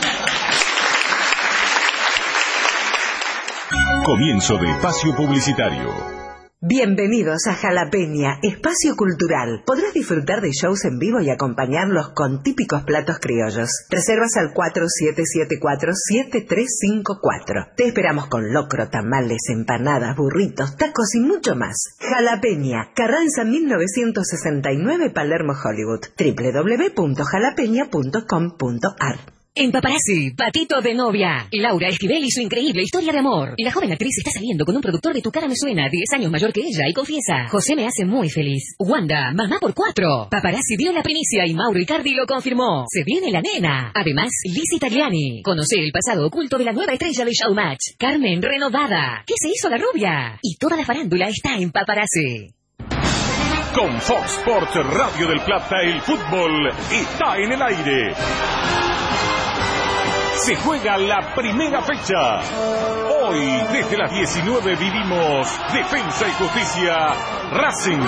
[SPEAKER 1] Comienzo de espacio publicitario.
[SPEAKER 6] Bienvenidos a Jalapeña, espacio cultural. Podrás disfrutar de shows en vivo y acompañarlos con típicos platos criollos. Reservas al 4774-7354. Te esperamos con locro, tamales, empanadas, burritos, tacos y mucho más. Jalapeña, Carranza 1969, Palermo, Hollywood. www.jalapeña.com.ar.
[SPEAKER 7] En Paparazzi, Patito de novia. Laura Esquivel y su increíble historia de amor. La joven actriz está saliendo con un productor de Tu cara me suena, 10 años mayor que ella, y confiesa: José me hace muy feliz. Wanda, mamá por 4. Paparazzi dio la primicia y Mauro Icardi lo confirmó. Se viene la nena. Además, Liz Italiani. Conoce el pasado oculto de la nueva estrella de Showmatch, Carmen renovada. ¿Qué se hizo la rubia? Y toda la farándula está en Paparazzi.
[SPEAKER 1] Con Fox Sports Radio del Plata, el fútbol está en el aire. Se juega la primera fecha. Hoy, desde las 19, vivimos Defensa y Justicia Racing.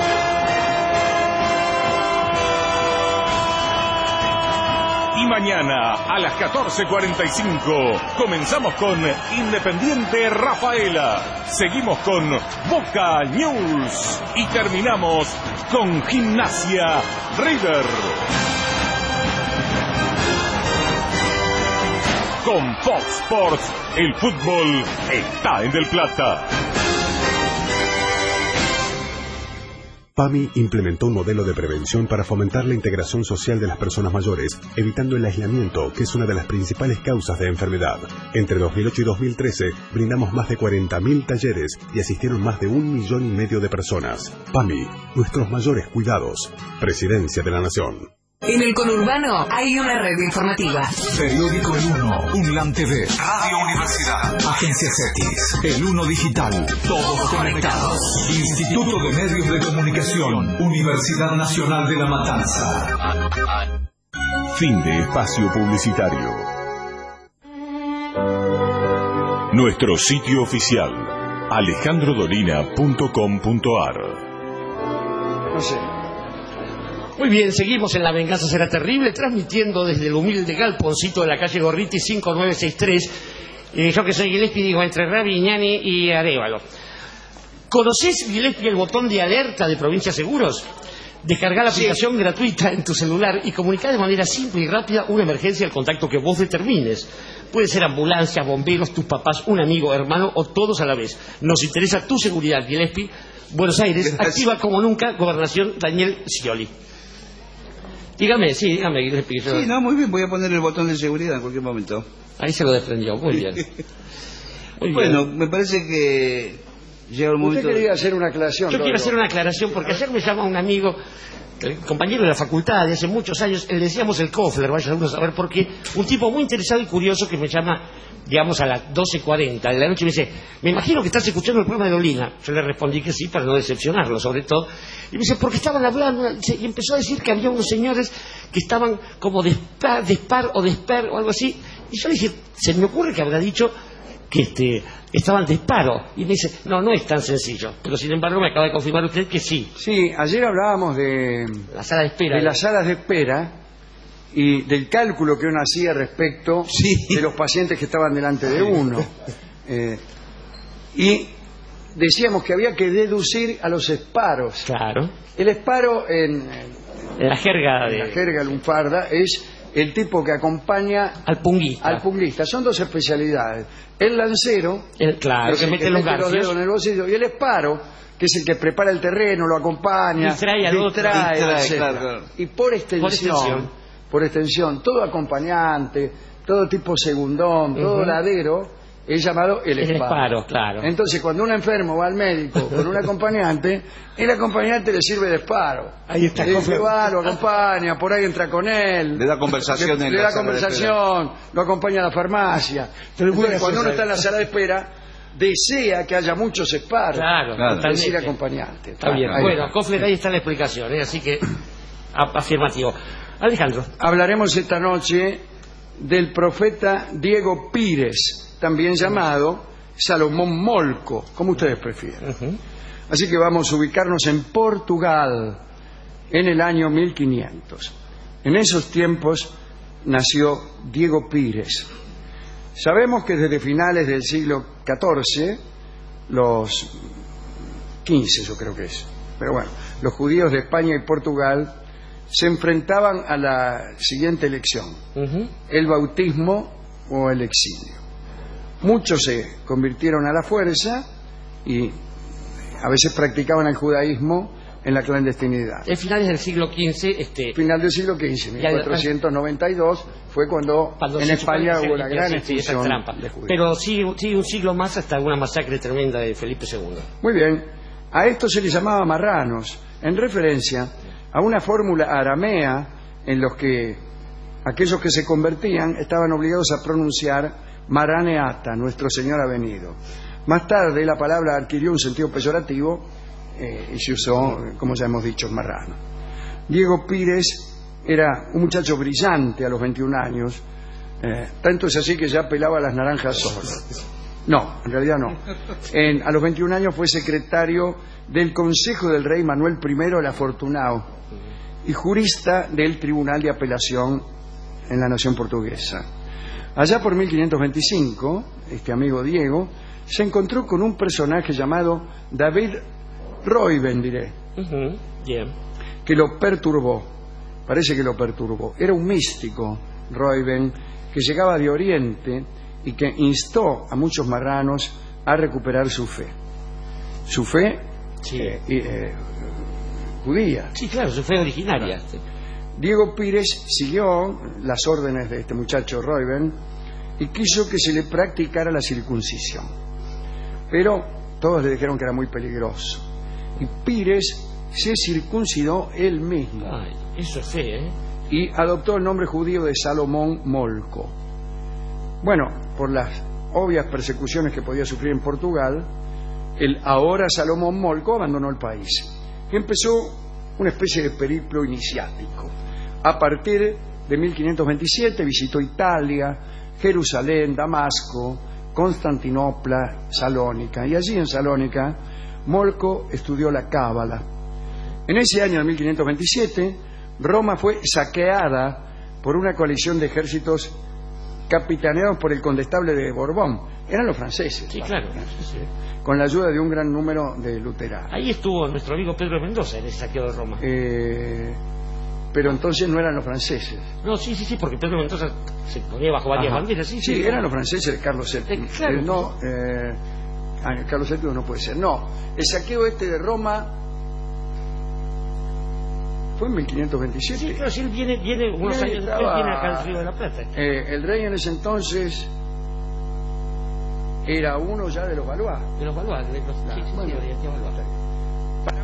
[SPEAKER 1] Y mañana, a las 14:45, comenzamos con Independiente Rafaela. Seguimos con Boca News. Y terminamos con Gimnasia River. Con Fox Sports, el fútbol está en Del Plata.
[SPEAKER 8] PAMI implementó un modelo de prevención para fomentar la integración social de las personas mayores, evitando el aislamiento, que es una de las principales causas de enfermedad. Entre 2008 y 2013, brindamos más de 40.000 talleres y asistieron más de 1,5 millones de personas. PAMI, nuestros mayores cuidados. Presidencia de la Nación.
[SPEAKER 7] En el conurbano hay una red informativa.
[SPEAKER 9] Periódico El Uno, UNLAM TV, Radio Universidad, Agencias X, El Uno Digital, todos conectados. Instituto de Medios de Comunicación, Universidad Nacional de La Matanza.
[SPEAKER 1] Fin de espacio publicitario. Nuestro sitio oficial, alejandrodolina.com.ar.
[SPEAKER 3] No sé.
[SPEAKER 4] Muy bien, seguimos en La Venganza Será Terrible, transmitiendo desde el humilde galponcito de la calle Gorriti 5963. Yo que soy Gillespie, digo, entre Ravignani y Arévalo. ¿Conocés, Gillespie, el botón de alerta de Provincia Seguros? Descarga la aplicación gratuita en tu celular y comunica de manera simple y rápida una emergencia al contacto que vos determines. Puede ser ambulancias, bomberos, tus papás, un amigo, hermano o todos a la vez. Nos interesa tu seguridad, Gillespie. Buenos Aires, gracias. Activa como nunca, Gobernación Daniel Scioli. Dígame, Gillespie.
[SPEAKER 5] Sí, no, muy bien, voy a poner el botón de seguridad en cualquier momento.
[SPEAKER 4] Ahí se lo desprendió, muy bien. Muy
[SPEAKER 5] bueno,
[SPEAKER 4] bien.
[SPEAKER 5] Me parece que llega el momento...
[SPEAKER 3] Usted quería hacer una aclaración.
[SPEAKER 4] Yo quiero hacer una aclaración, porque ayer me llama un amigo, el compañero de la facultad de hace muchos años, le decíamos el Kofler, vaya uno a saber por qué, un tipo muy interesado y curioso que me llama, digamos, a las 12:40 de la noche y me dice: me imagino que estás escuchando el programa de Dolina. Yo le respondí que sí, para no decepcionarlo, sobre todo. Y me dice: porque estaban hablando, y empezó a decir que había unos señores que estaban como de spar o algo así. Y yo le dije: se me ocurre que habrá dicho que estaban de paro. Y me dice: no es tan sencillo. Pero sin embargo me acaba de confirmar usted que sí.
[SPEAKER 3] Sí, ayer hablábamos de
[SPEAKER 4] la sala de espera.
[SPEAKER 3] De las salas de espera y del cálculo que uno hacía respecto de los pacientes que estaban delante de uno. Y decíamos que había que deducir a los esparos.
[SPEAKER 4] Claro.
[SPEAKER 3] El esparo en
[SPEAKER 4] la jerga
[SPEAKER 3] lunfarda es el tipo que acompaña
[SPEAKER 4] al punguista.
[SPEAKER 3] Son dos especialidades: el lancero,
[SPEAKER 4] que mete los
[SPEAKER 3] dedos en el bolsillo, y el esparo, que es el que prepara el terreno, lo acompaña, distrae,
[SPEAKER 5] claro.
[SPEAKER 3] Y por extensión, todo acompañante, todo tipo segundón, todo ladero, es llamado el esparo.
[SPEAKER 4] Claro.
[SPEAKER 3] Entonces, cuando un enfermo va al médico con un acompañante, el acompañante le sirve de esparo.
[SPEAKER 4] Ahí está.
[SPEAKER 3] Le va, lo acompaña, por ahí entra con él.
[SPEAKER 5] Le da conversación.
[SPEAKER 3] Le da conversación, lo acompaña a la farmacia. Entonces, cuando uno está en la sala de espera, desea que haya muchos esparos.
[SPEAKER 4] Claro.
[SPEAKER 3] Es decir, acompañante.
[SPEAKER 4] Está bien. Bueno, Kofler, ahí está la explicación, así que afirmativo. Alejandro.
[SPEAKER 3] Hablaremos esta noche del profeta Diego Pires, también llamado Salomón Molco, como ustedes prefieren. Así que vamos a ubicarnos en Portugal en el año 1500. En esos tiempos nació Diego Pires. Sabemos que desde finales del siglo XIV, los XV yo creo que es, pero bueno, los judíos de España y Portugal se enfrentaban a la siguiente elección: el bautismo o el exilio. Muchos se convirtieron a la fuerza y a veces practicaban el judaísmo en la clandestinidad.
[SPEAKER 4] En finales del siglo XV...
[SPEAKER 3] Final del siglo XV, 1492, fue cuando en España hubo la gran expulsión de judíos.
[SPEAKER 4] Pero sí un siglo más hasta una masacre tremenda de Felipe II.
[SPEAKER 3] Muy bien. A esto se les llamaba marranos, en referencia a una fórmula aramea en los que aquellos que se convertían estaban obligados a pronunciar Maraneata, nuestro Señor ha venido. Más tarde la palabra adquirió un sentido peyorativo y se usó, como ya hemos dicho, marrano. Diego Pires era un muchacho brillante a los 21 años, tanto es así que ya pelaba las naranjas solo. No, en realidad no. A los 21 años fue secretario del Consejo del Rey Manuel I el Afortunado y jurista del Tribunal de Apelación en la nación portuguesa. Allá por 1525, este amigo Diego se encontró con un personaje llamado David Royben, diré, que lo perturbó. Parece que lo perturbó. Era un místico, Royben, que llegaba de Oriente y que instó a muchos marranos a recuperar su fe. Su fe judía.
[SPEAKER 4] Sí, claro, su fe originaria.
[SPEAKER 3] Claro. Diego Pires siguió las órdenes de este muchacho Royben y quiso que se le practicara la circuncisión. Pero todos le dijeron que era muy peligroso. Y Pires se circuncidó él mismo.
[SPEAKER 4] Ay, eso es fe, ¿eh?
[SPEAKER 3] Y adoptó el nombre judío de Salomón Molco. Bueno, por las obvias persecuciones que podía sufrir en Portugal, el ahora Salomón Molco abandonó el país y empezó una especie de periplo iniciático. A partir de 1527 visitó Italia, Jerusalén, Damasco, Constantinopla, Salónica, y allí en Salónica Molco estudió la Cábala. En ese año de 1527 Roma fue saqueada por una coalición de ejércitos capitaneados por el condestable de Borbón. Eran los franceses.
[SPEAKER 4] Sí, claro.
[SPEAKER 3] Con la ayuda de un gran número de luteranos.
[SPEAKER 4] Ahí estuvo nuestro amigo Pedro Mendoza en el saqueo de Roma.
[SPEAKER 3] Pero entonces no eran los franceses.
[SPEAKER 4] No, sí, porque Pedro Mendoza se ponía bajo varias banderas.
[SPEAKER 3] Sí, eran los franceses de Carlos VII.
[SPEAKER 4] Claro.
[SPEAKER 3] Carlos VII no puede ser. No, el saqueo de Roma fue en 1527.
[SPEAKER 4] Sí, pero si él viene unos años después, viene acá al Río de la Plata.
[SPEAKER 3] El rey en ese entonces era uno ya de los Valois.
[SPEAKER 4] De los Valois, de los Valois.
[SPEAKER 3] Para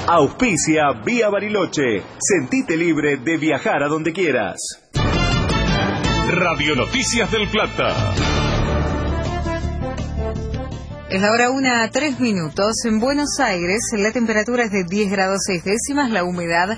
[SPEAKER 10] Auspicia Vía Bariloche. Sentite libre de viajar a donde quieras.
[SPEAKER 1] Radio Noticias del Plata.
[SPEAKER 11] Es la hora 1:03. En Buenos Aires la temperatura es de 10 grados 6 décimas, la humedad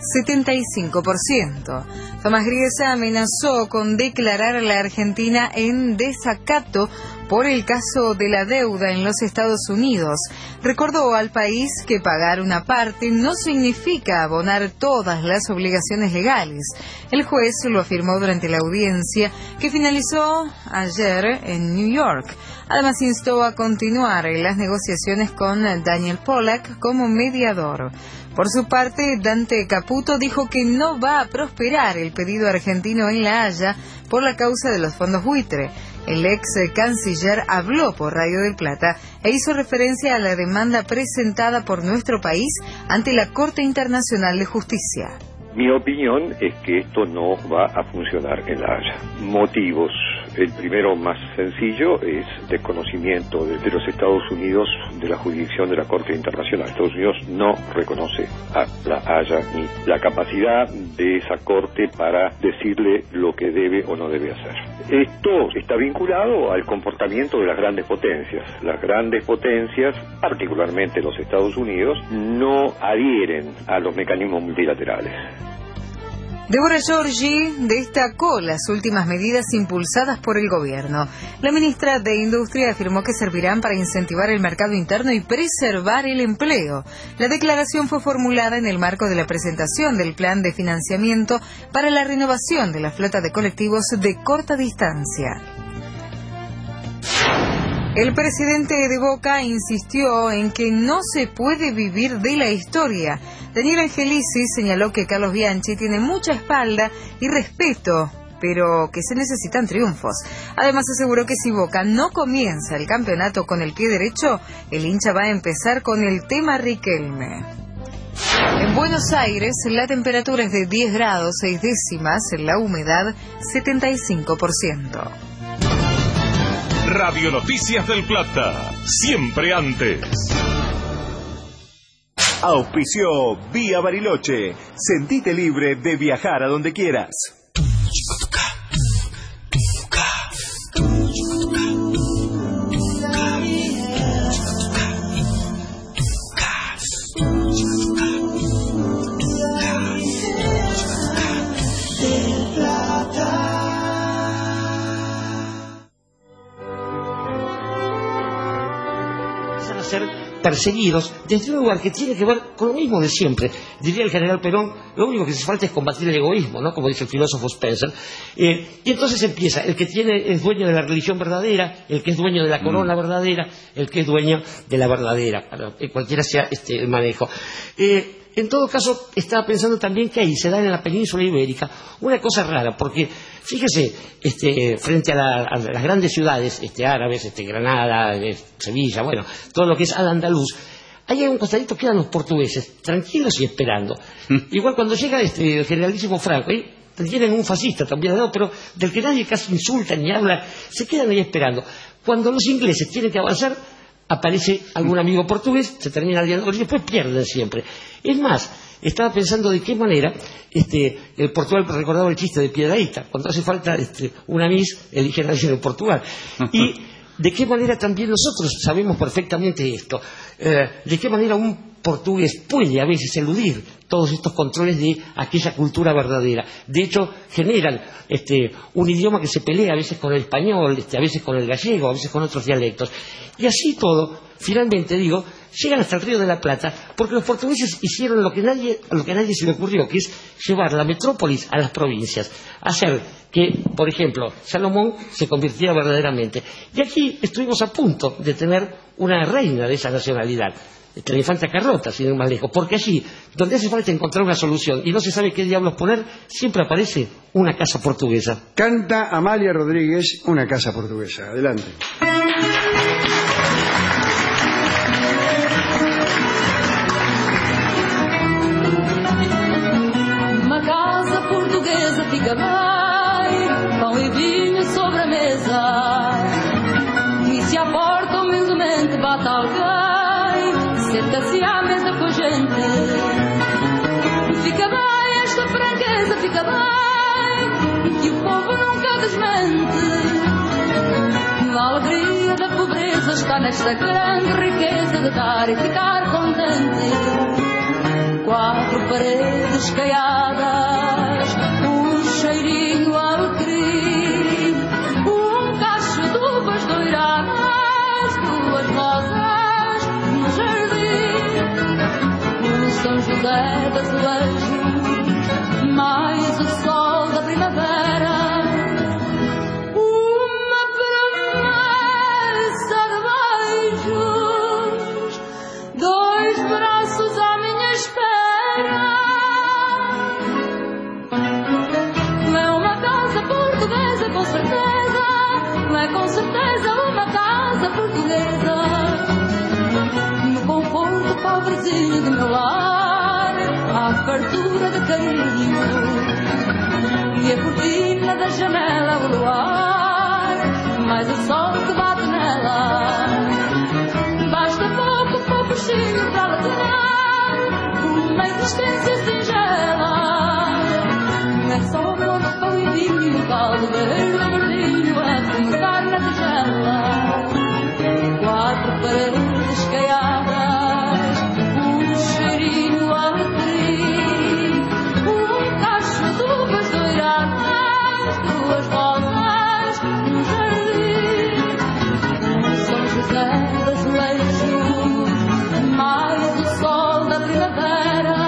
[SPEAKER 11] 75%. Tomás Griesa amenazó con declarar a la Argentina en desacato por el caso de la deuda en los Estados Unidos. Recordó al país que pagar una parte no significa abonar todas las obligaciones legales. El juez lo afirmó durante la audiencia que finalizó ayer en New York. Además instó a continuar las negociaciones con Daniel Pollack como mediador. Por su parte, Dante Caputo dijo que no va a prosperar el pedido argentino en La Haya por la causa de los fondos buitre. El ex canciller habló por Radio del Plata e hizo referencia a la demanda presentada por nuestro país ante la Corte Internacional de Justicia.
[SPEAKER 12] Mi opinión es que esto no va a funcionar en La Haya. Motivos. El primero, más sencillo, es desconocimiento de los Estados Unidos de la jurisdicción de la Corte Internacional. Estados Unidos no reconoce a La Haya ni la capacidad de esa Corte para decirle lo que debe o no debe hacer. Esto está vinculado al comportamiento de las grandes potencias. Las grandes potencias, particularmente los Estados Unidos, no adhieren a los mecanismos multilaterales.
[SPEAKER 11] Débora Giorgi destacó las últimas medidas impulsadas por el gobierno. La ministra de Industria afirmó que servirán para incentivar el mercado interno y preservar el empleo. La declaración fue formulada en el marco de la presentación del plan de financiamiento para la renovación de la flota de colectivos de corta distancia. El presidente de Boca insistió en que no se puede vivir de la historia. Daniel Angelici señaló que Carlos Bianchi tiene mucha espalda y respeto, pero que se necesitan triunfos. Además aseguró que si Boca no comienza el campeonato con el pie derecho, el hincha va a empezar con el tema Riquelme. En Buenos Aires la temperatura es de 10 grados 6 décimas, la humedad 75%.
[SPEAKER 1] Radio Noticias del Plata, siempre antes.
[SPEAKER 10] Auspició Vía Bariloche. Sentite libre de viajar a donde quieras.
[SPEAKER 4] Perseguidos desde un lugar que tiene que ver con lo mismo de siempre. Diría el general Perón, lo único que hace falta es combatir el egoísmo, ¿no? Como dice el filósofo Spencer. Y entonces empieza, el que es dueño de la religión verdadera, el que es dueño de la corona verdadera, el que es dueño de la verdadera, cualquiera sea el manejo. En todo caso, estaba pensando también que ahí se da en la península ibérica una cosa rara, porque fíjese, frente a las grandes ciudades árabes, Granada, Sevilla, bueno, todo lo que es al-Andaluz, ahí hay un costadito quedan los portugueses, tranquilos y esperando. Igual cuando llega el generalísimo Franco, ahí tienen un fascista también, ¿no? Pero del que nadie casi insulta ni habla, se quedan ahí esperando. Cuando los ingleses tienen que avanzar, aparece algún amigo portugués, se termina aliando y después pierden siempre. Es más, estaba pensando de qué manera el Portugal recordaba el chiste de Piedrahíta, cuando hace falta una Miss, eligen a alguien en Portugal. Y de qué manera también nosotros sabemos perfectamente esto, de qué manera un portugués puede a veces eludir todos estos controles de aquella cultura verdadera. De hecho, generan un idioma que se pelea a veces con el español, a veces con el gallego, a veces con otros dialectos. Y así todo, finalmente digo, llegan hasta el Río de la Plata, porque los portugueses hicieron lo que a nadie se le ocurrió, que es llevar la metrópolis a las provincias, hacer que, por ejemplo, Salomón se convirtiera verdaderamente. Y aquí estuvimos a punto de tener una reina de esa nacionalidad, la infanta Carlota, sin ir más lejos, porque allí, donde hace falta encontrar una solución y no se sabe qué diablos poner, siempre aparece una casa portuguesa.
[SPEAKER 3] Canta Amalia Rodríguez, Una casa portuguesa. Adelante.
[SPEAKER 13] Uma casa portuguesa fica bem, pão e vinho sobre a mesa. E se a porta humildemente bate alguém, cerca se à mesa com a gente. Fica bem esta franqueza, fica bem, que o povo nunca desmente. A alegria da pobreza está nesta grande riqueza de dar e ficar contente. 4 paredes caiadas, um cheirinho alecrim, um cacho de uvas doiradas, 2 rosas no jardim, um São José de azulejos, mais o sol da primavera. Com certeza uma casa portuguesa, no conforto pobrezinho do meu lar, à fartura de carinho, e a cortina da janela o luar, mais o sol que bate nela. Basta pouco chinho para latinar uma existência singela. É só amor, pão e vinho, o caldo verde verdinho a começar na tigela. 4 paredes caiadas, um cheirinho alecrim, um cacho de uvas doiradas, 2 rosas no jardim, São José de azulejos, mais o sol da primavera.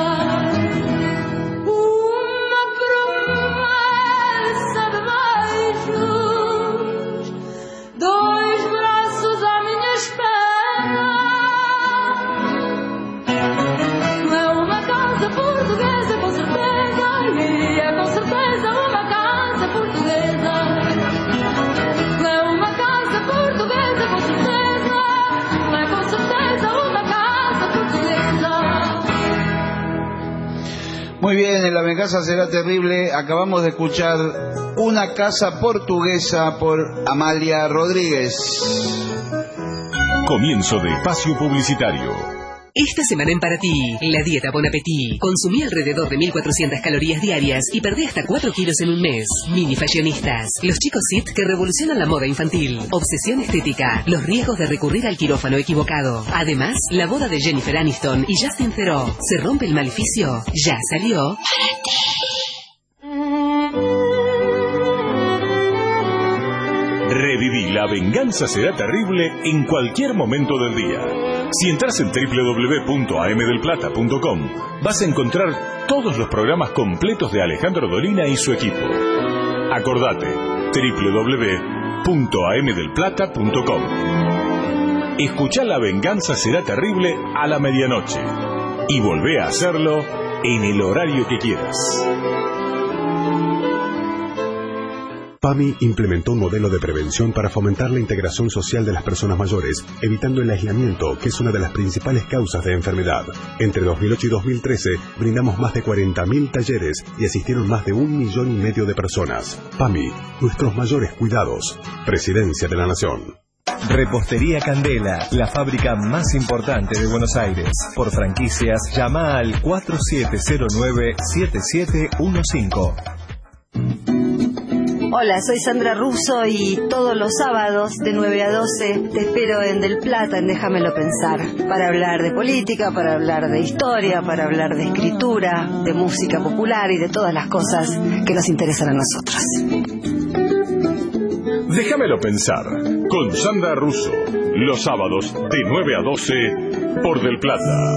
[SPEAKER 5] Muy bien, en La venganza será terrible acabamos de escuchar Una casa portuguesa por Amalia Rodríguez.
[SPEAKER 1] Comienzo de espacio publicitario.
[SPEAKER 7] Esta semana en Para Ti, la dieta Bon Appetit. Consumí alrededor de 1.400 calorías diarias y perdí hasta 4 kilos en un mes. Mini fashionistas, los chicos sit que revolucionan la moda infantil. Obsesión estética, los riesgos de recurrir al quirófano equivocado. Además, la boda de Jennifer Aniston y Justin Theroux. ¿Se rompe el maleficio? Ya salió Para Ti.
[SPEAKER 1] Reviví La venganza será terrible en cualquier momento del día. Si entras en www.amdelplata.com vas a encontrar todos los programas completos de Alejandro Dolina y su equipo. Acordate, www.amdelplata.com. Escuchá La venganza será terrible a la medianoche y volvé a hacerlo en el horario que quieras.
[SPEAKER 8] PAMI implementó un modelo de prevención para fomentar la integración social de las personas mayores, evitando el aislamiento, que es una de las principales causas de enfermedad. Entre 2008 y 2013, brindamos más de 40.000 talleres y asistieron más de 1,5 millones de personas. PAMI, nuestros mayores cuidados. Presidencia de la Nación.
[SPEAKER 10] Repostería Candela, la fábrica más importante de Buenos Aires. Por franquicias, llama al 4709-7715.
[SPEAKER 14] Hola, soy Sandra Russo y todos los sábados de 9 a 12 te espero en Del Plata, en Déjamelo Pensar, para hablar de política, para hablar de historia, para hablar de escritura, de música popular y de todas las cosas que nos interesan a nosotros.
[SPEAKER 1] Déjamelo Pensar, con Sandra Russo, los sábados de 9 a 12 por Del Plata.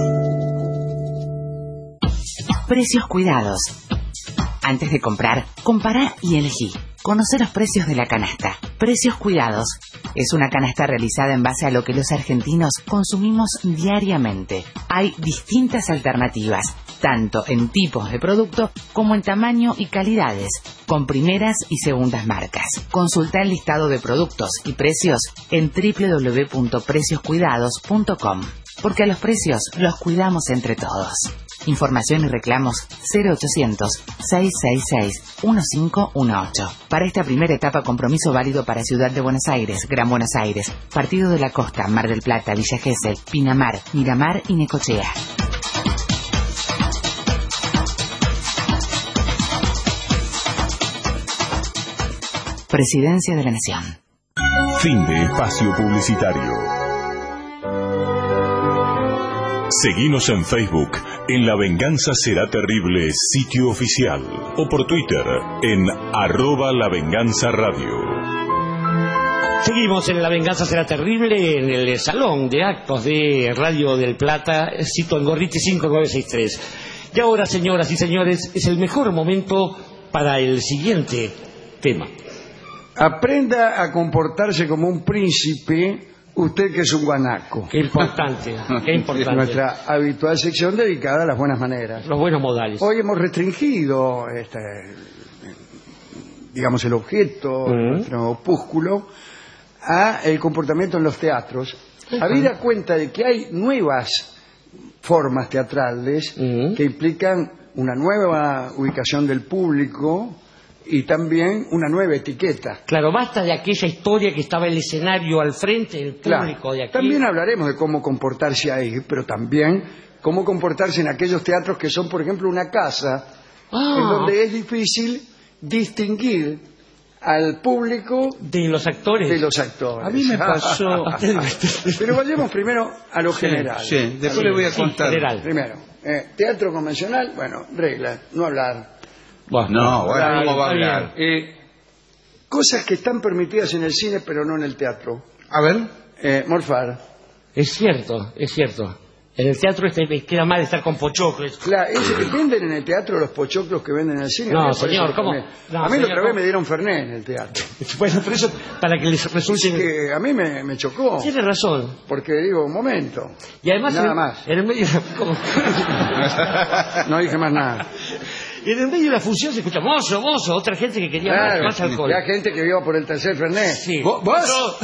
[SPEAKER 15] Precios cuidados. Antes de comprar, compará y elegí. Conocer los precios de la canasta. Precios Cuidados. Es una canasta realizada en base a lo que los argentinos consumimos diariamente. Hay distintas alternativas, tanto en tipos de producto como en tamaño y calidades, con primeras y segundas marcas. Consulta el listado de productos y precios en www.precioscuidados.com, porque a los precios los cuidamos entre todos. Información y reclamos 0800-666-1518. Para esta primera etapa, compromiso válido para Ciudad de Buenos Aires, Gran Buenos Aires, Partido de la Costa, Mar del Plata, Villa Gesell, Pinamar, Miramar y Necochea. Presidencia de la Nación.
[SPEAKER 1] Fin de espacio publicitario. Seguinos en Facebook, en La Venganza Será Terrible, sitio oficial, o por Twitter, en @lavenganzaradio.
[SPEAKER 4] Seguimos en La Venganza Será Terrible, en el salón de actos de Radio del Plata, cito en Gorriti 5963. Y ahora, señoras y señores, es el mejor momento para el siguiente tema.
[SPEAKER 3] Aprenda a comportarse como un príncipe, usted que es un guanaco.
[SPEAKER 4] Qué importante, qué importante.
[SPEAKER 3] Nuestra habitual sección dedicada a las buenas maneras.
[SPEAKER 4] Los buenos modales.
[SPEAKER 3] Hoy hemos restringido, digamos, el objeto de nuestro opúsculo a el comportamiento en los teatros. Habida cuenta de que hay nuevas formas teatrales que implican una nueva ubicación del público y también una nueva etiqueta.
[SPEAKER 4] Claro, basta de aquella historia que estaba el escenario al frente del público, claro, de aquí.
[SPEAKER 3] También hablaremos de cómo comportarse ahí, pero también cómo comportarse en aquellos teatros que son, por ejemplo, una casa, en donde es difícil distinguir al público
[SPEAKER 4] de los actores.
[SPEAKER 3] A
[SPEAKER 5] mí me pasó.
[SPEAKER 3] Pero vayamos primero a lo general.
[SPEAKER 5] Sí, después le voy a contar.
[SPEAKER 3] Primero, teatro convencional, bueno, regla, no hablar.
[SPEAKER 5] ¿Cómo va a hablar?
[SPEAKER 3] Cosas que están permitidas en el cine, pero no en el teatro.
[SPEAKER 5] A ver.
[SPEAKER 3] Morfar.
[SPEAKER 4] Es cierto, es cierto. En el teatro queda mal estar con pochoclos.
[SPEAKER 3] Claro, ¿venden en el teatro los pochoclos que venden en el cine?
[SPEAKER 4] No, señor, ¿cómo?
[SPEAKER 3] A mí la otra vez me dieron Fernet en el teatro.
[SPEAKER 4] Bueno, por eso, para que les resulte...
[SPEAKER 3] Así que a mí me chocó.
[SPEAKER 4] Tiene razón.
[SPEAKER 3] Porque digo, un momento.
[SPEAKER 4] Y además...
[SPEAKER 3] Nada más.
[SPEAKER 4] En el medio...
[SPEAKER 3] No dije más nada.
[SPEAKER 4] Y en el medio de la función se escucha mozo, otra gente que quería más alcohol.
[SPEAKER 3] Ya gente que vio por el tercer Fernet.
[SPEAKER 4] Sí.
[SPEAKER 3] ¿Vos?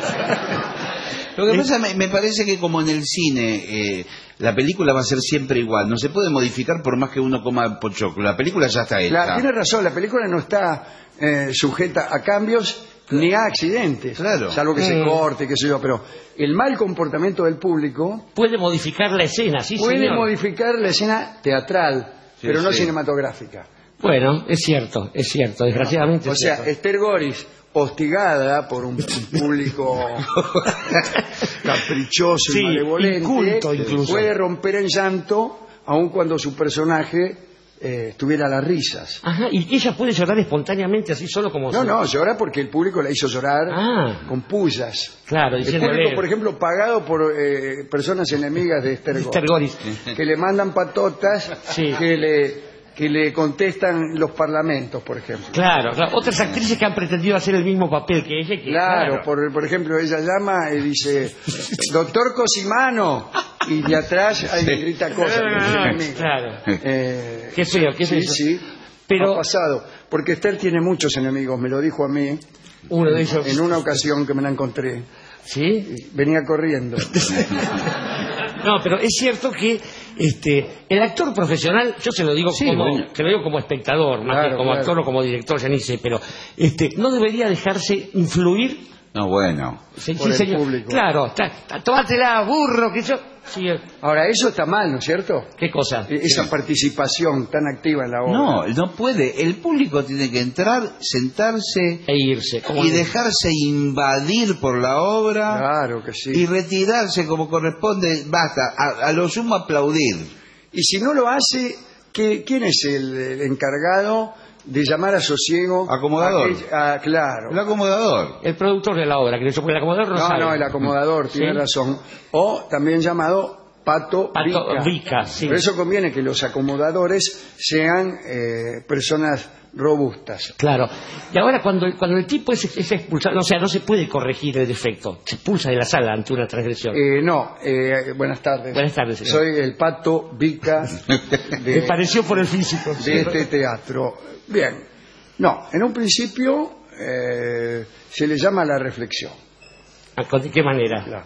[SPEAKER 5] Lo que pasa, me parece que como en el cine, la película va a ser siempre igual. No se puede modificar por más que uno coma pochoclo. La película ya está hecha.
[SPEAKER 3] Tiene razón, la película no está sujeta a cambios ni a accidentes.
[SPEAKER 5] Claro.
[SPEAKER 3] Salvo que se corte, qué sé yo. Pero el mal comportamiento del público...
[SPEAKER 4] Puede modificar la escena, sí,
[SPEAKER 3] puede
[SPEAKER 4] señor.
[SPEAKER 3] modificar la escena teatral. Sí, pero no cinematográfica.
[SPEAKER 4] Bueno, es cierto, desgraciadamente.
[SPEAKER 3] O sea, Esther Goris, hostigada por un público caprichoso y malevolente,
[SPEAKER 4] inculto incluso,
[SPEAKER 3] puede romper en llanto aun cuando su personaje tuviera las risas.
[SPEAKER 4] Ajá, y ella puede llorar espontáneamente así solo como...
[SPEAKER 3] No, llora porque el público la hizo llorar con pullas.
[SPEAKER 4] Claro,
[SPEAKER 3] el público, por ejemplo, pagado por personas enemigas de Esther Goris, que le mandan patotas, que le contestan los parlamentos, por ejemplo.
[SPEAKER 4] Claro, otras actrices que han pretendido hacer el mismo papel que ella.
[SPEAKER 3] Claro. Por ejemplo, ella llama y dice, doctor Cosimano, y de atrás alguien grita cosas.
[SPEAKER 4] Claro. Qué feo.
[SPEAKER 3] Sí, pero ha pasado. Porque Esther tiene muchos enemigos, me lo dijo a mí.
[SPEAKER 4] Uno de ellos.
[SPEAKER 3] En una ocasión que me la encontré.
[SPEAKER 4] ¿Sí?
[SPEAKER 3] Venía corriendo.
[SPEAKER 4] No, pero es cierto que el actor profesional, yo se lo digo como espectador, más que como actor o como director, ya ni sé, pero no debería dejarse influir.
[SPEAKER 5] No, bueno.
[SPEAKER 3] Por el público.
[SPEAKER 4] Claro, tómatela, burro, que yo... Sí.
[SPEAKER 3] Ahora, eso está mal, ¿no es cierto?
[SPEAKER 4] ¿Qué cosa?
[SPEAKER 3] Esa participación tan activa en la obra.
[SPEAKER 5] No puede. El público tiene que entrar, sentarse
[SPEAKER 4] e irse.
[SPEAKER 5] Y dejarse invadir por la obra.
[SPEAKER 3] Claro que sí.
[SPEAKER 5] Y retirarse como corresponde. Basta, a lo sumo aplaudir.
[SPEAKER 3] Y si no lo hace, ¿quién es el encargado de llamar a sosiego?
[SPEAKER 5] Acomodador.
[SPEAKER 3] Claro.
[SPEAKER 5] El acomodador.
[SPEAKER 4] El productor de la obra, que porque el acomodador no sabe.
[SPEAKER 3] No, el acomodador, tiene razón. O también llamado Pato
[SPEAKER 4] Vica. Sí.
[SPEAKER 3] Por eso conviene que los acomodadores sean personas robustas.
[SPEAKER 4] Claro. Y ahora cuando el tipo es expulsado, o sea, no se puede corregir el defecto. Se expulsa de la sala ante una transgresión.
[SPEAKER 3] Buenas tardes.
[SPEAKER 4] Buenas tardes, señor.
[SPEAKER 3] Soy el Pato Vica.
[SPEAKER 4] Me pareció por el físico.
[SPEAKER 3] De este teatro. Bien. No, en un principio se le llama la reflexión.
[SPEAKER 4] ¿De qué manera?
[SPEAKER 3] Claro.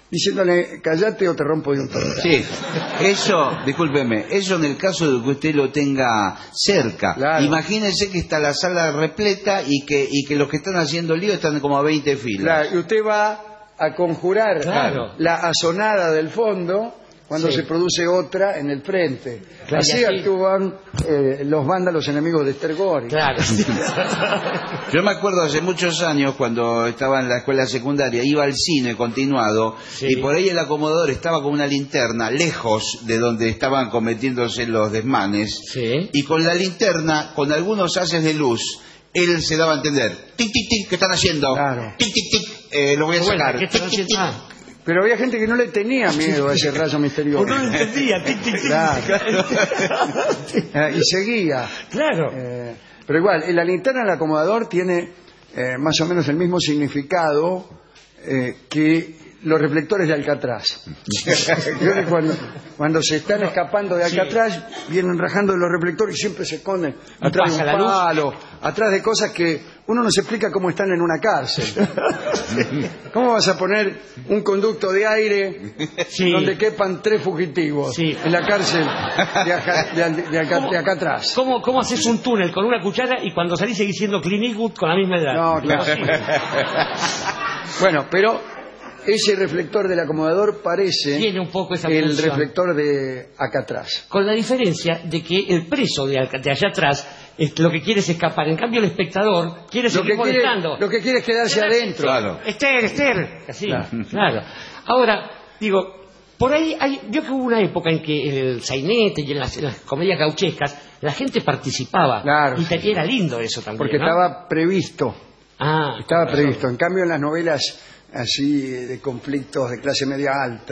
[SPEAKER 3] diciéndole, callate o te rompo de un toque.
[SPEAKER 5] Sí, eso, discúlpeme, eso en el caso de que usted lo tenga cerca.
[SPEAKER 3] Claro.
[SPEAKER 5] Imagínese que está la sala repleta y que los que están haciendo lío están como a 20 filas.
[SPEAKER 3] Claro, y usted va a conjurar la asonada del fondo cuando se produce otra en el frente.
[SPEAKER 4] Claro,
[SPEAKER 3] así actúan los vándalos enemigos de Esther Goring.
[SPEAKER 4] Claro.
[SPEAKER 5] Yo me acuerdo hace muchos años cuando estaba en la escuela secundaria, iba al cine continuado y por ahí el acomodador estaba con una linterna lejos de donde estaban cometiéndose los desmanes y con la linterna, con algunos haces de luz, él se daba a entender, tic, tic, tic, ¿qué están haciendo?
[SPEAKER 3] Claro.
[SPEAKER 5] Tic, tic, tic, lo voy a sacar.
[SPEAKER 4] ¿Qué están haciendo?
[SPEAKER 3] Pero había gente que no le tenía miedo a ese rayo misterioso.
[SPEAKER 4] O no lo entendía. Tic, tic, tic.
[SPEAKER 3] Claro. Y seguía.
[SPEAKER 4] Claro.
[SPEAKER 3] Pero igual, la linterna del acomodador tiene más o menos el mismo significado que los reflectores de Alcatraz. Cuando se están escapando de Alcatraz, vienen rajando de los reflectores y siempre se esconden atrás de un palo, atrás de cosas que uno no se explica cómo están en una cárcel. ¿Cómo vas a poner un conducto de aire donde quepan 3 fugitivos en la cárcel de acá atrás?
[SPEAKER 4] ¿Cómo haces un túnel con una cuchara y cuando salís seguís siendo Clint Eastwood con la misma edad?
[SPEAKER 3] No, claro. Bueno, pero ese reflector del acomodador parece
[SPEAKER 4] tiene un poco esa
[SPEAKER 3] el
[SPEAKER 4] función.
[SPEAKER 3] reflector de acá atrás.
[SPEAKER 4] Con la diferencia de que el preso de allá atrás lo que quiere es escapar. En cambio, el espectador quiere seguir molestando.
[SPEAKER 3] Lo que quiere es quedarse adentro.
[SPEAKER 5] Claro.
[SPEAKER 4] Esther. Así, claro. Ahora, digo, por ahí vio que hubo una época en que en el sainete y en las comedias gauchescas la gente participaba.
[SPEAKER 3] Claro.
[SPEAKER 4] Y era lindo eso también.
[SPEAKER 3] Porque estaba previsto. Estaba previsto. En cambio, en las novelas así de conflictos de clase media alta,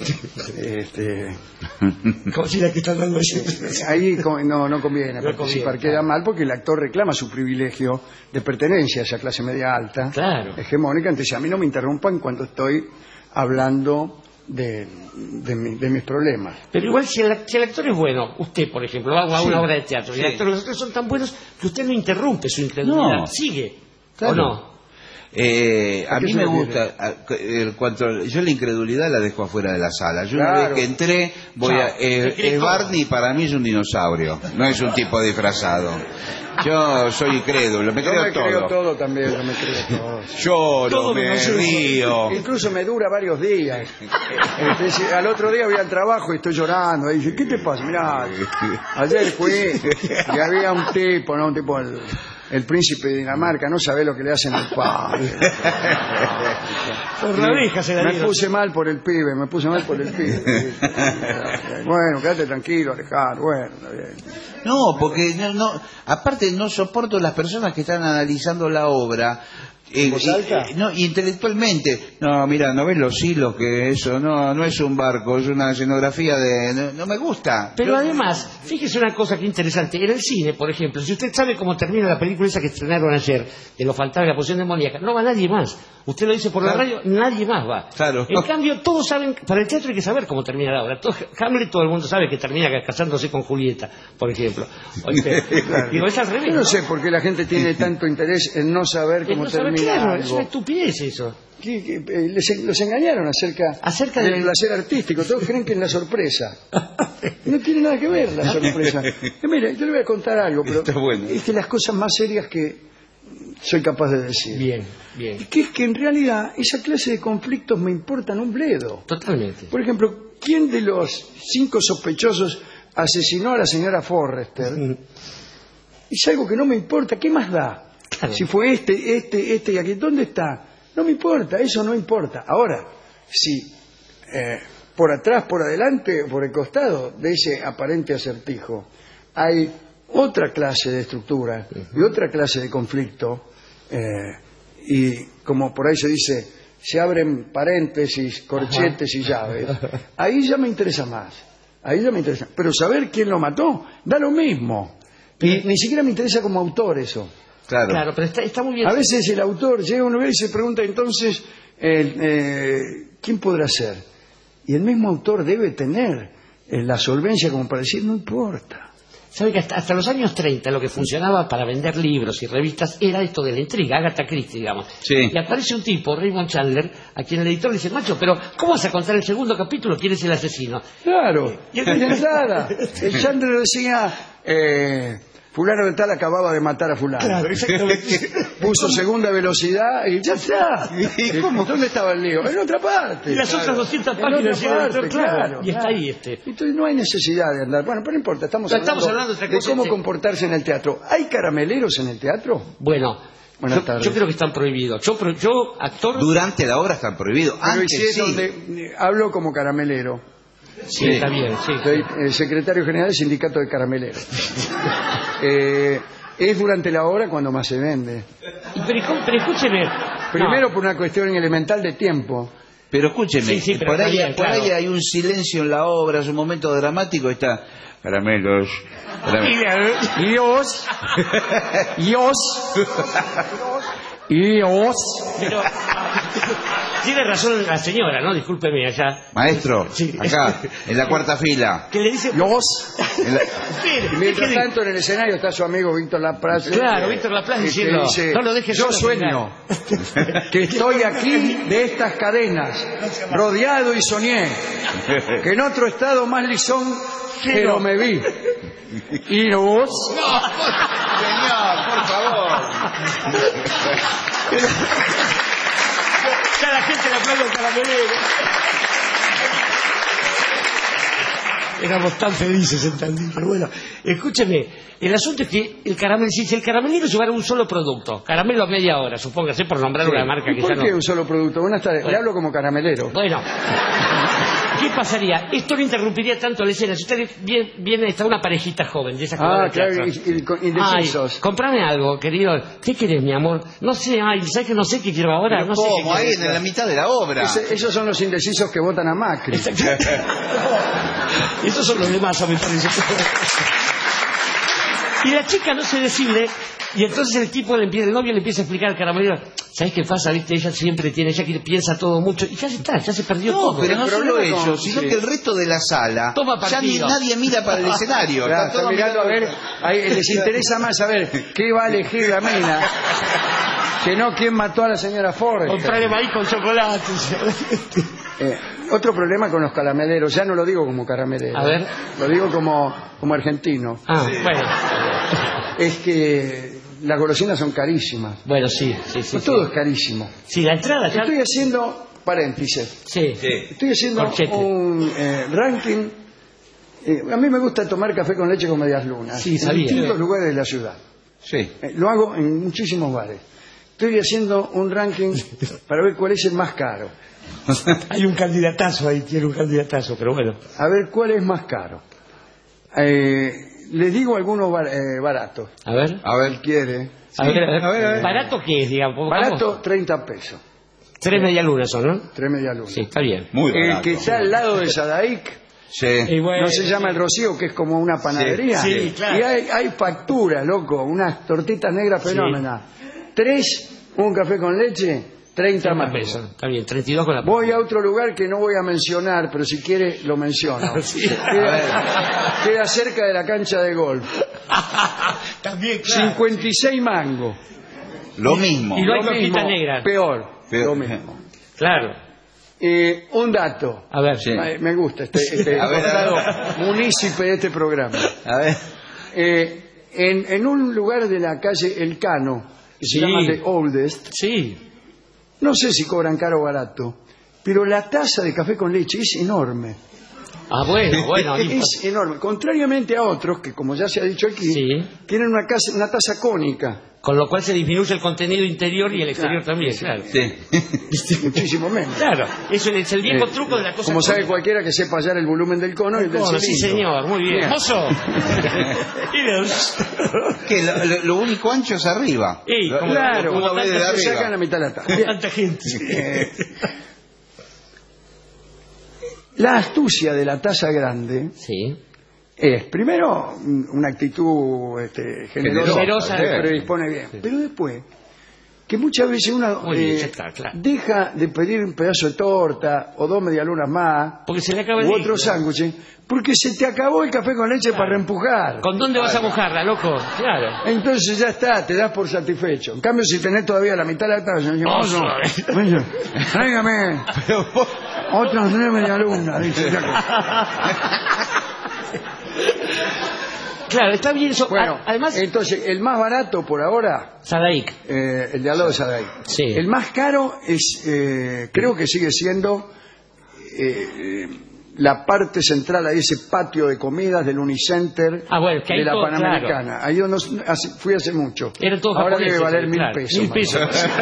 [SPEAKER 4] como si la que están dando
[SPEAKER 3] ahí no conviene participar, queda mal porque el actor reclama su privilegio de pertenencia a esa clase media alta, hegemónica. Entonces a mí no me interrumpan cuando estoy hablando de mis problemas.
[SPEAKER 4] Pero igual si el actor es bueno, usted por ejemplo va a una obra de teatro y los actores son tan buenos que usted no interrumpe su incredulidad, sigue, ¿o no?
[SPEAKER 5] A mí me gusta, yo la incredulidad la dejo afuera de la sala. Yo una vez que entré, Barney para mí es un dinosaurio, no es un tipo disfrazado. Yo soy incrédulo, me creo todo
[SPEAKER 3] también, yo me creo todo.
[SPEAKER 5] Lloro, me río.
[SPEAKER 3] Incluso me dura varios días. Al otro día voy al trabajo y estoy llorando. Y dice, ¿qué te pasa? Mirá, ayer fui y había un tipo, el príncipe de Dinamarca, no sabe lo que le hacen al padre. Me puse mal por el pibe. Bueno, quédate tranquilo, Alejandro. Bueno,
[SPEAKER 5] no, porque aparte no soporto las personas que están analizando la obra. Intelectualmente. No, mira, ¿no ves los hilos? Que eso no es un barco, es una escenografía no me gusta.
[SPEAKER 4] Pero además, fíjese una cosa que interesante. En el cine, por ejemplo, si usted sabe cómo termina la película esa que estrenaron ayer, de Los fantasmas de la poción demoníaca, no va nadie más. Usted lo dice por la radio, nadie más va.
[SPEAKER 5] Claro.
[SPEAKER 4] En cambio, todos saben, para el teatro hay que saber cómo termina la obra. Hamlet, todo el mundo sabe que termina casándose con Julieta, por ejemplo. Digo, es al revés.
[SPEAKER 3] Yo no sé por qué la gente tiene tanto interés en no saber cómo termina algo.
[SPEAKER 4] Es una estupidez eso.
[SPEAKER 3] Los engañaron acerca del placer artístico. Todos creen que es la sorpresa. No tiene nada que ver la sorpresa. Mire, yo le voy a contar algo, pero es de las cosas más serias que soy capaz de decir.
[SPEAKER 4] Bien.
[SPEAKER 3] Que es que en realidad esa clase de conflictos me importan un bledo.
[SPEAKER 4] Totalmente.
[SPEAKER 3] Por ejemplo, ¿quién de los 5 sospechosos asesinó a la señora Forrester? Es algo que no me importa. ¿Qué más da? Claro. Si fue este y aquel, ¿dónde está? No me importa, eso no importa. Ahora, si por atrás, por adelante, por el costado de ese aparente acertijo hay otra clase de estructura y otra clase de conflicto, y como por ahí se dice, se abren paréntesis, corchetes y llaves, ahí ya me interesa más. Pero saber quién lo mató da lo mismo. Y ni siquiera me interesa como autor eso.
[SPEAKER 4] Claro, pero está muy bien.
[SPEAKER 3] A veces el autor llega a una vez y se pregunta entonces ¿quién podrá ser? Y el mismo autor debe tener la solvencia como para decir, no importa.
[SPEAKER 4] Sabe que hasta los años 30 lo que funcionaba para vender libros y revistas era esto de la intriga, Agatha Christie, digamos.
[SPEAKER 5] Sí.
[SPEAKER 4] Y aparece un tipo, Raymond Chandler, a quien el editor le dice, macho, pero ¿cómo vas a contar el segundo capítulo? ¿Quién es el asesino?
[SPEAKER 3] Claro,
[SPEAKER 4] Y él
[SPEAKER 3] de
[SPEAKER 4] dice,
[SPEAKER 3] entrada. El Chandler decía, fulano de tal acababa de matar a fulano.
[SPEAKER 4] Claro, exactamente.
[SPEAKER 3] Puso segunda velocidad y ya está. ¿Dónde estaba el lío? En otra parte.
[SPEAKER 4] Y las otras 200 páginas
[SPEAKER 3] en otra
[SPEAKER 4] del
[SPEAKER 3] parte,
[SPEAKER 4] editor, claro. Y está
[SPEAKER 3] claro.
[SPEAKER 4] ahí
[SPEAKER 3] Entonces no hay necesidad de andar. Bueno, pero no importa, estamos hablando
[SPEAKER 4] de otra
[SPEAKER 3] de
[SPEAKER 4] cosa,
[SPEAKER 3] cómo
[SPEAKER 4] sí.
[SPEAKER 3] comportarse en el teatro. ¿Hay carameleros en el teatro?
[SPEAKER 4] Bueno,
[SPEAKER 3] Buenas tardes.
[SPEAKER 4] yo creo que están prohibidos. Yo, actor...
[SPEAKER 5] Durante la obra están prohibidos.
[SPEAKER 3] Pero
[SPEAKER 5] Antes
[SPEAKER 3] y si es
[SPEAKER 5] sí.
[SPEAKER 3] donde hablo como caramelero.
[SPEAKER 4] Sí, está bien, sí.
[SPEAKER 3] Soy secretario general del sindicato de carameleros. Es durante la obra cuando más se vende.
[SPEAKER 4] Pero escúcheme.
[SPEAKER 3] Primero por una cuestión elemental de tiempo.
[SPEAKER 5] Pero escúcheme,
[SPEAKER 4] Sí, pero
[SPEAKER 5] por ahí,
[SPEAKER 4] está bien,
[SPEAKER 5] por ahí
[SPEAKER 4] claro.
[SPEAKER 5] hay un silencio en la obra, es un momento dramático, está caramelos.
[SPEAKER 3] Dios.
[SPEAKER 4] Pero, tiene razón la señora, ¿no? Discúlpeme allá.
[SPEAKER 5] Maestro,
[SPEAKER 4] Sí.
[SPEAKER 5] acá, en la cuarta fila.
[SPEAKER 4] Que le dice...
[SPEAKER 5] En la-
[SPEAKER 3] Y mientras tanto en el escenario está su amigo Víctor Laplace.
[SPEAKER 4] Claro, Víctor Laplace diciendo, no lo dejes
[SPEAKER 3] yo
[SPEAKER 4] solo,
[SPEAKER 3] sueño que estoy aquí de estas cadenas, rodeado y soñé, que en otro estado más lisón, pero me vi. Y vos...
[SPEAKER 5] Señor, por favor.
[SPEAKER 4] Ya la gente le aplaude al caramelero. Éramos tan felices en Tandil, pero bueno, escúcheme, el asunto es que el caramelero llevara un solo producto, caramelo a media hora, supóngase, por nombrar una marca que
[SPEAKER 3] ¿Por
[SPEAKER 4] ya no...
[SPEAKER 3] qué un solo producto? Buenas tardes, le
[SPEAKER 4] Bueno.
[SPEAKER 3] hablo como caramelero.
[SPEAKER 4] Bueno, ¿qué pasaría? Esto no interrumpiría tanto la escena. Si usted viene, está una parejita joven de esas que van al
[SPEAKER 3] Claro,
[SPEAKER 4] teatro.
[SPEAKER 3] indecisos.
[SPEAKER 4] Ay, comprame algo, querido. ¿Qué querés, mi amor? No sé, ¿sabes que no sé qué quiero ahora?
[SPEAKER 5] Pero
[SPEAKER 4] No sé qué
[SPEAKER 5] ¿cómo? Ahí
[SPEAKER 4] quiero.
[SPEAKER 5] en la mitad de la obra.
[SPEAKER 3] Esos son los indecisos que votan a Macri.
[SPEAKER 4] Esos son los demás, me parece. Y la chica no se decide, y entonces el tipo el novio le empieza a explicar al caramelero, ¿sabes qué pasa? ¿Viste? Ella que piensa todo mucho, y ya está, ya se perdió todo.
[SPEAKER 5] Pero no solo
[SPEAKER 3] problema
[SPEAKER 5] ellos, sino que el resto de la sala
[SPEAKER 4] Toma
[SPEAKER 5] ya
[SPEAKER 4] partido.
[SPEAKER 5] nadie mira para el escenario.
[SPEAKER 3] Claro,
[SPEAKER 5] Está todo
[SPEAKER 3] están mirando a ver,
[SPEAKER 5] mirando-
[SPEAKER 3] ahí les interesa más saber qué va a elegir la mina que no quién mató a la señora Ford.
[SPEAKER 4] Comprarle maíz con chocolate.
[SPEAKER 3] Otro problema con los carameleros, ya no lo digo como caramelero,
[SPEAKER 4] A ver.
[SPEAKER 3] lo digo como argentino,
[SPEAKER 4] Bueno.
[SPEAKER 3] es que las golosinas son carísimas.
[SPEAKER 4] Bueno, sí.
[SPEAKER 3] Todo es carísimo.
[SPEAKER 4] Sí, la entrada ya...
[SPEAKER 3] Estoy haciendo, paréntesis,
[SPEAKER 4] Sí.
[SPEAKER 3] estoy haciendo
[SPEAKER 4] Corchete.
[SPEAKER 3] un ranking. A mí me gusta tomar café con leche con medias lunas
[SPEAKER 4] Sí,
[SPEAKER 3] en
[SPEAKER 4] sabía.
[SPEAKER 3] distintos lugares de la ciudad.
[SPEAKER 5] Sí.
[SPEAKER 3] Lo hago en muchísimos bares. Estoy haciendo un ranking para ver cuál es el más caro.
[SPEAKER 4] Hay un candidatazo ahí, tiene un candidatazo, pero bueno.
[SPEAKER 3] A ver cuál es más caro. Les digo algunos baratos.
[SPEAKER 4] A ver.
[SPEAKER 5] A ver.
[SPEAKER 3] Si quiere.
[SPEAKER 4] A ver. ¿Barato qué es, digamos?
[SPEAKER 3] Barato, 30 pesos.
[SPEAKER 4] 3 medialunas son, ¿no?
[SPEAKER 3] 3 medialunas.
[SPEAKER 4] Sí, está bien.
[SPEAKER 5] Muy
[SPEAKER 3] El
[SPEAKER 5] barato.
[SPEAKER 3] que está al lado de Sadaic,
[SPEAKER 5] Sí.
[SPEAKER 4] Y bueno,
[SPEAKER 3] no se llama el Rocío, que es como una panadería.
[SPEAKER 4] Sí, claro.
[SPEAKER 3] Y hay facturas, loco, unas tortitas negras fenómenas. 3, un café con leche, 30 más.
[SPEAKER 4] pesos. Está bien, 32 con la...
[SPEAKER 3] Voy a otro lugar que no voy a mencionar, pero si quiere lo menciono.
[SPEAKER 4] Sí.
[SPEAKER 3] Queda cerca de la cancha de golf.
[SPEAKER 4] También, claro.
[SPEAKER 3] 56 mangos.
[SPEAKER 5] Lo mismo.
[SPEAKER 4] Y no hay
[SPEAKER 3] Lo
[SPEAKER 4] tortita
[SPEAKER 3] mismo,
[SPEAKER 4] negra.
[SPEAKER 3] Peor.
[SPEAKER 5] Peor.
[SPEAKER 3] Lo mismo.
[SPEAKER 4] Claro.
[SPEAKER 3] Un dato.
[SPEAKER 4] A ver.
[SPEAKER 5] Sí.
[SPEAKER 3] Me gusta este
[SPEAKER 5] A ver,
[SPEAKER 3] costado
[SPEAKER 5] a ver.
[SPEAKER 3] munícipe de este programa.
[SPEAKER 5] A ver.
[SPEAKER 3] En un lugar de la calle El Cano, que se
[SPEAKER 4] Sí.
[SPEAKER 3] llama The Oldest,
[SPEAKER 4] Sí.
[SPEAKER 3] no sé si cobran caro o barato, pero la taza de café con leche es enorme.
[SPEAKER 4] Ah, bueno.
[SPEAKER 3] Es enorme. Contrariamente a otros, que como ya se ha dicho aquí,
[SPEAKER 4] Sí.
[SPEAKER 3] tienen una taza cónica.
[SPEAKER 4] Con lo cual se disminuye el contenido interior y el exterior también, claro.
[SPEAKER 5] Sí.
[SPEAKER 3] Muchísimo menos.
[SPEAKER 4] Claro, eso es el viejo truco de la cosa.
[SPEAKER 3] Como sabe
[SPEAKER 4] cómica.
[SPEAKER 3] cualquiera que sepa hallar el volumen del cono y el del
[SPEAKER 4] Bueno, sí,
[SPEAKER 3] cilindro.
[SPEAKER 4] señor, muy bien.
[SPEAKER 3] Bien.
[SPEAKER 4] Mozo.
[SPEAKER 5] Que lo único ancho es arriba.
[SPEAKER 4] Ey,
[SPEAKER 5] Lo-
[SPEAKER 4] como-
[SPEAKER 3] Claro,
[SPEAKER 5] uno
[SPEAKER 4] como
[SPEAKER 5] ve de
[SPEAKER 4] tanta-
[SPEAKER 3] se
[SPEAKER 5] arriba.
[SPEAKER 3] sacan la mitad de la taza.
[SPEAKER 4] Como
[SPEAKER 3] Bien.
[SPEAKER 4] tanta gente.
[SPEAKER 3] La astucia de la taza grande
[SPEAKER 4] Sí.
[SPEAKER 3] es, primero, una actitud generosa,
[SPEAKER 4] Generosa.
[SPEAKER 3] que predispone bien. Pero después, que muchas veces uno
[SPEAKER 4] Muy bien, ya está, claro.
[SPEAKER 3] deja de pedir un pedazo de torta o 2 medialunas más
[SPEAKER 4] Porque se le acaba el
[SPEAKER 3] u
[SPEAKER 4] líquido.
[SPEAKER 3] otro sándwich, porque se te acabó el café con leche para reempujar.
[SPEAKER 4] ¿Con dónde vas a mojarla, loco? Claro.
[SPEAKER 3] Entonces ya está, te das por satisfecho. En cambio, si tenés todavía la mitad de la taza, tráigame otras 3 medialunas. Dice.
[SPEAKER 4] Claro, está bien eso.
[SPEAKER 3] Bueno,
[SPEAKER 4] además,
[SPEAKER 3] entonces, el más barato por ahora,
[SPEAKER 4] Sadaic.
[SPEAKER 3] el de al lado de Sadaic.
[SPEAKER 4] Sí.
[SPEAKER 3] El más caro es, creo que sigue siendo la parte central, ahí ese patio de comidas del Unicenter
[SPEAKER 4] que
[SPEAKER 3] de la
[SPEAKER 4] todo,
[SPEAKER 3] Panamericana.
[SPEAKER 4] claro.
[SPEAKER 3] Ahí donde fui hace mucho.
[SPEAKER 4] Ahora
[SPEAKER 3] debe valer 1.000 pesos.
[SPEAKER 4] 1.000 pesos.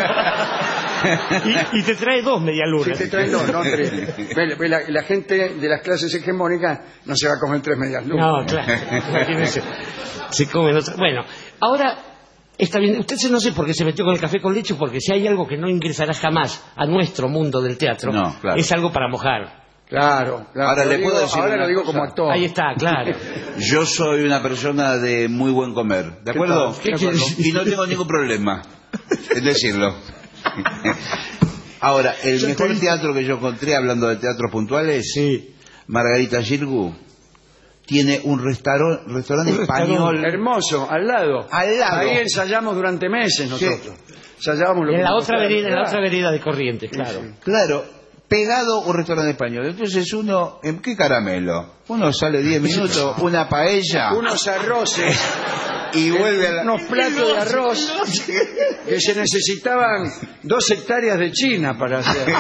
[SPEAKER 4] y te trae 2 medialunas.
[SPEAKER 3] Sí, te traen 2, no 3. La gente de las clases hegemónicas no se va a comer 3 medialunas.
[SPEAKER 4] No, claro. Imagínese. Se comen otra. Bueno, ahora está bien. Usted no sé por qué se metió con el café con leche, porque si hay algo que no ingresará jamás a nuestro mundo del teatro, es algo para mojar.
[SPEAKER 3] Claro.
[SPEAKER 5] Ahora le puedo decir.
[SPEAKER 3] Ahora lo digo como actor.
[SPEAKER 4] Ahí está, claro.
[SPEAKER 5] Yo soy una persona de muy buen comer, ¿de acuerdo?
[SPEAKER 3] ¿Qué quieres?
[SPEAKER 5] Y no tengo ningún problema en decirlo. Ahora, el mejor teatro que yo encontré, hablando de teatros puntuales, Margarita Xirgu, tiene un restaurante español.
[SPEAKER 3] Hermoso, al lado. Ahí ensayamos durante meses nosotros. Ensayábamos lo
[SPEAKER 4] en
[SPEAKER 3] que
[SPEAKER 4] la
[SPEAKER 3] nos
[SPEAKER 4] otra
[SPEAKER 3] gustaba.
[SPEAKER 4] vereda, en la otra vereda de Corrientes, claro.
[SPEAKER 5] Claro, pegado un restaurante español. Entonces uno, ¿en qué caramelo? Uno sale 10 minutos, una paella.
[SPEAKER 3] Unos arroces.
[SPEAKER 5] Y vuelve a
[SPEAKER 3] unos platos de arroz que se necesitaban 2 hectáreas de China para hacer.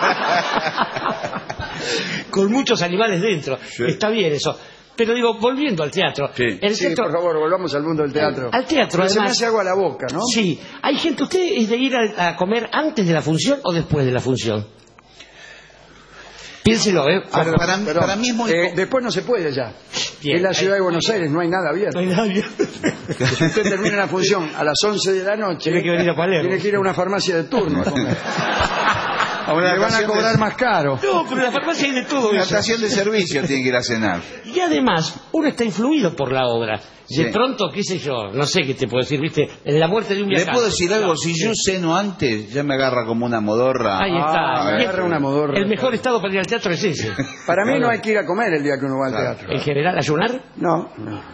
[SPEAKER 4] Con muchos animales dentro. Está bien eso. Pero digo, volviendo al teatro. El
[SPEAKER 3] Sí,
[SPEAKER 4] teatro,
[SPEAKER 3] por favor, volvamos al mundo del teatro.
[SPEAKER 4] Al teatro,
[SPEAKER 3] Pero se me
[SPEAKER 4] además.
[SPEAKER 3] hace agua a la boca, ¿no?
[SPEAKER 4] Sí. Hay gente, ¿usted es de ir a comer antes de la función o después de la función? Piénselo, ¿eh?
[SPEAKER 5] Para mí es muy...
[SPEAKER 3] después no se puede ya.
[SPEAKER 4] Bien,
[SPEAKER 3] En la ciudad de Buenos Aires no hay nada abierto.
[SPEAKER 4] No hay nada abierto.
[SPEAKER 3] Si usted termina la función a las 11 de la noche,
[SPEAKER 4] Tiene que venir a Palermo.
[SPEAKER 3] tiene que ir a una farmacia de turno a comer. Le van a cobrar más caro.
[SPEAKER 4] No, pero en la farmacia hay de todo
[SPEAKER 5] Una
[SPEAKER 4] eso.
[SPEAKER 5] estación de servicio tiene que ir a cenar.
[SPEAKER 4] Y además, uno está influido por la obra.
[SPEAKER 5] Sí.
[SPEAKER 4] De pronto, qué sé yo, no sé qué te puedo decir, ¿viste? En la muerte de un
[SPEAKER 5] ¿Le
[SPEAKER 4] viajante.
[SPEAKER 5] puedo decir algo? Si yo ceno antes, ya me agarra como una modorra.
[SPEAKER 4] Ahí está.
[SPEAKER 3] Me agarra una modorra.
[SPEAKER 4] El mejor estado para ir al teatro es ese.
[SPEAKER 3] Para mí no hay que ir a comer el día que uno va al teatro.
[SPEAKER 4] En general, ¿ayunar?
[SPEAKER 3] No.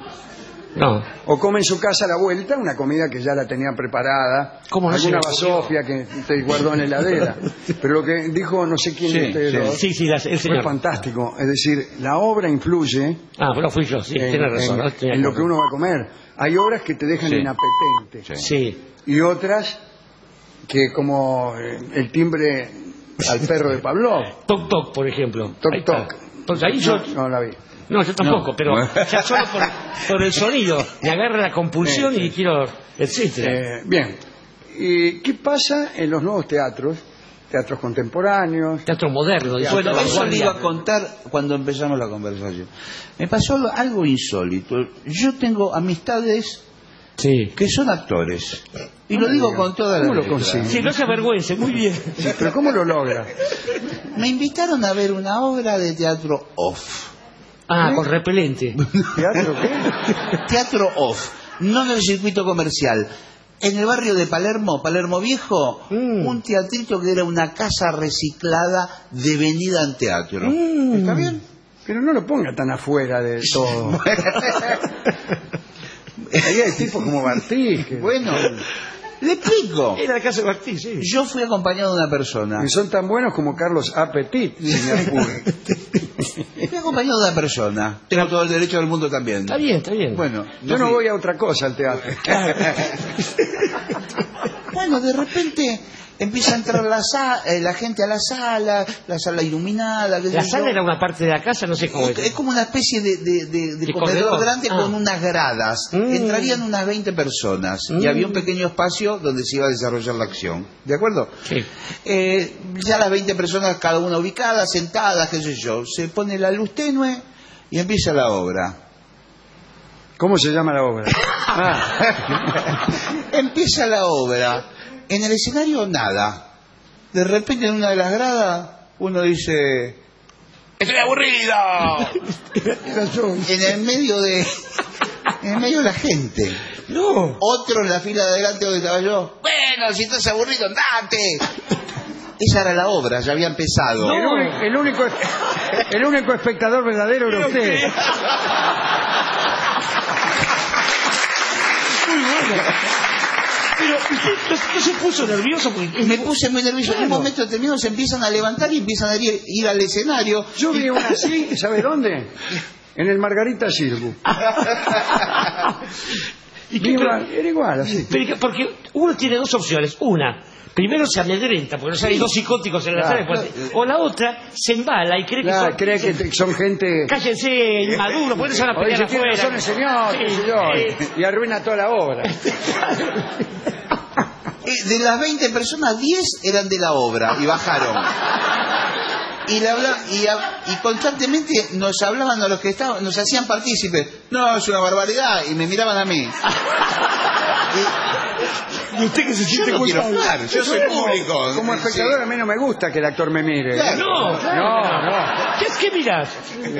[SPEAKER 3] O come en su casa a la vuelta una comida que ya la tenía preparada.
[SPEAKER 4] ¿Cómo no
[SPEAKER 3] alguna
[SPEAKER 4] se le ocurrió?
[SPEAKER 3] basofia que te guardó en la heladera. Pero lo que dijo no sé quién de ustedes dos
[SPEAKER 4] el
[SPEAKER 3] fue
[SPEAKER 4] señor.
[SPEAKER 3] fantástico. Es decir, la obra influye
[SPEAKER 4] Pero fui yo, sí, tiene razón.
[SPEAKER 3] en lo que uno va a comer. Hay obras que te dejan inapetente.
[SPEAKER 4] Sí.
[SPEAKER 3] Y otras que como el timbre al perro de Pavlov.
[SPEAKER 4] Toc Toc, por ejemplo.
[SPEAKER 3] Toc
[SPEAKER 4] Ahí está.
[SPEAKER 3] Toc.
[SPEAKER 4] Entonces ahí yo...
[SPEAKER 3] No la vi.
[SPEAKER 4] No, yo tampoco, pero ya solo por el sonido me agarra la compulsión y quiero, etcétera.
[SPEAKER 3] Bien. ¿Y qué pasa en los nuevos teatros? Teatros contemporáneos.
[SPEAKER 4] Teatro moderno.
[SPEAKER 5] Bueno, eso le iba a contar cuando empezamos la conversación. Me pasó algo insólito. Yo tengo amistades que son actores. Y lo digo con toda la
[SPEAKER 3] ¿Cómo lo
[SPEAKER 5] letra.
[SPEAKER 3] consigue?
[SPEAKER 4] Sí, no se avergüence, muy bien.
[SPEAKER 3] Sí, pero ¿cómo lo logra?
[SPEAKER 5] Me invitaron a ver una obra de teatro off.
[SPEAKER 4] Con repelente.
[SPEAKER 3] ¿Teatro qué?
[SPEAKER 5] Teatro off, no en el circuito comercial. En el barrio de Palermo, Palermo Viejo, un teatrito que era una casa reciclada devenida en teatro. ¿Está bien?
[SPEAKER 3] Pero no lo ponga tan afuera de todo. Ahí hay tipos como Bartí.
[SPEAKER 5] Bueno, le explico.
[SPEAKER 4] Era el caso de Martí, sí.
[SPEAKER 5] Yo fui acompañado de una persona.
[SPEAKER 3] Y son tan buenos como Carlos Apetit, si me apuro.
[SPEAKER 5] Fui acompañado de una persona. Tengo todo el derecho del mundo también.
[SPEAKER 4] Está bien, está bien.
[SPEAKER 5] Bueno,
[SPEAKER 3] Yo no voy a otra cosa al teatro.
[SPEAKER 5] Bueno, de repente empieza a entrar la gente a la sala iluminada.
[SPEAKER 4] La sala era una parte de la casa, no sé cómo
[SPEAKER 5] es como una especie de comedor grande con unas gradas. Entrarían unas 20 personas y había un pequeño espacio donde se iba a desarrollar la acción. ¿De acuerdo?
[SPEAKER 4] Sí.
[SPEAKER 5] Ya las 20 personas, cada una ubicada, sentadas, qué sé yo. Se pone la luz tenue y empieza la obra.
[SPEAKER 3] ¿Cómo se llama la obra?
[SPEAKER 5] Empieza la obra. En el escenario nada. De repente en una de las gradas uno dice: ¡estoy aburrido! en el medio de la gente.
[SPEAKER 4] No.
[SPEAKER 5] Otro en la fila de adelante donde estaba yo. Bueno, bueno, si estás aburrido, andate. Esa era la obra, ya había empezado.
[SPEAKER 3] No. El único espectador verdadero era usted.
[SPEAKER 4] Muy bueno. Pero usted no se puso nervioso porque...
[SPEAKER 5] Me puse muy nervioso.
[SPEAKER 4] Claro.
[SPEAKER 5] En un momento determinado se empiezan a levantar y empiezan a ir al escenario.
[SPEAKER 3] Yo vi una así, ¿sabe dónde? En el Margarita Circus. Era igual, así.
[SPEAKER 4] Porque uno tiene dos opciones. Una, primero se amedrenta, porque no hay dos psicóticos en la sala. O la otra, se embala y cree
[SPEAKER 3] que son gente...
[SPEAKER 4] Cállense, inmaduros, por eso se van a pelear afuera.
[SPEAKER 3] Son el señor, y arruina toda la obra.
[SPEAKER 5] De las 20 personas, 10 eran de la obra y bajaron. Y constantemente nos hablaban a los que estaban, nos hacían partícipes. No, es una barbaridad. Y me miraban a mí.
[SPEAKER 4] ¿Y usted que se siente culpable?
[SPEAKER 5] Yo soy público.
[SPEAKER 3] Como espectador, a mí no me gusta que el actor me mire.
[SPEAKER 5] Claro.
[SPEAKER 3] No.
[SPEAKER 4] ¿Qué mirás?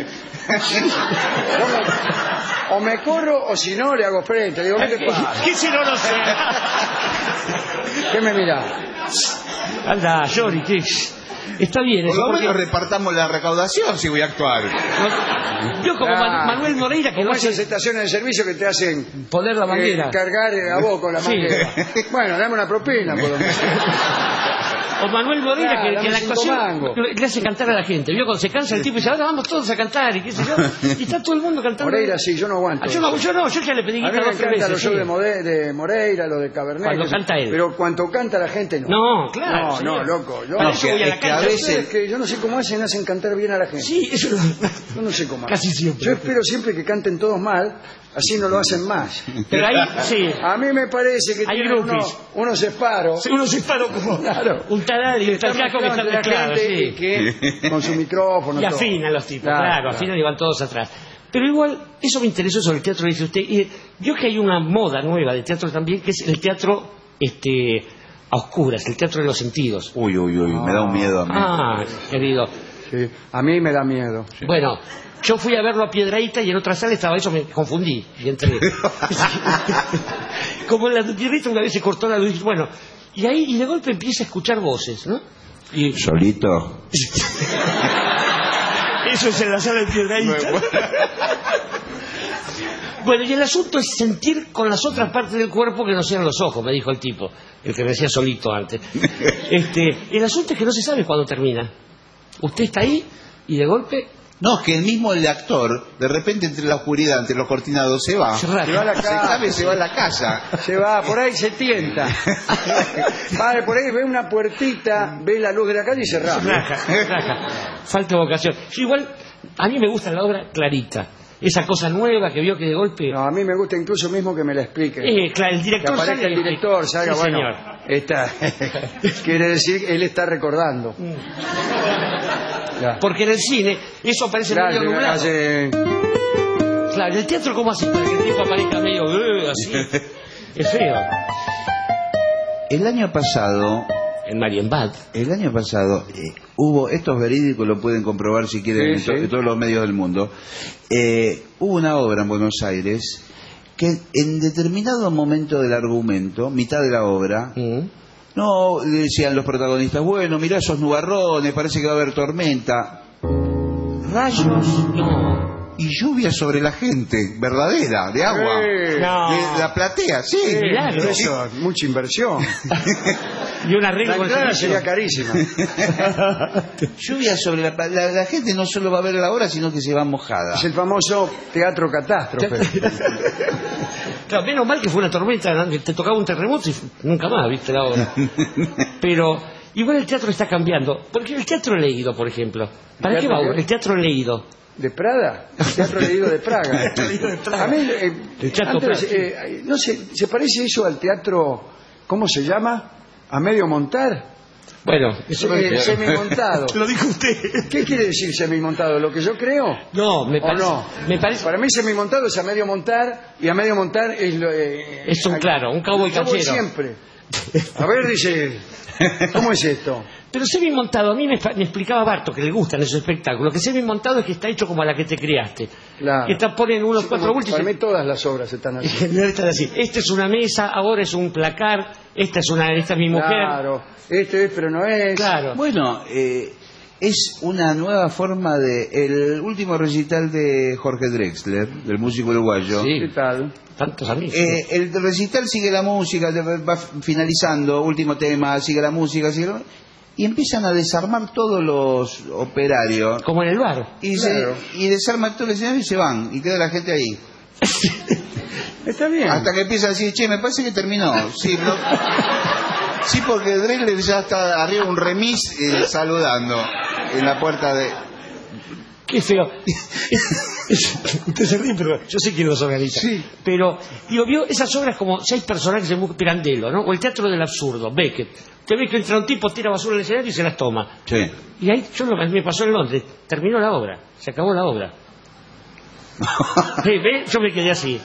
[SPEAKER 3] O me corro o si no le hago frente. Digo, ¿qué te pasa?
[SPEAKER 4] ¿Qué si no sé?
[SPEAKER 3] ¿Qué me mirás?
[SPEAKER 4] Anda, Jory, ¿qué? Está bien.
[SPEAKER 5] Por lo menos repartamos la recaudación si voy a actuar.
[SPEAKER 4] Yo como Manuel Moreira, que
[SPEAKER 3] como
[SPEAKER 4] no
[SPEAKER 3] esas
[SPEAKER 4] hace...
[SPEAKER 3] estaciones de servicio que te hacen
[SPEAKER 4] poner la manguera,
[SPEAKER 3] cargar a vos con la manguera. Bueno, dame una propina por lo menos.
[SPEAKER 4] O Manuel Moreira, que la actuación le hace cantar a la gente. Vio cuando se cansa el tipo y dice, ahora vamos todos a cantar y qué sé yo. Y está todo el mundo cantando.
[SPEAKER 3] Moreira sí, yo no aguanto.
[SPEAKER 4] Yo ya le pedí
[SPEAKER 3] guitarra 2 veces. A mí me encantan los shows de Moreira, los de Cabernet.
[SPEAKER 4] Cuando canta él.
[SPEAKER 3] Pero cuando canta la gente no.
[SPEAKER 4] No, claro.
[SPEAKER 3] No, loco. Yo
[SPEAKER 5] a veces...
[SPEAKER 3] yo no sé cómo hacen cantar bien a la gente.
[SPEAKER 4] Sí, eso
[SPEAKER 3] yo no sé cómo.
[SPEAKER 4] Casi siempre.
[SPEAKER 3] Yo espero siempre que canten todos mal, así no lo hacen más.
[SPEAKER 4] Pero ahí, sí.
[SPEAKER 3] A mí me parece que
[SPEAKER 4] hay
[SPEAKER 3] tienen unos separos.
[SPEAKER 4] Sí, unos separos como un taral y un talcaco que están mezclados. Sí.
[SPEAKER 3] Que con su micrófono.
[SPEAKER 4] Y afinan los tipos, claro, afinan y van todos atrás. Pero igual, eso me interesó sobre el teatro, dice usted. Y yo que hay una moda nueva de teatro también, que es el teatro a oscuras, el teatro de los sentidos.
[SPEAKER 5] Uy, me da un miedo a mí.
[SPEAKER 4] Querido.
[SPEAKER 3] Sí, a mí me da miedo.
[SPEAKER 4] Sí. Bueno, yo fui a verlo a Piedrahíta y en otra sala estaba eso, me confundí y entré. Como en la de Piedrahíta una vez se cortó la luz. Bueno, y ahí y de golpe empieza a escuchar voces, ¿no? Y...
[SPEAKER 5] ¿Solito?
[SPEAKER 4] Eso es en la sala de Piedrahíta. Bueno, y el asunto es sentir con las otras partes del cuerpo que no sean los ojos, me dijo el tipo, el que me decía solito antes. El asunto es que no se sabe cuándo termina. Usted está ahí y de golpe...
[SPEAKER 5] No, es que el actor, de repente entre la oscuridad, entre los cortinados, se va.
[SPEAKER 3] Se va a la casa.
[SPEAKER 5] Se va a la casa.
[SPEAKER 3] Se va, por ahí se tienta. Va por ahí, ve una puertita, ve la luz de la calle y se raja.
[SPEAKER 4] Falta vocación. Yo igual, a mí me gusta la obra clarita. Esa cosa nueva que vio que de golpe...
[SPEAKER 3] No, a mí me gusta incluso mismo que me la explique.
[SPEAKER 4] Claro, el director
[SPEAKER 3] que aparezca el director, salga,
[SPEAKER 4] sí,
[SPEAKER 3] bueno,
[SPEAKER 4] señor.
[SPEAKER 3] Quiere decir que él está recordando.
[SPEAKER 4] Porque en el cine eso parece medio nublado. Claro, en el teatro ¿cómo así? Para que el tipo aparezca medio así. Es feo.
[SPEAKER 5] El año pasado...
[SPEAKER 4] En Marienbad.
[SPEAKER 5] El año pasado hubo, estos verídicos lo pueden comprobar si quieren en todos los medios del mundo, hubo una obra en Buenos Aires que en determinado momento del argumento, mitad de la obra, no decían los protagonistas, bueno, mirá esos nubarrones, parece que va a haber tormenta. Rayos y lluvia sobre la gente, verdadera, de agua, de la platea,
[SPEAKER 3] Claro, eso, mucha inversión.
[SPEAKER 4] Y un arreglo
[SPEAKER 3] con la sería carísima.
[SPEAKER 5] Lluvia sobre la gente no solo va a ver la obra, sino que se va mojada.
[SPEAKER 3] Es el famoso teatro catástrofe.
[SPEAKER 4] Claro, menos mal que fue una tormenta, te tocaba un terremoto y nunca más viste la obra. Pero igual el teatro está cambiando. Porque el teatro leído, por ejemplo, ¿para qué va el teatro leído?
[SPEAKER 3] ¿De Prada? El teatro leído de Praga. A mí, no sé, ¿se parece eso al teatro, cómo se llama? ¿A medio montar?
[SPEAKER 4] Bueno,
[SPEAKER 3] semimontado.
[SPEAKER 4] Lo dijo usted.
[SPEAKER 3] ¿Qué quiere decir semimontado? ¿Lo que yo creo?
[SPEAKER 4] No, me parece.
[SPEAKER 3] Para mí semimontado es a medio montar y a medio montar es
[SPEAKER 4] es un cowboy canchero.
[SPEAKER 3] Siempre. A ver, dice, ¿cómo es esto?
[SPEAKER 4] Pero semi-montado, a mí me explicaba Barto, que le gustan esos espectáculos, que semi-montado es que está hecho como a la que te criaste.
[SPEAKER 3] Claro.
[SPEAKER 4] Que ponen unos
[SPEAKER 3] Sí,
[SPEAKER 4] cuatro bultos.
[SPEAKER 3] Para mí todas las obras están así.
[SPEAKER 4] Están así. Esta es una mesa, ahora es un placar, esta es mi mujer.
[SPEAKER 3] Claro, esto es, pero no es.
[SPEAKER 4] Claro.
[SPEAKER 5] Bueno, es una nueva forma el último recital de Jorge Drexler, del músico uruguayo.
[SPEAKER 4] Sí.
[SPEAKER 3] ¿Qué tal?
[SPEAKER 4] Tantos amigos.
[SPEAKER 5] El recital sigue la música, va finalizando, último tema, sigue la música, y empiezan a desarmar todos los operarios.
[SPEAKER 4] Como en el bar.
[SPEAKER 5] Y desarman todo el escenario y se van, y queda la gente ahí.
[SPEAKER 3] Está bien.
[SPEAKER 5] Hasta que empieza a decir, che, me parece que terminó. Sí, sí, porque Drexler ya está arriba un remis saludando en la puerta de...
[SPEAKER 4] Qué feo. Usted se ríe, pero yo sé quién los organiza.
[SPEAKER 3] Sí.
[SPEAKER 4] Pero, digo, vio esas obras como 6 personajes de Pirandello, ¿no? O el teatro del absurdo, Beckett. Usted ve que entra un tipo, tira basura en el escenario y se las toma.
[SPEAKER 5] Sí.
[SPEAKER 4] Y ahí me pasó en Londres. Terminó la obra. Se acabó la obra. Sí, ¿ve? Yo me quedé así.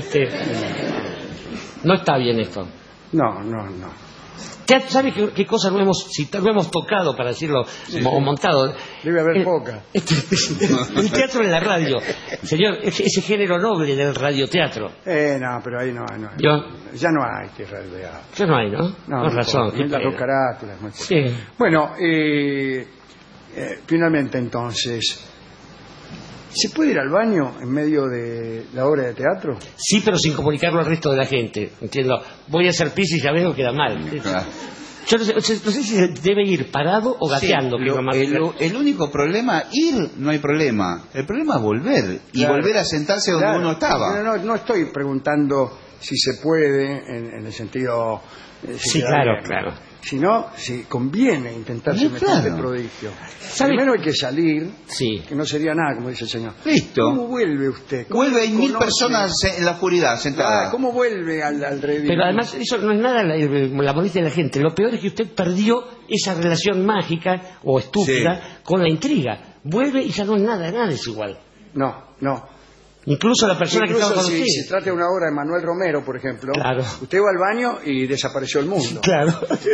[SPEAKER 4] No está bien esto.
[SPEAKER 3] No.
[SPEAKER 4] ¿Sabe qué cosa no hemos tocado, para decirlo, o montado?
[SPEAKER 3] Debe haber poca.
[SPEAKER 4] El teatro en la radio. Señor, ese género noble del radioteatro.
[SPEAKER 3] No, pero ahí no. Ya no hay que radioteatro.
[SPEAKER 4] Ya no hay, ¿no? Con razón.
[SPEAKER 3] Las dos carátulas.
[SPEAKER 4] Sí.
[SPEAKER 3] Bueno, finalmente entonces... ¿Se puede ir al baño en medio de la obra de teatro?
[SPEAKER 4] Sí, pero sin comunicarlo al resto de la gente. Entiendo. Voy a hacer pis y ya veo que queda mal.
[SPEAKER 5] Claro.
[SPEAKER 4] Yo no sé si debe ir parado o gateando.
[SPEAKER 5] Sí, el único problema, no hay problema. El problema es volver. Y volver a sentarse donde uno estaba.
[SPEAKER 3] No estoy preguntando si se puede, en el sentido...
[SPEAKER 4] sí, claro.
[SPEAKER 3] Sino si conviene intentar semejante prodigio. Primero hay que salir, que no sería nada, como dice el señor.
[SPEAKER 5] Listo.
[SPEAKER 3] ¿Cómo vuelve usted?
[SPEAKER 5] Vuelve, hay 1000 personas en la oscuridad sentadas.
[SPEAKER 3] ¿Cómo vuelve al redil?
[SPEAKER 4] Pero además eso no es nada la molestia de la gente. Lo peor es que usted perdió esa relación mágica o estúpida con la intriga. Vuelve y ya no es nada es igual.
[SPEAKER 3] No.
[SPEAKER 4] Incluso la persona que estaba con usted.
[SPEAKER 3] Si se trata de una obra de Manuel Romero, por ejemplo,
[SPEAKER 4] claro.
[SPEAKER 3] Usted va al baño y desapareció el mundo.
[SPEAKER 4] Claro.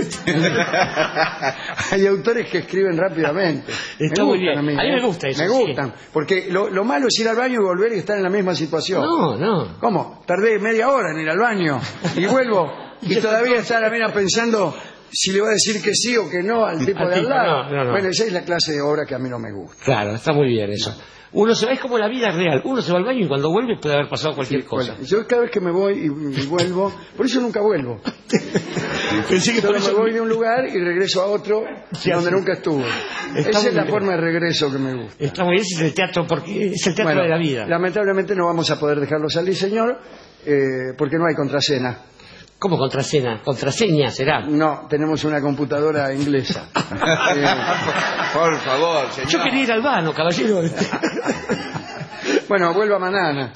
[SPEAKER 3] Hay autores que escriben rápidamente.
[SPEAKER 4] Está muy bien. A mí me gusta eso.
[SPEAKER 3] Me gustan. Porque lo malo es ir al baño y volver y estar en la misma situación.
[SPEAKER 4] No.
[SPEAKER 3] ¿Cómo? Tardé media hora en ir al baño y vuelvo y todavía está la mina pensando si le va a decir que sí o que no al tipo de al lado.
[SPEAKER 4] No.
[SPEAKER 3] Bueno, esa es la clase de obra que a mí no me gusta.
[SPEAKER 4] Claro, está muy bien eso. Uno se va, es como la vida real. Uno se va al baño y cuando vuelve puede haber pasado cualquier cosa.
[SPEAKER 3] Bueno, yo cada vez que me voy y vuelvo, por eso nunca vuelvo.
[SPEAKER 4] Pensé que
[SPEAKER 3] me voy de un lugar y regreso a otro donde nunca estuve. Esa es la forma de regreso que me gusta.
[SPEAKER 4] Está muy bien, es el teatro, porque es el teatro de la vida.
[SPEAKER 3] Lamentablemente no vamos a poder dejarlo salir, señor, porque no hay contracena.
[SPEAKER 4] ¿Cómo contracena? ¿Contraseña será?
[SPEAKER 3] No, tenemos una computadora inglesa.
[SPEAKER 5] Por favor, señor.
[SPEAKER 4] Yo quería ir al baño, caballero.
[SPEAKER 3] Bueno, vuelva mañana.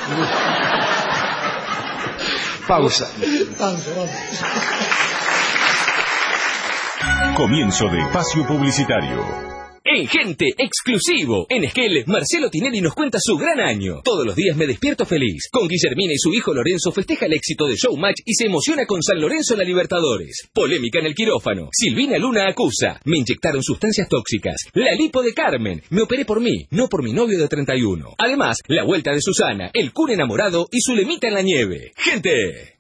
[SPEAKER 3] Pausa.
[SPEAKER 1] Comienzo de espacio publicitario.
[SPEAKER 16] En Gente, exclusivo. En Esquel, Marcelo Tinelli nos cuenta su gran año. Todos los días me despierto feliz. Con Guillermina y su hijo Lorenzo festeja el éxito de Showmatch y se emociona con San Lorenzo en la Libertadores. Polémica en el quirófano. Silvina Luna acusa. Me inyectaron sustancias tóxicas. La lipo de Carmen. Me operé por mí, no por mi novio de 31. Además, la vuelta de Susana, el Kun enamorado y su lemita en la nieve. ¡Gente!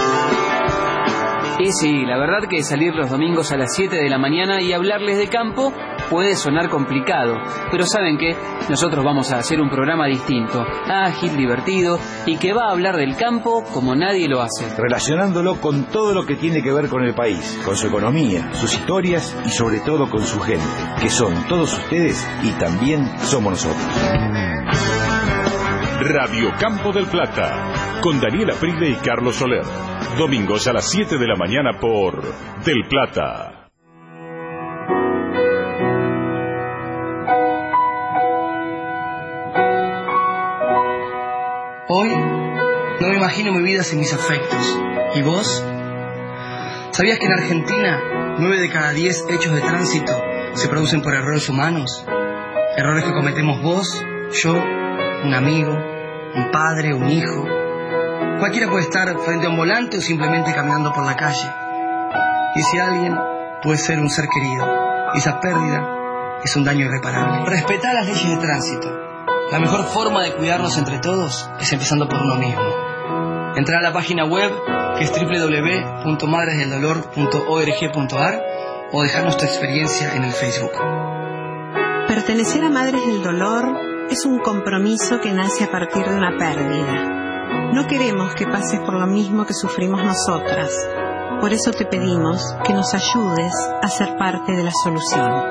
[SPEAKER 17] Y sí, la verdad que salir los domingos a las 7 de la mañana y hablarles de campo puede sonar complicado, pero ¿saben qué? Nosotros vamos a hacer un programa distinto, ágil, divertido y que va a hablar del campo como nadie lo hace.
[SPEAKER 18] Relacionándolo con todo lo que tiene que ver con el país, con su economía, sus historias y sobre todo con su gente, que son todos ustedes y también somos nosotros.
[SPEAKER 1] Radio Campo del Plata, con Daniela Pride y Carlos Soler. Domingos a las 7 de la mañana por Del Plata.
[SPEAKER 19] Hoy no me imagino mi vida sin mis afectos. ¿Y vos? ¿Sabías que en Argentina 9 de cada 10 hechos de tránsito se producen por errores humanos? Errores que cometemos vos, yo, un amigo, un padre, un hijo. Cualquiera puede estar frente a un volante o simplemente caminando por la calle. Y si alguien puede ser un ser querido, esa pérdida es un daño irreparable. Respetar las leyes de tránsito. La mejor forma de cuidarnos entre todos es empezando por uno mismo. Entrar a la página web, que es www.madresdeldolor.org.ar, o dejarnos tu experiencia en el Facebook.
[SPEAKER 20] Pertenecer a Madres del Dolor es un compromiso que nace a partir de una pérdida. No queremos que pases por lo mismo que sufrimos nosotras. Por eso te pedimos que nos ayudes a ser parte de la solución.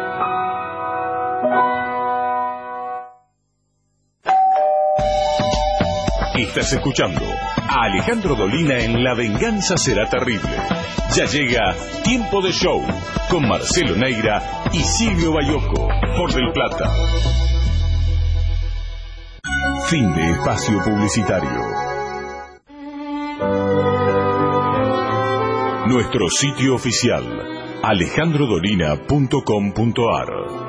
[SPEAKER 1] Estás escuchando a Alejandro Dolina en La Venganza Será Terrible. Ya llega Tiempo de Show con Marcelo Neira y Silvio Bayoco por Del Plata. Fin de espacio publicitario. Nuestro sitio oficial, alejandrodolina.com.ar.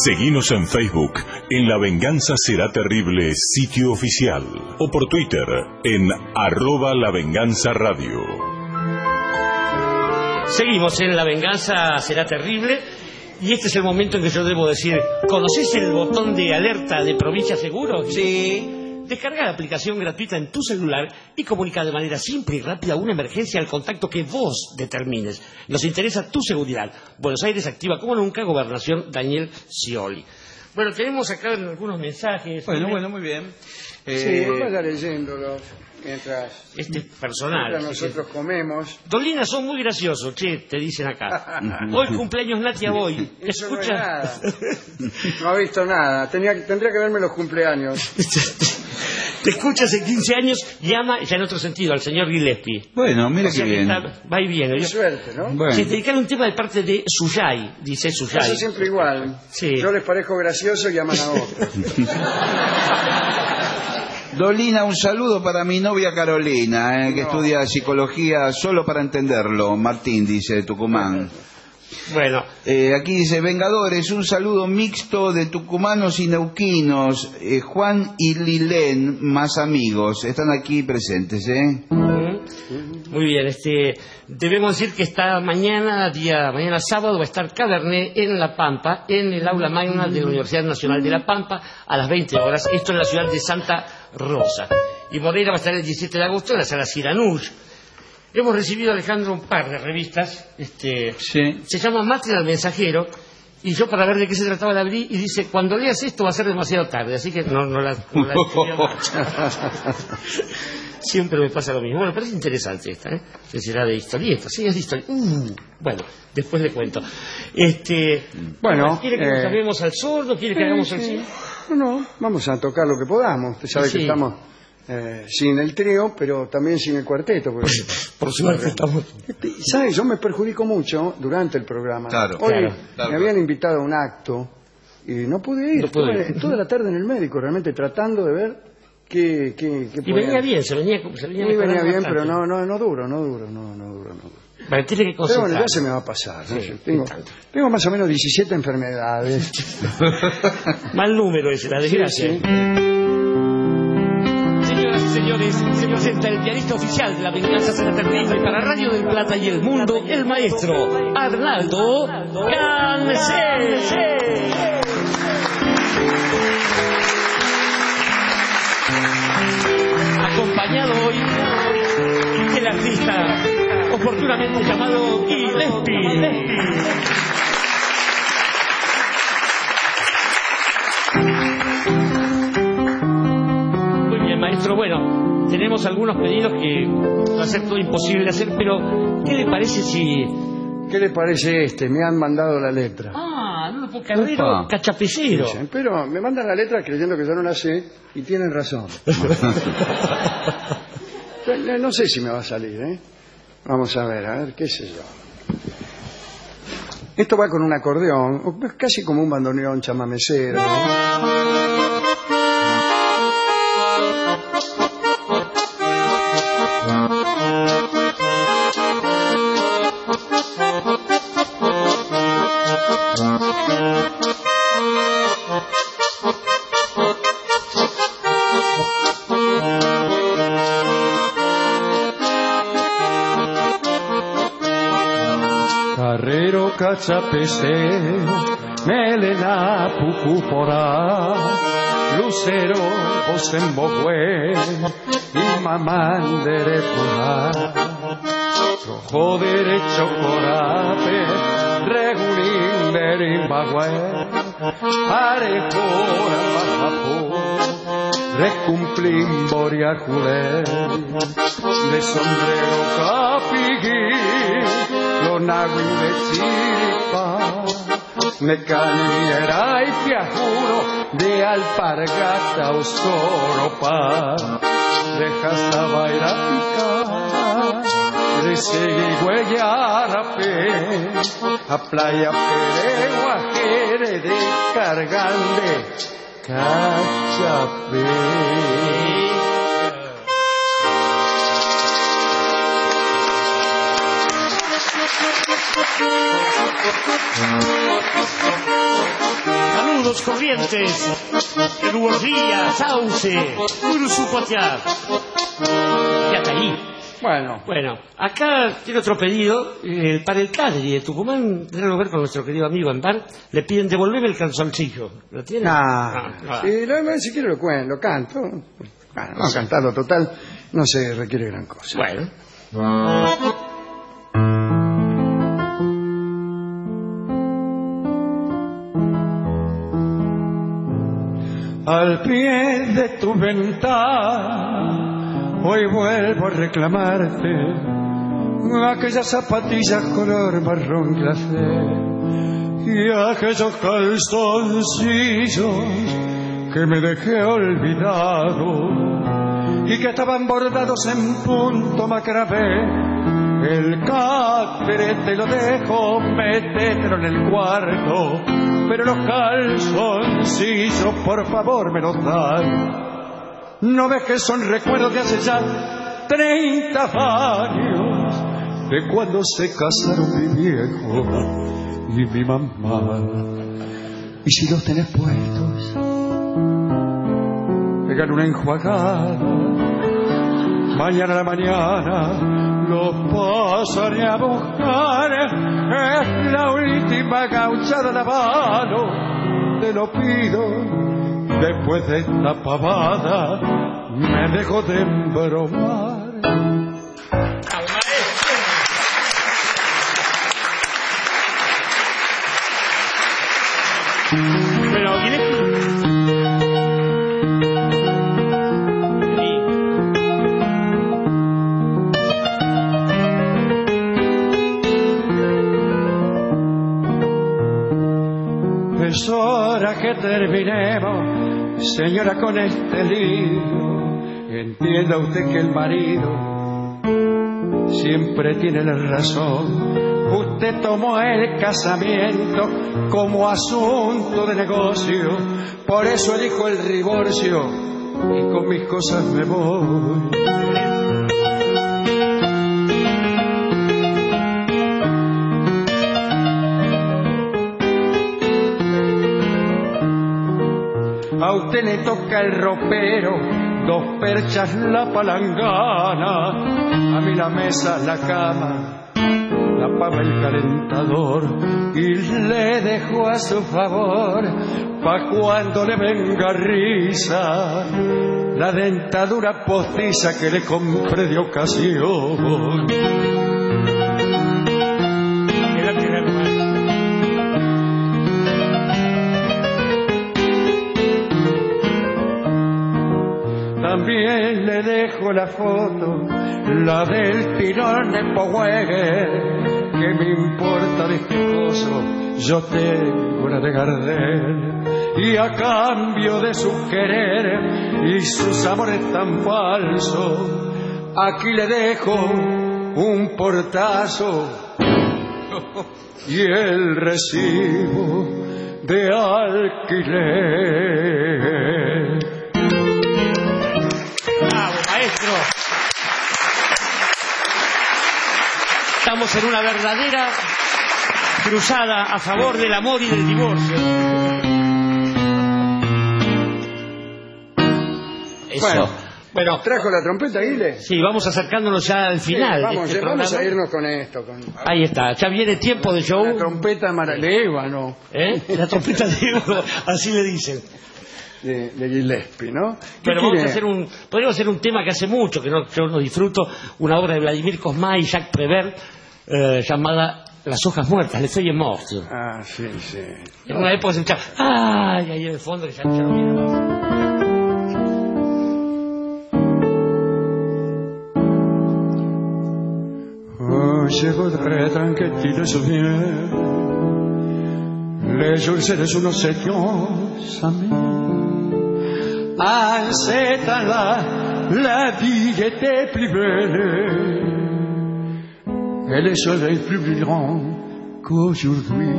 [SPEAKER 1] Seguinos en Facebook, en La Venganza Será Terrible, sitio oficial. O por Twitter, en @lavenganzaradio.
[SPEAKER 4] Seguimos en La Venganza Será Terrible. Y este es el momento en que yo debo decir, ¿conocés el botón de alerta de Provincia Seguro?
[SPEAKER 5] Sí.
[SPEAKER 4] Descarga la aplicación gratuita en tu celular y comunica de manera simple y rápida una emergencia al contacto que vos determines. Nos interesa tu seguridad. Buenos Aires activa como nunca, Gobernación Daniel Scioli. Bueno, tenemos acá algunos mensajes.
[SPEAKER 5] Bueno, muy bien.
[SPEAKER 3] Sí, vaya leyéndolos mientras
[SPEAKER 4] personal.
[SPEAKER 3] Nosotros comemos.
[SPEAKER 4] Dolina, son muy graciosos, te dicen acá. Hoy cumpleaños Natia Boy.
[SPEAKER 3] Eso no es nada. No ha visto nada. Tendría que verme los cumpleaños.
[SPEAKER 4] Te escucha hace 15 años y ama, ya en otro sentido, al señor Gillespie.
[SPEAKER 5] Bueno, mira qué bien.
[SPEAKER 4] Va y viene.
[SPEAKER 3] Qué suerte, ¿no?
[SPEAKER 5] Bueno.
[SPEAKER 4] Se dedicaron un tema de parte de Suyay, dice Suyay.
[SPEAKER 3] Eso siempre igual.
[SPEAKER 4] Sí.
[SPEAKER 3] Yo les parezco gracioso y aman a otros.
[SPEAKER 5] Dolina, un saludo para mi novia Carolina, que estudia psicología solo para entenderlo. Martín dice de Tucumán.
[SPEAKER 4] Bueno.
[SPEAKER 5] Aquí dice, Vengadores, un saludo mixto de tucumanos y neuquinos. Juan y Lilén, más amigos. Están aquí presentes, ¿eh?
[SPEAKER 4] Muy bien, debemos decir que mañana sábado, va a estar Cabernet en La Pampa, en el aula magna de la Universidad Nacional de La Pampa, a las 20 horas. Esto en la ciudad de Santa Rosa. Y Moreira va a estar el 17 de agosto en la sala Siranush. Hemos recibido, Alejandro, un par de revistas.
[SPEAKER 5] Sí.
[SPEAKER 4] Se llama Matre al Mensajero. Y yo, para ver de qué se trataba, la abrí y dice, cuando leas esto va a ser demasiado tarde. Así que no la siempre me pasa lo mismo. Bueno, parece interesante esta, ¿eh? Será de historieta. Sí, es de historieta. Bueno, después le cuento.
[SPEAKER 3] Bueno,
[SPEAKER 4] ¿quiere que nos llamemos al sordo? ¿Quiere que hagamos al cine?
[SPEAKER 3] No, vamos a tocar lo que podamos. Usted sabe que estamos sin el trío, pero también sin el cuarteto. Porque,
[SPEAKER 4] por suerte estamos...
[SPEAKER 3] ¿Sabe? Yo me perjudico mucho durante el programa.
[SPEAKER 5] Claro,
[SPEAKER 3] Hoy me habían invitado a un acto y no pude ir. Toda la tarde en el médico, realmente tratando de ver qué
[SPEAKER 4] y venía bien, se venía
[SPEAKER 3] bien, pero no duro.
[SPEAKER 4] Vale, tiene que
[SPEAKER 3] pero bueno, ya se me va a pasar. Tengo más o menos 17 enfermedades.
[SPEAKER 4] Mal número ese, la desgracia.
[SPEAKER 3] Sí.
[SPEAKER 4] Señoras y señores, se presenta el pianista oficial de La Venganza Será Terrible para Radio del Plata y el Mundo, el maestro Arnaldo Cancel. Acompañado hoy el artista oportunamente llamado Gillespie. Muy bien, maestro. Bueno, tenemos algunos pedidos que va a ser todo imposible de hacer, pero ¿qué le parece si...
[SPEAKER 3] ¿Qué le parece Me han mandado la letra.
[SPEAKER 4] No lo puedo creer, cachapecero.
[SPEAKER 3] Pero me mandan la letra creyendo que yo no la sé y tienen razón. No sé si me va a salir, ¿eh? Vamos a ver, qué sé yo. Esto va con un acordeón, casi como un bandoneón chamamecero.
[SPEAKER 21] Carrero cachapecero, melena pucupora, lucero posembogüe, y mamán derecha, rojo derecho corape, regulín berimbagüe, arejora bajapo, recumplín boriajulé, de sombrero capiguín, Lonagüe de chiripa, me cañera y piajuro de alpargata o soropa, de jastabaira pica, de seguigüeyarape, a playa pereguajere de cargande, cachapé.
[SPEAKER 4] Saludos, Corrientes, Ruborría, Sauce, Uruzucoatear. Y hasta ahí. Bueno, acá tiene otro pedido para el Cadri de Tucumán. Déjalo ver con nuestro querido amigo Ambar. Le piden devolverme el calzoncillo. ¿Lo tiene?
[SPEAKER 3] Si quiero lo canto. Bueno, vamos a cantarlo, total. No se requiere gran cosa.
[SPEAKER 4] Bueno.
[SPEAKER 21] Al pie de tu ventana, hoy vuelvo a reclamarte aquellas zapatillas color marrón glacé y aquellos calzoncillos que me dejé olvidado y que estaban bordados en punto macramé. El catre te lo dejo, métetelo en el cuarto, pero los calzoncillos por favor me los dan. ¿No ves que son recuerdos de hace ya 30 años de cuando se casaron mi viejo y mi mamá? Y si los tenés puestos, pegan una enjuagada, mañana a la mañana los pasaré a buscar. Es la última gauchada de mano, te lo pido. Después de esta pavada me dejo de embromar. Es hora que terminemos, señora, con este libro. Entienda usted que el marido siempre tiene la razón. Usted tomó el casamiento como asunto de negocio, por eso elijo el divorcio y con mis cosas me voy. A usted le toca el ropero, 2 perchas la palangana, a mí la mesa, la cama, la pava, el calentador, y le dejo a su favor, pa' cuando le venga risa, la dentadura postiza que le compré de ocasión. También le dejo la foto, la del tirón de Powegger, que me importa de este coso, yo tengo una de Gardel, y a cambio de su querer y sus amores tan falsos, aquí le dejo un portazo y el recibo de alquiler.
[SPEAKER 4] Maestro, estamos en una verdadera cruzada a favor del amor y del divorcio. Eso. Bueno,
[SPEAKER 3] ¿trajo la trompeta, Guile?
[SPEAKER 4] Sí, vamos acercándonos ya al final.
[SPEAKER 3] Sí, vamos a irnos con esto.
[SPEAKER 4] Ahí está, ya viene tiempo de show.
[SPEAKER 3] La trompeta de ébano.
[SPEAKER 4] La trompeta de ébano, así le dicen.
[SPEAKER 3] De Gillespie, ¿no?
[SPEAKER 4] Pero podríamos hacer un tema que hace mucho que yo no disfruto, una obra de Vladimir Cosma y Jacques Prévert llamada Las hojas muertas, Les feuilles mortes.
[SPEAKER 3] Ah, sí.
[SPEAKER 4] En una época se escuchaba, ¡ay! Ahí en el fondo que ya no viene más.
[SPEAKER 21] Oh, je voudrais tant que tu te souviens, les jours c'est où nous étions amis. À ces temps-là, la vie était plus belle et les soleils plus brillants qu'aujourd'hui.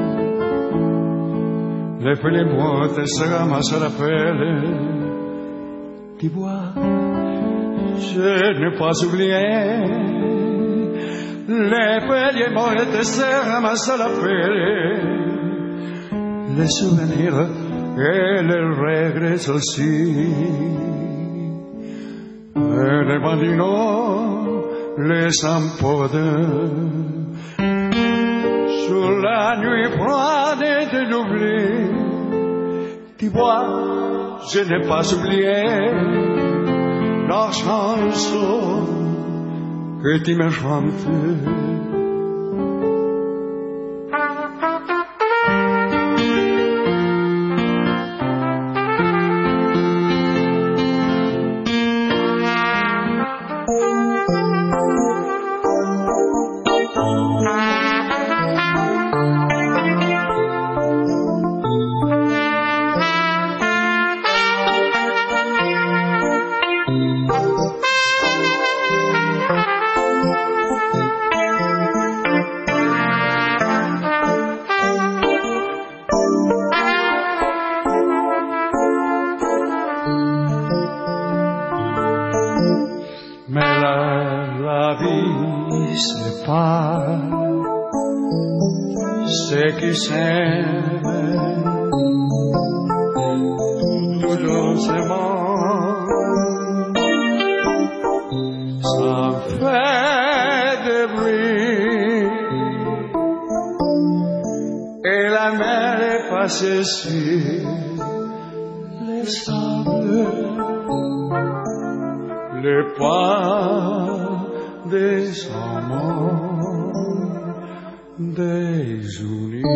[SPEAKER 21] Les feuilles mortes se ramassent à la pelle. Tu vois, je n'ai pas oublié. Les feuilles mortes se ramassent à la pelle. les souvenirs et le regresso aussi. Et les bambino les emportent sur la nuit froide de l'oubli. Tu vois, je n'ai pas oublié la chanson que tu me chantais. Les sables, les pas des amants désunis.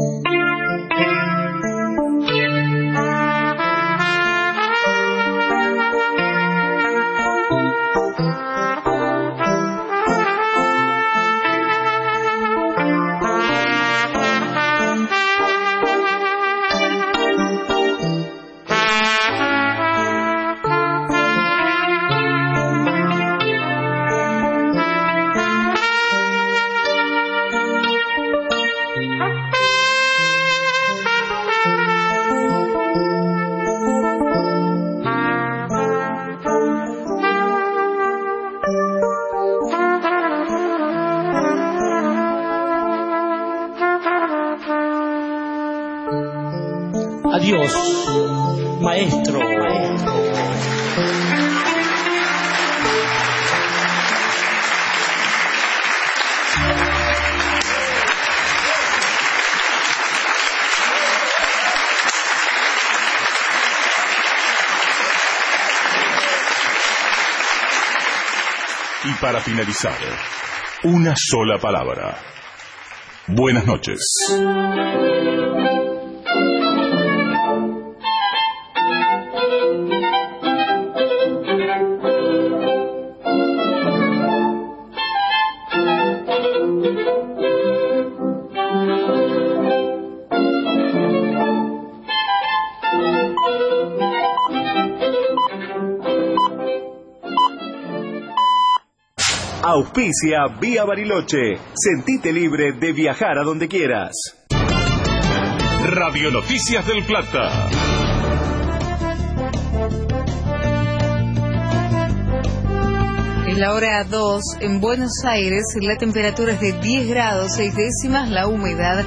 [SPEAKER 4] Adiós, maestro.
[SPEAKER 1] Y para finalizar, una sola palabra. Buenas noches.
[SPEAKER 10] Auspicia Vía Bariloche. Sentite libre de viajar a donde quieras.
[SPEAKER 1] Radio Noticias del Plata.
[SPEAKER 11] En la hora 2, en Buenos Aires, la temperatura es de 10 grados 6 décimas, la humedad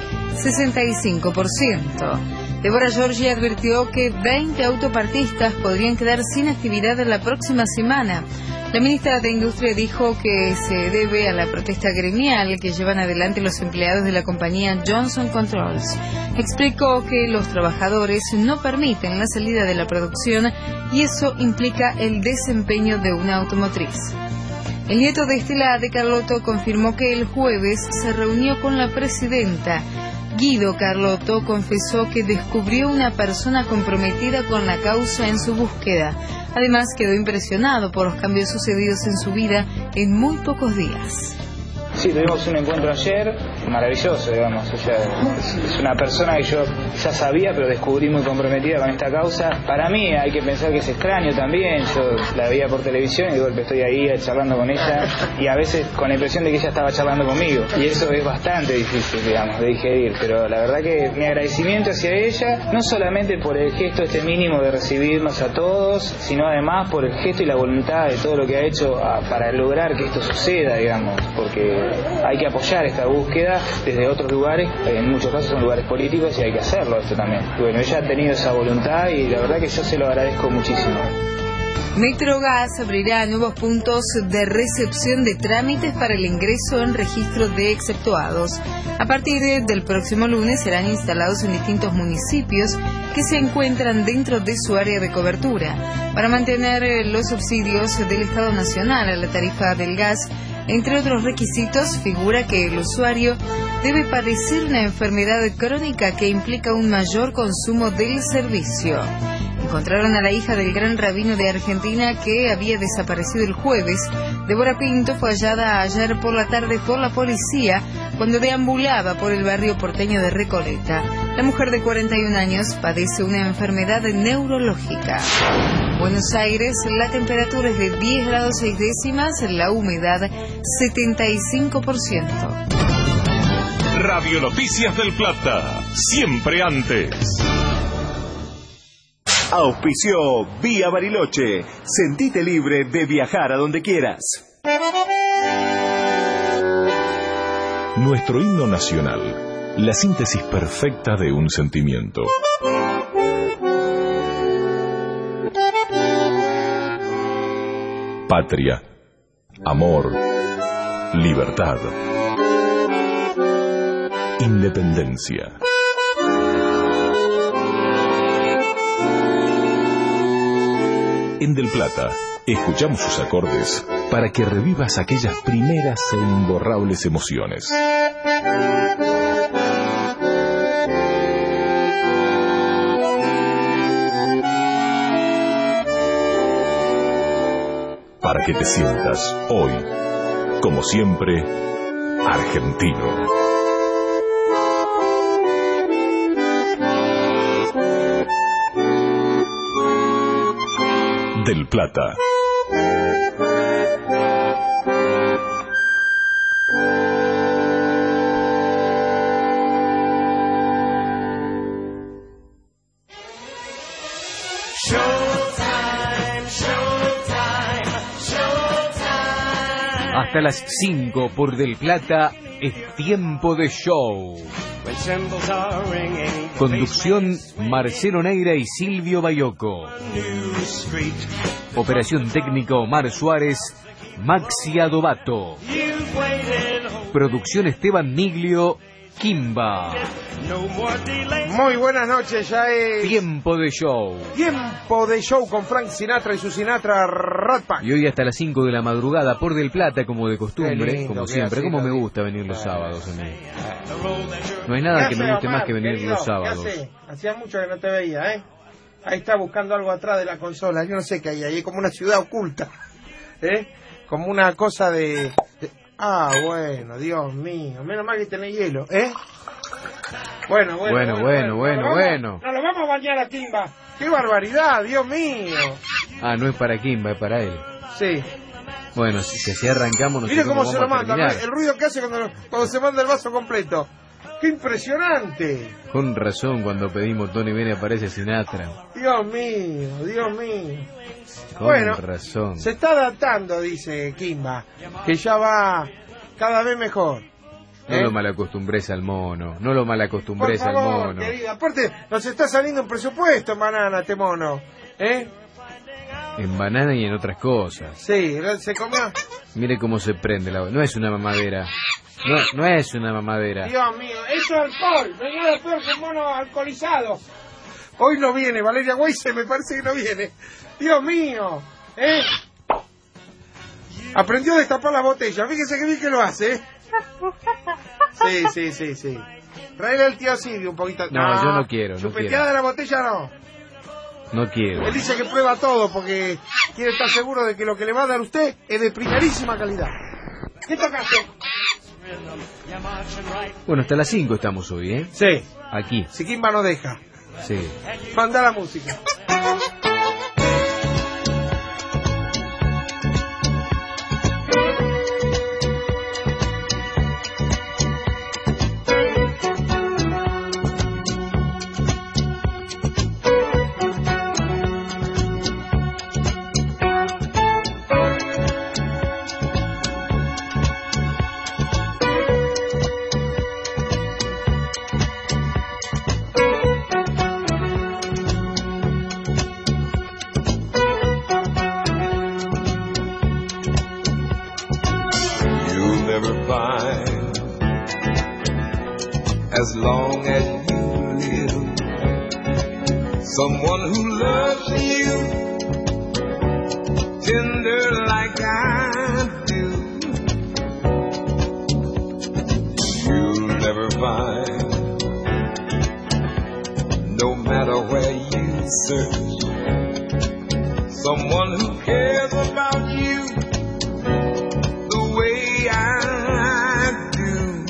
[SPEAKER 11] 65%. Débora Giorgi advirtió que 20 autopartistas podrían quedar sin actividad en la próxima semana. La ministra de Industria dijo que se debe a la protesta gremial que llevan adelante los empleados de la compañía Johnson Controls. Explicó que los trabajadores no permiten la salida de la producción y eso implica el desempeño de una automotriz. El nieto de Estela de Carlotto confirmó que el jueves se reunió con la presidenta. Guido Carlotto confesó que descubrió una persona comprometida con la causa en su búsqueda. Además, quedó impresionado por los cambios sucedidos en su vida en muy pocos días.
[SPEAKER 2] Sí, tuvimos un encuentro ayer, maravilloso, digamos. Ella es una persona que yo ya sabía, pero descubrí muy comprometida con esta causa. Para mí hay que pensar que es extraño también. Yo la veía por televisión y de golpe estoy ahí charlando con ella y a veces con la impresión de que ella estaba charlando conmigo. Y eso es bastante difícil, digamos, de digerir. Pero la verdad que mi agradecimiento hacia ella, no solamente por el gesto este mínimo de recibirnos a todos, sino además por el gesto y la voluntad de todo lo que ha hecho para lograr que esto suceda, digamos, porque hay que apoyar esta búsqueda ayuda desde otros lugares, en muchos casos son lugares políticos y hay que hacerlo esto también. Y bueno, ella ha tenido esa voluntad y la verdad que yo se lo agradezco muchísimo.
[SPEAKER 11] Metrogas abrirá nuevos puntos de recepción de trámites para el ingreso en registro de exceptuados. A partir del próximo lunes serán instalados en distintos municipios que se encuentran dentro de su área de cobertura. Para mantener los subsidios del Estado Nacional a la tarifa del gas, entre otros requisitos, figura que el usuario debe padecer una enfermedad crónica que implica un mayor consumo del servicio. Encontraron a la hija del gran rabino de Argentina que había desaparecido el jueves. Débora Pinto fue hallada ayer por la tarde por la policía cuando deambulaba por el barrio porteño de Recoleta. La mujer de 41 años padece una enfermedad neurológica. Buenos Aires, la temperatura es de 10 grados 6 décimas, la humedad 75%.
[SPEAKER 1] Radio Noticias del Plata, siempre antes.
[SPEAKER 10] Auspició Vía Bariloche. Sentite libre de viajar a donde quieras.
[SPEAKER 1] Nuestro himno nacional, la síntesis perfecta de un sentimiento. Patria, amor, libertad, independencia. En Del Plata, escuchamos sus acordes para que revivas aquellas primeras e imborrables emociones. Para que te sientas hoy, como siempre, argentino. Del Plata.
[SPEAKER 6] Hasta las 5 por Del Plata es tiempo de show. Conducción Marcelo Neira y Silvio Bayoco. Operación técnica Omar Suárez, Maxi Adobato. Producción Esteban Miglio, Kimba.
[SPEAKER 22] Muy buenas noches, ya es
[SPEAKER 6] Tiempo de show.
[SPEAKER 22] Tiempo de show con Frank Sinatra y su Sinatra Rat Pack.
[SPEAKER 6] Y hoy hasta las 5 de la madrugada por Del Plata, como de costumbre,
[SPEAKER 22] lindo,
[SPEAKER 6] como siempre. Como me gusta venir los sábados a mí. No hay nada que me guste más que venir los sábados.
[SPEAKER 22] Hacía mucho que no te veía, ¿eh? Ahí está buscando algo atrás de la consola. Yo no sé qué hay ahí, como una ciudad oculta, ¿eh? Como una cosa de... Ah, bueno, Dios mío. Menos mal que tenés hielo, ¿eh? Bueno. Nos lo vamos a bañar a Kimba. ¡Qué barbaridad, Dios mío!
[SPEAKER 6] Ah, no es para Kimba, es para él.
[SPEAKER 22] Sí.
[SPEAKER 6] Bueno, si así arrancamos...
[SPEAKER 22] Mire cómo se lo manda, el ruido que hace cuando se manda el vaso completo. ¡Qué impresionante!
[SPEAKER 6] Con razón, cuando pedimos Tony Bene aparece Sinatra.
[SPEAKER 22] Dios mío.
[SPEAKER 6] Con razón.
[SPEAKER 22] Se está adaptando, dice Kimba, que ya va cada vez mejor.
[SPEAKER 6] No lo malacostumbres al mono.
[SPEAKER 22] Por favor, querida. Aparte, nos está saliendo un presupuesto en banana, este mono. ¿Eh?
[SPEAKER 6] En banana y en otras cosas.
[SPEAKER 22] Sí, se comió.
[SPEAKER 6] Mire cómo se prende la... No es una mamadera. No es una mamadera.
[SPEAKER 22] Dios mío, eso es alcohol. No hay nada peor que un mono alcoholizado. Hoy no viene, Valeria Weisse, me parece que no viene. Dios mío, ¿eh? Aprendió a destapar la botella. Fíjese que bien que lo hace, ¿eh? Sí. Traele el tío Silvio un poquito.
[SPEAKER 6] No, yo no quiero.
[SPEAKER 22] Chupeteada de la botella no.
[SPEAKER 6] No quiero.
[SPEAKER 22] Él dice que prueba todo porque quiere estar seguro de que lo que le va a dar usted es de primerísima calidad. ¿Qué tocaste?
[SPEAKER 6] Bueno, hasta las 5 estamos hoy, ¿eh?
[SPEAKER 22] Sí.
[SPEAKER 6] Aquí.
[SPEAKER 22] Si Kimba no deja.
[SPEAKER 6] Sí.
[SPEAKER 22] Manda la música.
[SPEAKER 9] never find, as long as you live, someone who loves you tender like I do. You'll never find, no matter where you search, someone who cares about you the way I do.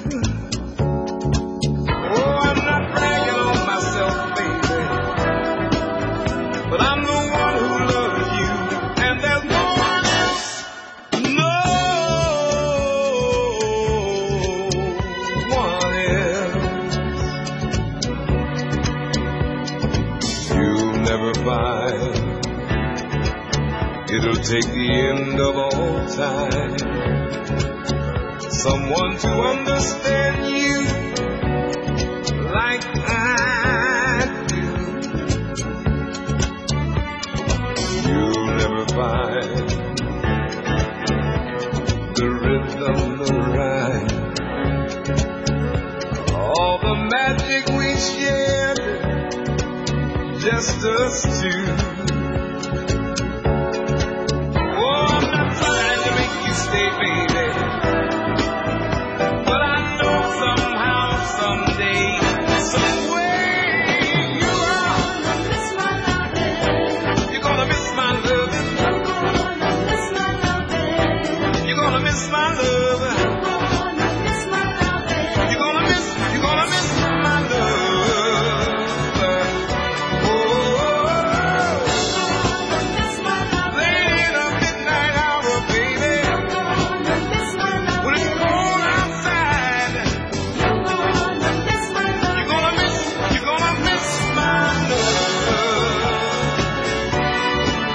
[SPEAKER 9] Oh, I'm not bragging on myself, baby, but I'm the one who loves you, and there's no one else, no one else. You'll never find, it'll take the end of all time, someone to understand you like I do. You'll never find the rhythm, the rhyme, all the magic we shared, just us two. Stay, baby, but I know somehow, someday, somewhere